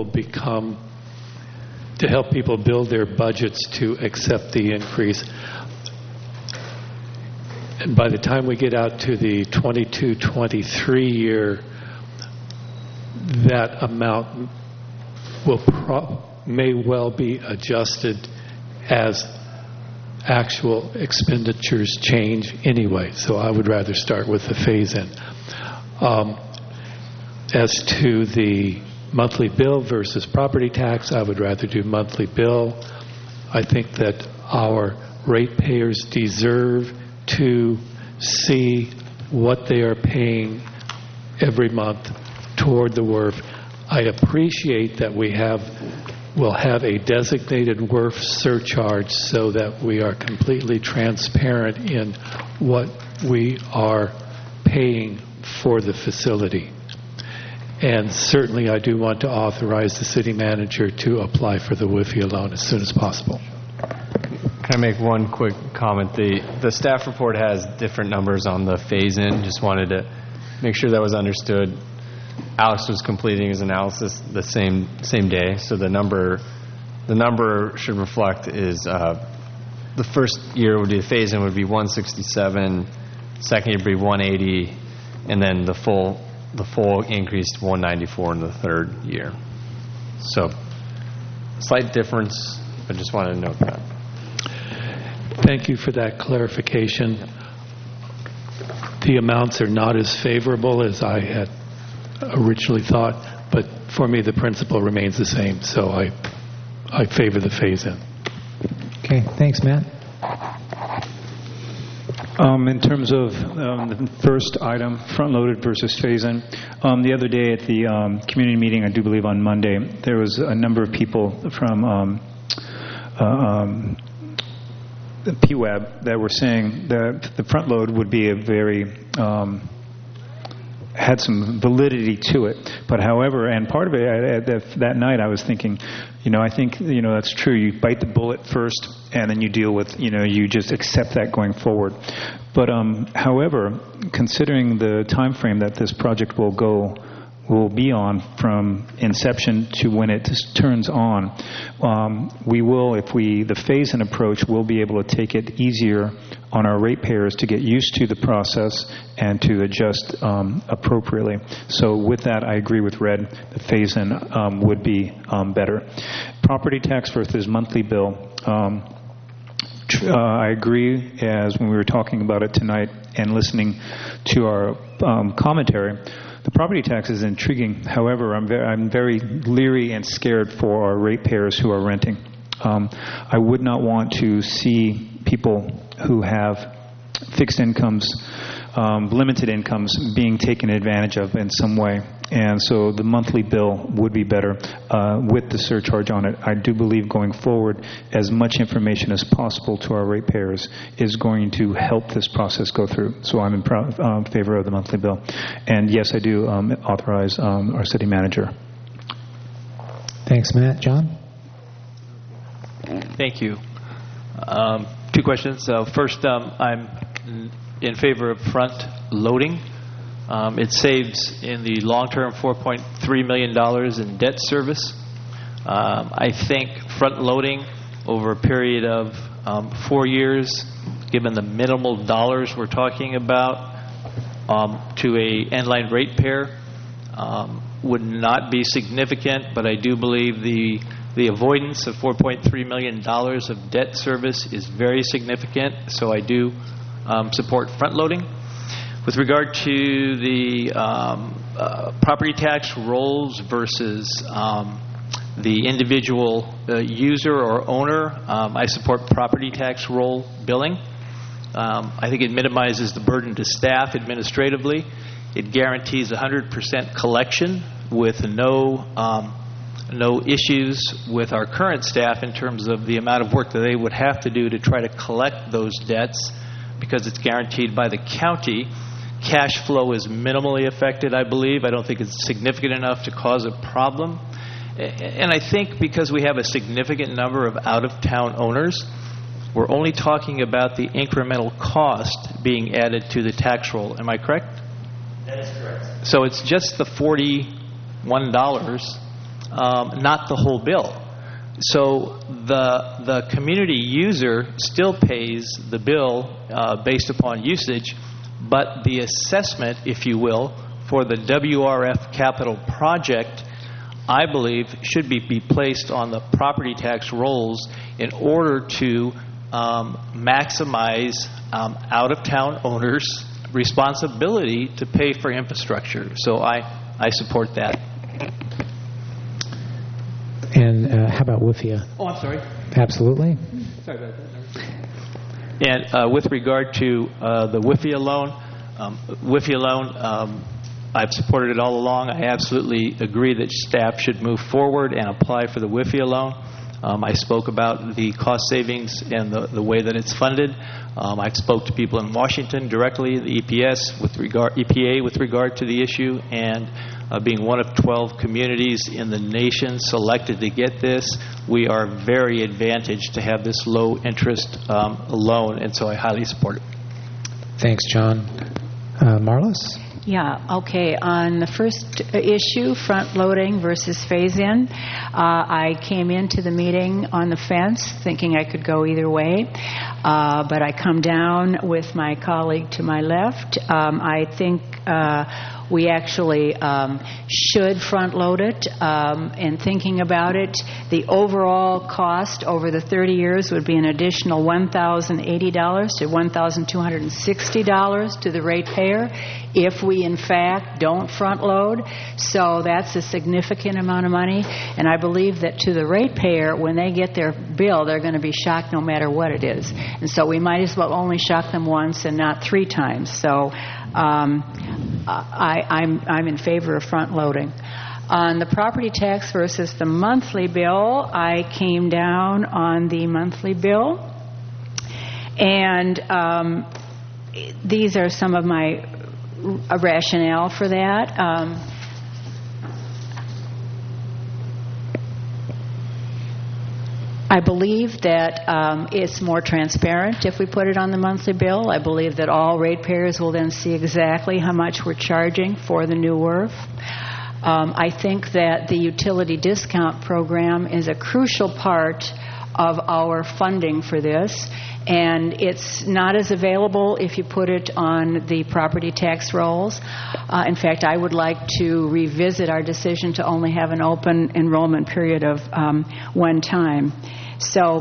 build their budgets to accept the increase. And by the time we get out to the 22-23 year, that amount may well be adjusted as actual expenditures change anyway. So I would rather start with the phase-in. As to the monthly bill versus property tax, I would rather do monthly bill. I think that our ratepayers deserve to see what they are paying every month toward the WRF. I appreciate that we'll have a designated WRF surcharge so that we are completely transparent in what we are paying for the facility. And certainly I do want to authorize the city manager to apply for the WIFIA loan as soon as possible. Can I make one quick comment? The staff report has different numbers on the phase-in. Just wanted to make sure that was understood. Alex was completing his analysis the same day, so the number should reflect is the first year would be the phase-in would be 167, second year would be 180, and then the full increase to 194 in the third year. So slight difference, but just wanted to note that. Thank you for that clarification. The amounts are not as favorable as I had originally thought, but for me the principle remains the same, so I favor the phase-in. Okay, thanks, Matt. In terms of the first item, front-loaded versus phase-in, the other day at the community meeting, I do believe on Monday, there was a number of people from the PWAB that were saying that the front load would be a very had some validity to it. But however, and part of it, that night I was thinking, I think, that's true. You bite the bullet first, and then you deal with, you just accept that going forward. But however, considering the time frame that this project will be on from inception to when it turns on, we will, the phase-in approach, will be able to take it easier on our ratepayers to get used to the process and to adjust appropriately. So with that, I agree with Red. The phase-in would be better. Property tax versus monthly bill. I agree, as when we were talking about it tonight and listening to our commentary, the property tax is intriguing. However, I'm very leery and scared for our ratepayers who are renting. I would not want to see people who have fixed incomes, limited incomes, being taken advantage of in some way. And so the monthly bill would be better with the surcharge on it. I do believe going forward, as much information as possible to our ratepayers is going to help this process go through. So I'm in favor of the monthly bill. And yes, I do authorize our city manager. Thanks, Matt. John? Thank you. Two questions. First, I'm in favor of front loading. It saves in the long term $4.3 million in debt service. I think front loading over a period of 4 years, given the minimal dollars we're talking about, to a end-line ratepayer would not be significant, but I do believe the avoidance of $4.3 million of debt service is very significant, so I do support front loading. With regard to the property tax rolls versus the individual user or owner, I support property tax roll billing. I think it minimizes the burden to staff administratively. It guarantees 100% collection with no issues with our current staff in terms of the amount of work that they would have to do to try to collect those debts, because it's guaranteed by the county. Cash flow is minimally affected, I believe. I don't think it's significant enough to cause a problem. And I think because we have a significant number of out-of-town owners, we're only talking about the incremental cost being added to the tax roll. Am I correct? That is correct. So it's just the $41, not the whole bill. So the community user still pays the bill based upon usage, but the assessment, if you will, for the WRF capital project, I believe, should be placed on the property tax rolls in order to maximize out-of-town owners' responsibility to pay for infrastructure. So I support that. And how about WIFIA? Oh, I'm sorry. Absolutely. Sorry about that. And with regard to the WIFIA loan, I've supported it all along. I absolutely agree that staff should move forward and apply for the WIFIA loan. I spoke about the cost savings and the way that it's funded. I've spoke to people in Washington directly, the EPA with regard to the issue, and being one of 12 communities in the nation selected to get this, we are very advantaged to have this low-interest loan, and so I highly support it. Thanks, John. Marlis? Yeah, okay. On the first issue, front-loading versus phase-in, I came into the meeting on the fence thinking I could go either way, but I come down with my colleague to my left. I think we actually should front-load it. And thinking about it, the overall cost over the 30 years would be an additional $1,080 to $1,260 to the ratepayer if we, in fact, don't front-load. So that's a significant amount of money. And I believe that to the ratepayer, when they get their bill, they're going to be shocked no matter what it is. And so we might as well only shock them once and not 3 times. So I'm in favor of front-loading. On the property tax versus the monthly bill, I came down on the monthly bill. And these are some of my a rationale for that. I believe that it's more transparent if we put it on the monthly bill. I believe that all ratepayers will then see exactly how much we're charging for the new WRF. I think that the utility discount program is a crucial part of our funding for this, and it's not as available if you put it on the property tax rolls. In fact, I would like to revisit our decision to only have an open enrollment period of one time. So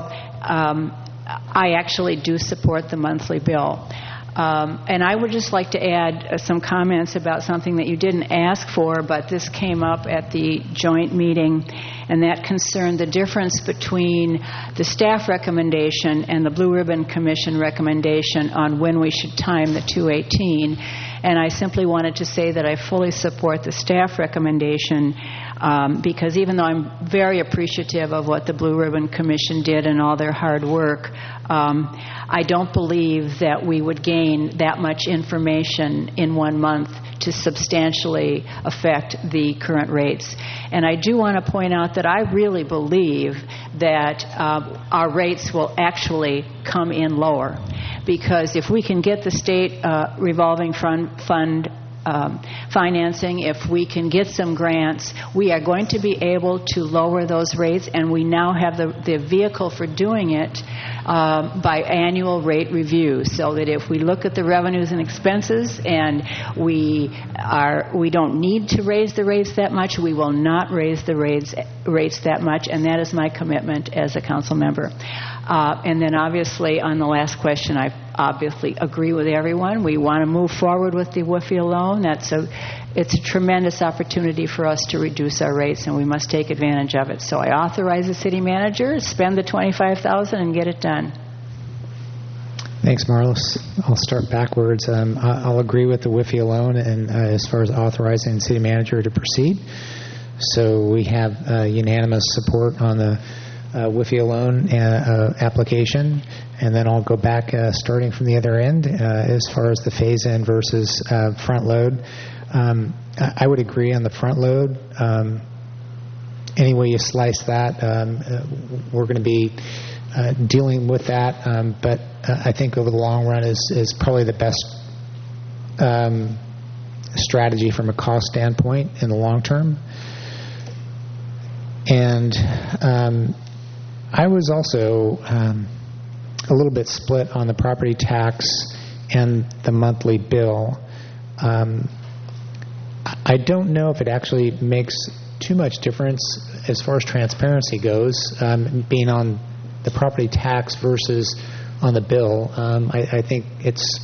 I actually do support the monthly bill. And I would just like to add some comments about something that you didn't ask for, but this came up at the joint meeting, and that concerned the difference between the staff recommendation and the Blue Ribbon Commission recommendation on when we should time the 218. And I simply wanted to say that I fully support the staff recommendation because even though I'm very appreciative of what the Blue Ribbon Commission did and all their hard work, I don't believe that we would gain that much information in 1 month to substantially affect the current rates. And I do want to point out that I really believe that our rates will actually come in lower, because if we can get the state revolving fund financing, if we can get some grants, we are going to be able to lower those rates, and we now have the vehicle for doing it by annual rate review, so that if we look at the revenues and expenses and we don't need to raise the rates that much, we will not raise the rates that much, and that is my commitment as a council member. And then obviously on the last question, I obviously agree with everyone. We want to move forward with the WIFIA loan. It's a tremendous opportunity for us to reduce our rates, and we must take advantage of it. So I authorize the city manager, spend the $25,000 and get it done. Thanks, Marlis. I'll start backwards. I'll agree with the WIFIA loan and as far as authorizing the city manager to proceed. So we have unanimous support on the WIFIA loan application, and then I'll go back starting from the other end as far as the phase-in versus front load. I would agree on the front load. Any way you slice that, we're going to be dealing with that, but I think over the long run is probably the best strategy from a cost standpoint in the long term. And I was also a little bit split on the property tax and the monthly bill. I don't know if it actually makes too much difference as far as transparency goes, being on the property tax versus on the bill. I think it's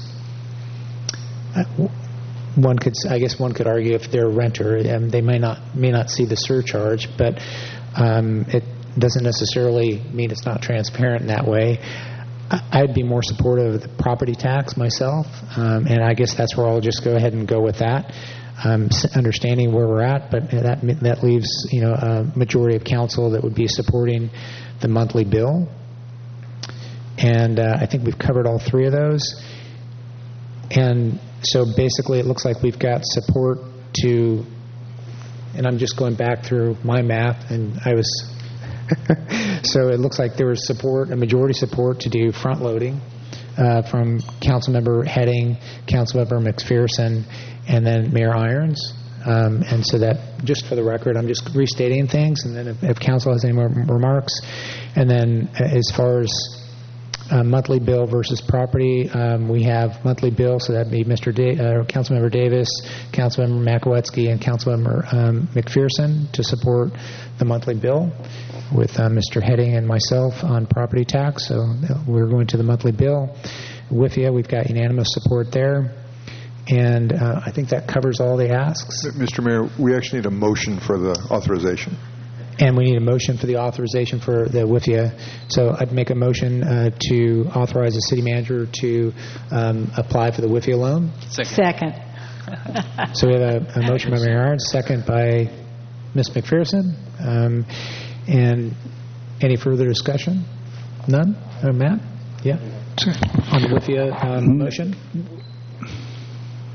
one could argue if they're a renter, they may not see the surcharge, but it doesn't necessarily mean it's not transparent in that way. I'd be more supportive of the property tax myself, and I guess that's where I'll just go ahead and go with that, understanding where we're at, but that leaves a majority of council that would be supporting the monthly bill. And I think we've covered all three of those. And so basically it looks like we've got support to, and I'm just going back through my math, and I was so it looks like there was support, a majority support to do front loading from Councilmember Heading, Councilmember McPherson, and then Mayor Irons. And so that, just for the record, I'm just restating things, and then if council has any more remarks. And then as far as monthly bill versus property, we have monthly bill, so that'd be Councilmember Davis, Councilmember Makowiecki, and Councilmember McPherson to support the monthly bill, with Mr. Heading and myself on property tax. So we're going to the monthly bill. WIFIA, we've got unanimous support there. And I think that covers all the asks. Mr. Mayor, we actually need a motion for the authorization. And we need a motion for the authorization for the WIFIA. So I'd make a motion to authorize the city manager to apply for the WIFIA loan. Second. So we have a motion by Mayor Irons, second by Ms. McPherson. And any further discussion? None? Matt? Yeah? On the WIFIA motion?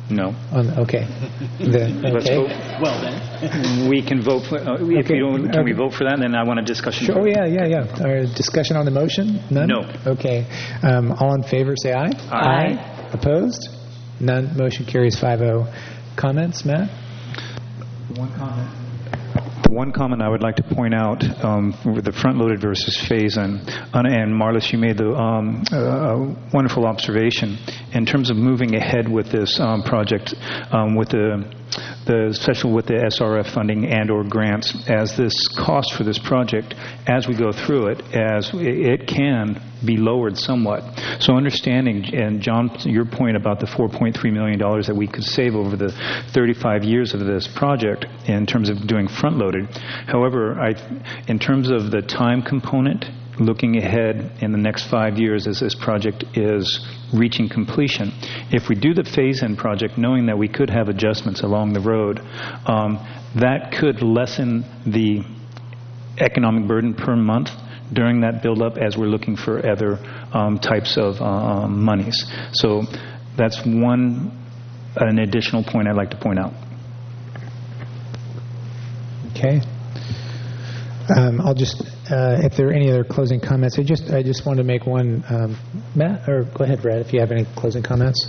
No. Okay. Let's vote. Well, then. We can vote for, if you don't, can we vote for that? And then I want a discussion. Sure. Oh, yeah. Discussion on the motion? None? No. Okay. All in favor, say aye. Aye. Opposed? None. Motion carries 5-0. Comments, Matt? One comment. The one comment I would like to point out with the front-loaded versus phase-in, and Marlis, you made the wonderful observation in terms of moving ahead with this project, with especially with the SRF funding and/or grants, as this cost for this project, as we go through it, as it can be lowered somewhat. So understanding, and John, your point about the $4.3 million that we could save over the 35 years of this project in terms of doing front-loaded. However, in terms of the time component, looking ahead in the next 5 years as this project is reaching completion, if we do the phase-in project knowing that we could have adjustments along the road, that could lessen the economic burden per month during that build-up as we're looking for other types of monies. So that's an additional point I'd like to point out. Okay. I'll just, if there are any other closing comments, I just want to make one, Matt, or go ahead, Brad, if you have any closing comments.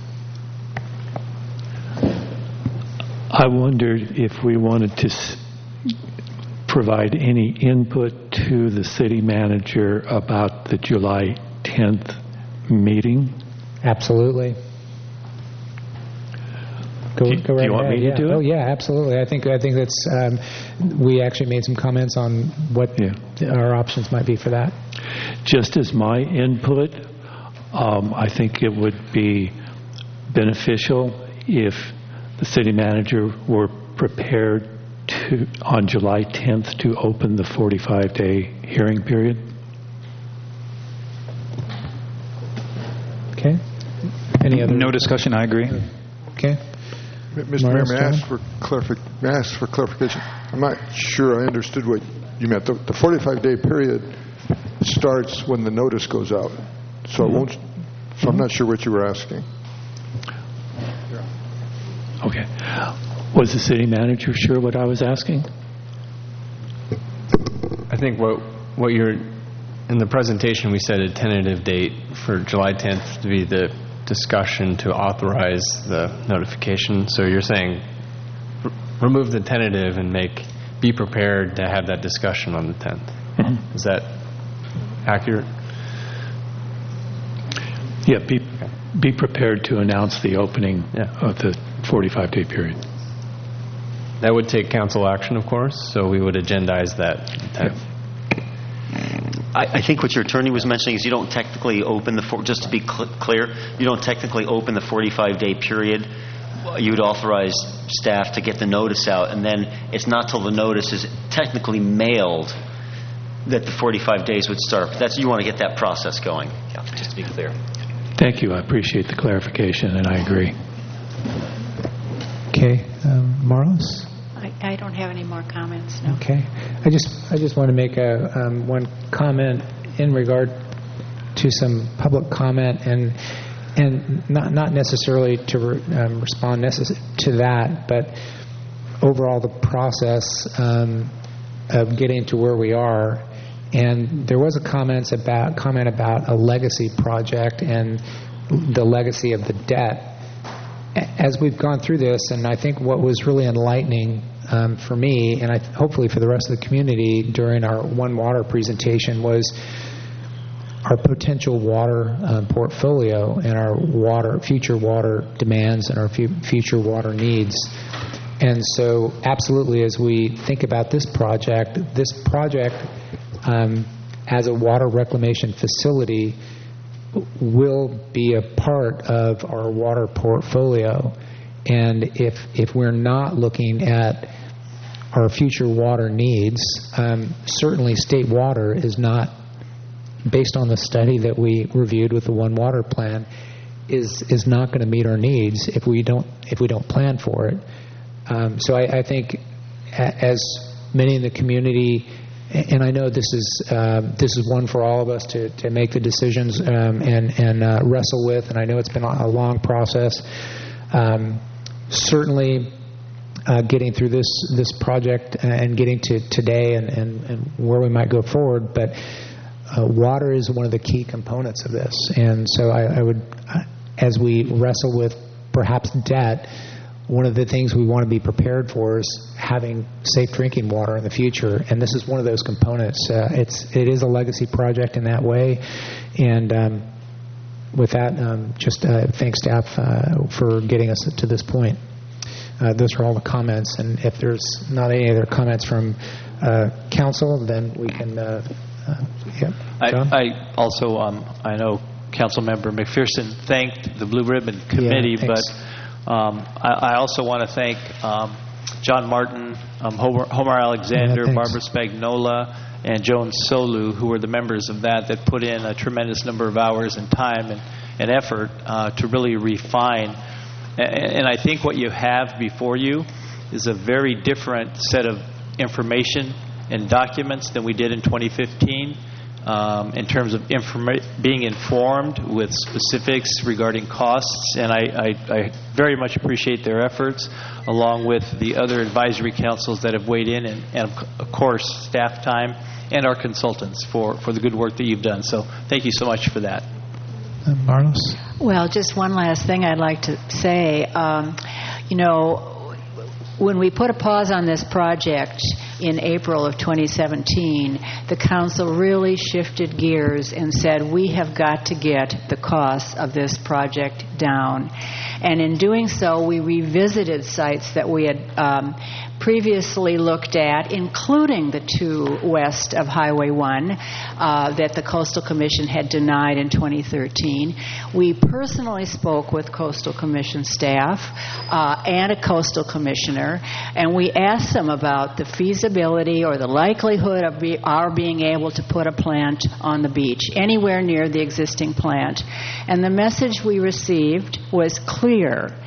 I wondered if we wanted to provide any input to the city manager about the July 10th meeting. Absolutely. Go right do you want ahead. me to do it? Oh yeah, absolutely. I think that's. We actually made some comments on what our options might be for that. Just as my input, I think it would be beneficial if the city manager were prepared to, on July 10th, to open the 45-day hearing period. Okay. Any other? No discussion. I agree. Okay. Mr. Mayor, may I ask for clarification? I'm not sure I understood what you meant. The 45-day period starts when the notice goes out, so it won't. So I'm not sure what you were asking. Okay. Was the city manager sure what I was asking? I think what you're in the presentation, we said a tentative date for July 10th to be the discussion to authorize the notification. So you're saying remove the tentative and be prepared to have that discussion on the 10th. Mm-hmm. Is that accurate? Yeah, be prepared to announce the opening of the 45-day period. That would take council action, of course, so we would agendize that 10th. I think what your attorney was mentioning is you don't technically open just to be clear, you don't technically open the 45-day period. You would authorize staff to get the notice out, and then it's not till the notice is technically mailed that the 45 days would start. But you want to get that process going, just to be clear. Thank you. I appreciate the clarification, and I agree. Okay. Marlis? I don't have any more comments, no. Okay. I just want to make one comment in regard to some public comment, and not necessarily to respond to that, but overall the process of getting to where we are. And there was a comment about a legacy project and the legacy of the debt. As we've gone through this, and I think what was really enlightening for me, and hopefully for the rest of the community during our One Water presentation, was our potential water portfolio and our future water demands and our future water needs. And so absolutely, as we think about this project as a water reclamation facility will be a part of our water portfolio. And if we're not looking at our future water needs, certainly state water is not, based on the study that we reviewed with the One Water plan, is not going to meet our needs if we don't plan for it. So I think as many in the community, and I know this is one for all of us to make the decisions and wrestle with, and I know it's been a long process. Certainly, getting through this project and getting to today and where we might go forward, but water is one of the key components of this. And so I would, as we wrestle with perhaps debt, one of the things we want to be prepared for is having safe drinking water in the future, and this is one of those components. It is a legacy project in that way, and with that, just thank staff for getting us to this point. Those are all the comments, and if there's not any other comments from council, then we can. John? I also, I know Councilmember McPherson thanked the Blue Ribbon Committee, but I also want to thank John Martin, Homer Alexander, Barbara Spagnola, and Joan Solu, who were the members of that put in a tremendous number of hours and time and effort to really refine. And I think what you have before you is a very different set of information and documents than we did in 2015 in terms of being informed with specifics regarding costs. And I very much appreciate their efforts, along with the other advisory councils that have weighed in, and of course, staff time and our consultants for the good work that you've done. So thank you so much for that. Marlos? Well, just one last thing I'd like to say. When we put a pause on this project in April of 2017, the council really shifted gears and said, we have got to get the costs of this project down. And in doing so, we revisited sites that we had previously looked at, including the two west of Highway 1 that the Coastal Commission had denied in 2013. We personally spoke with Coastal Commission staff and a Coastal Commissioner, and we asked them about the feasibility or the likelihood of our being able to put a plant on the beach, anywhere near the existing plant. And the message we received was clear.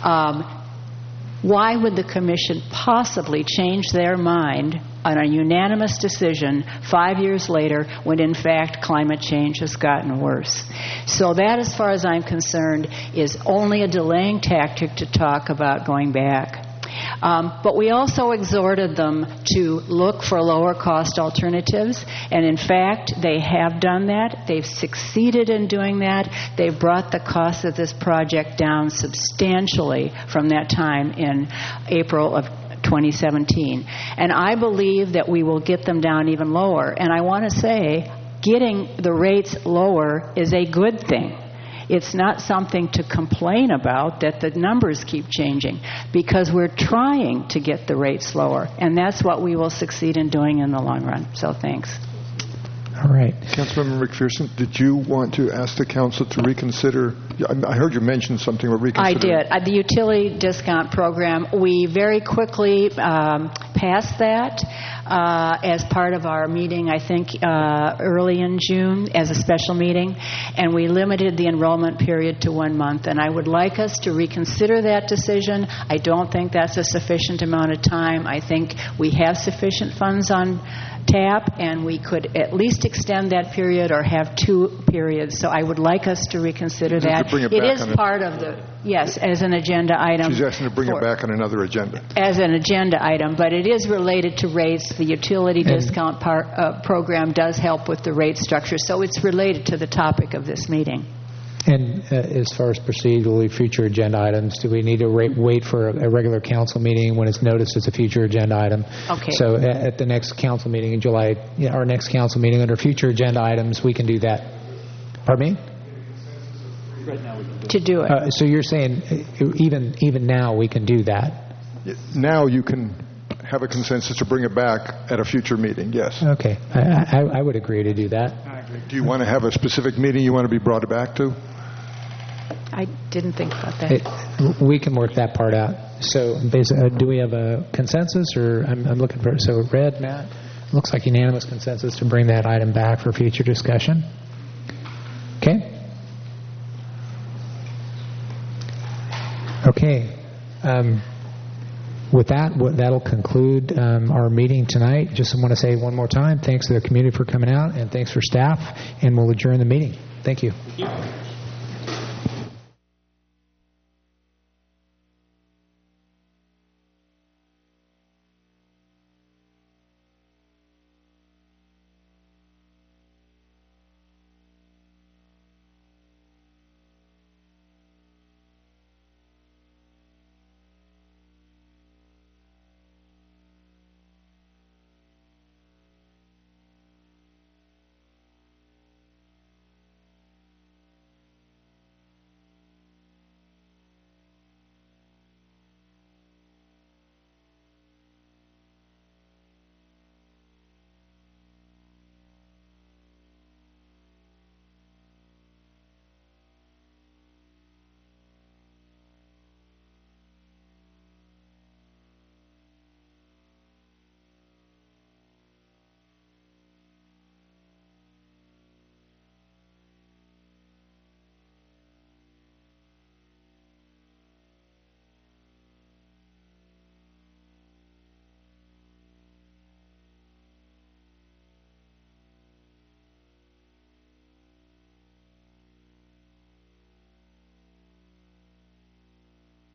Why would the Commission possibly change their mind on a unanimous decision 5 years later when, in fact, climate change has gotten worse? So that, as far as I'm concerned, is only a delaying tactic to talk about going back. But we also exhorted them to look for lower-cost alternatives, and in fact, they have done that. They've succeeded in doing that. They've brought the cost of this project down substantially from that time in April of 2017. And I believe that we will get them down even lower. And I want to say, getting the rates lower is a good thing. It's not something to complain about that the numbers keep changing, because we're trying to get the rates lower, and that's what we will succeed in doing in the long run. So thanks. All right. Councilmember McPherson, did you want to ask the council to reconsider? I heard you mention something about reconsidering. I did. The utility discount program, we very quickly passed that as part of our meeting, I think, early in June as a special meeting, and we limited the enrollment period to 1 month. And I would like us to reconsider that decision. I don't think that's a sufficient amount of time. I think we have sufficient funds on tap, and we could at least extend that period or have 2 periods. So I would like us to reconsider that. It is part of the, yes, as an agenda item. She's asking to bring it back on another agenda. As an agenda item, but it is related to rates. The utility discount program does help with the rate structure, so it's related to the topic of this meeting. And as far as procedurally future agenda items, do we need to wait for a regular council meeting when it's noticed as a future agenda item? Okay. So at the next council meeting in July, our next council meeting under future agenda items, we can do that. Pardon me? Right now we can do to do it. So you're saying even now we can do that? Now you can have a consensus to bring it back at a future meeting, yes. Okay. I would agree to do that. Do you want to have a specific meeting you want to be brought back to? I didn't think about that. We can work that part out. So do we have a consensus, or I'm looking for, so Red, Matt, looks like unanimous consensus to bring that item back for future discussion. Okay. Okay. With that, that'll conclude our meeting tonight. Just want to say one more time, thanks to the community for coming out, and thanks for staff, and we'll adjourn the meeting. Thank you.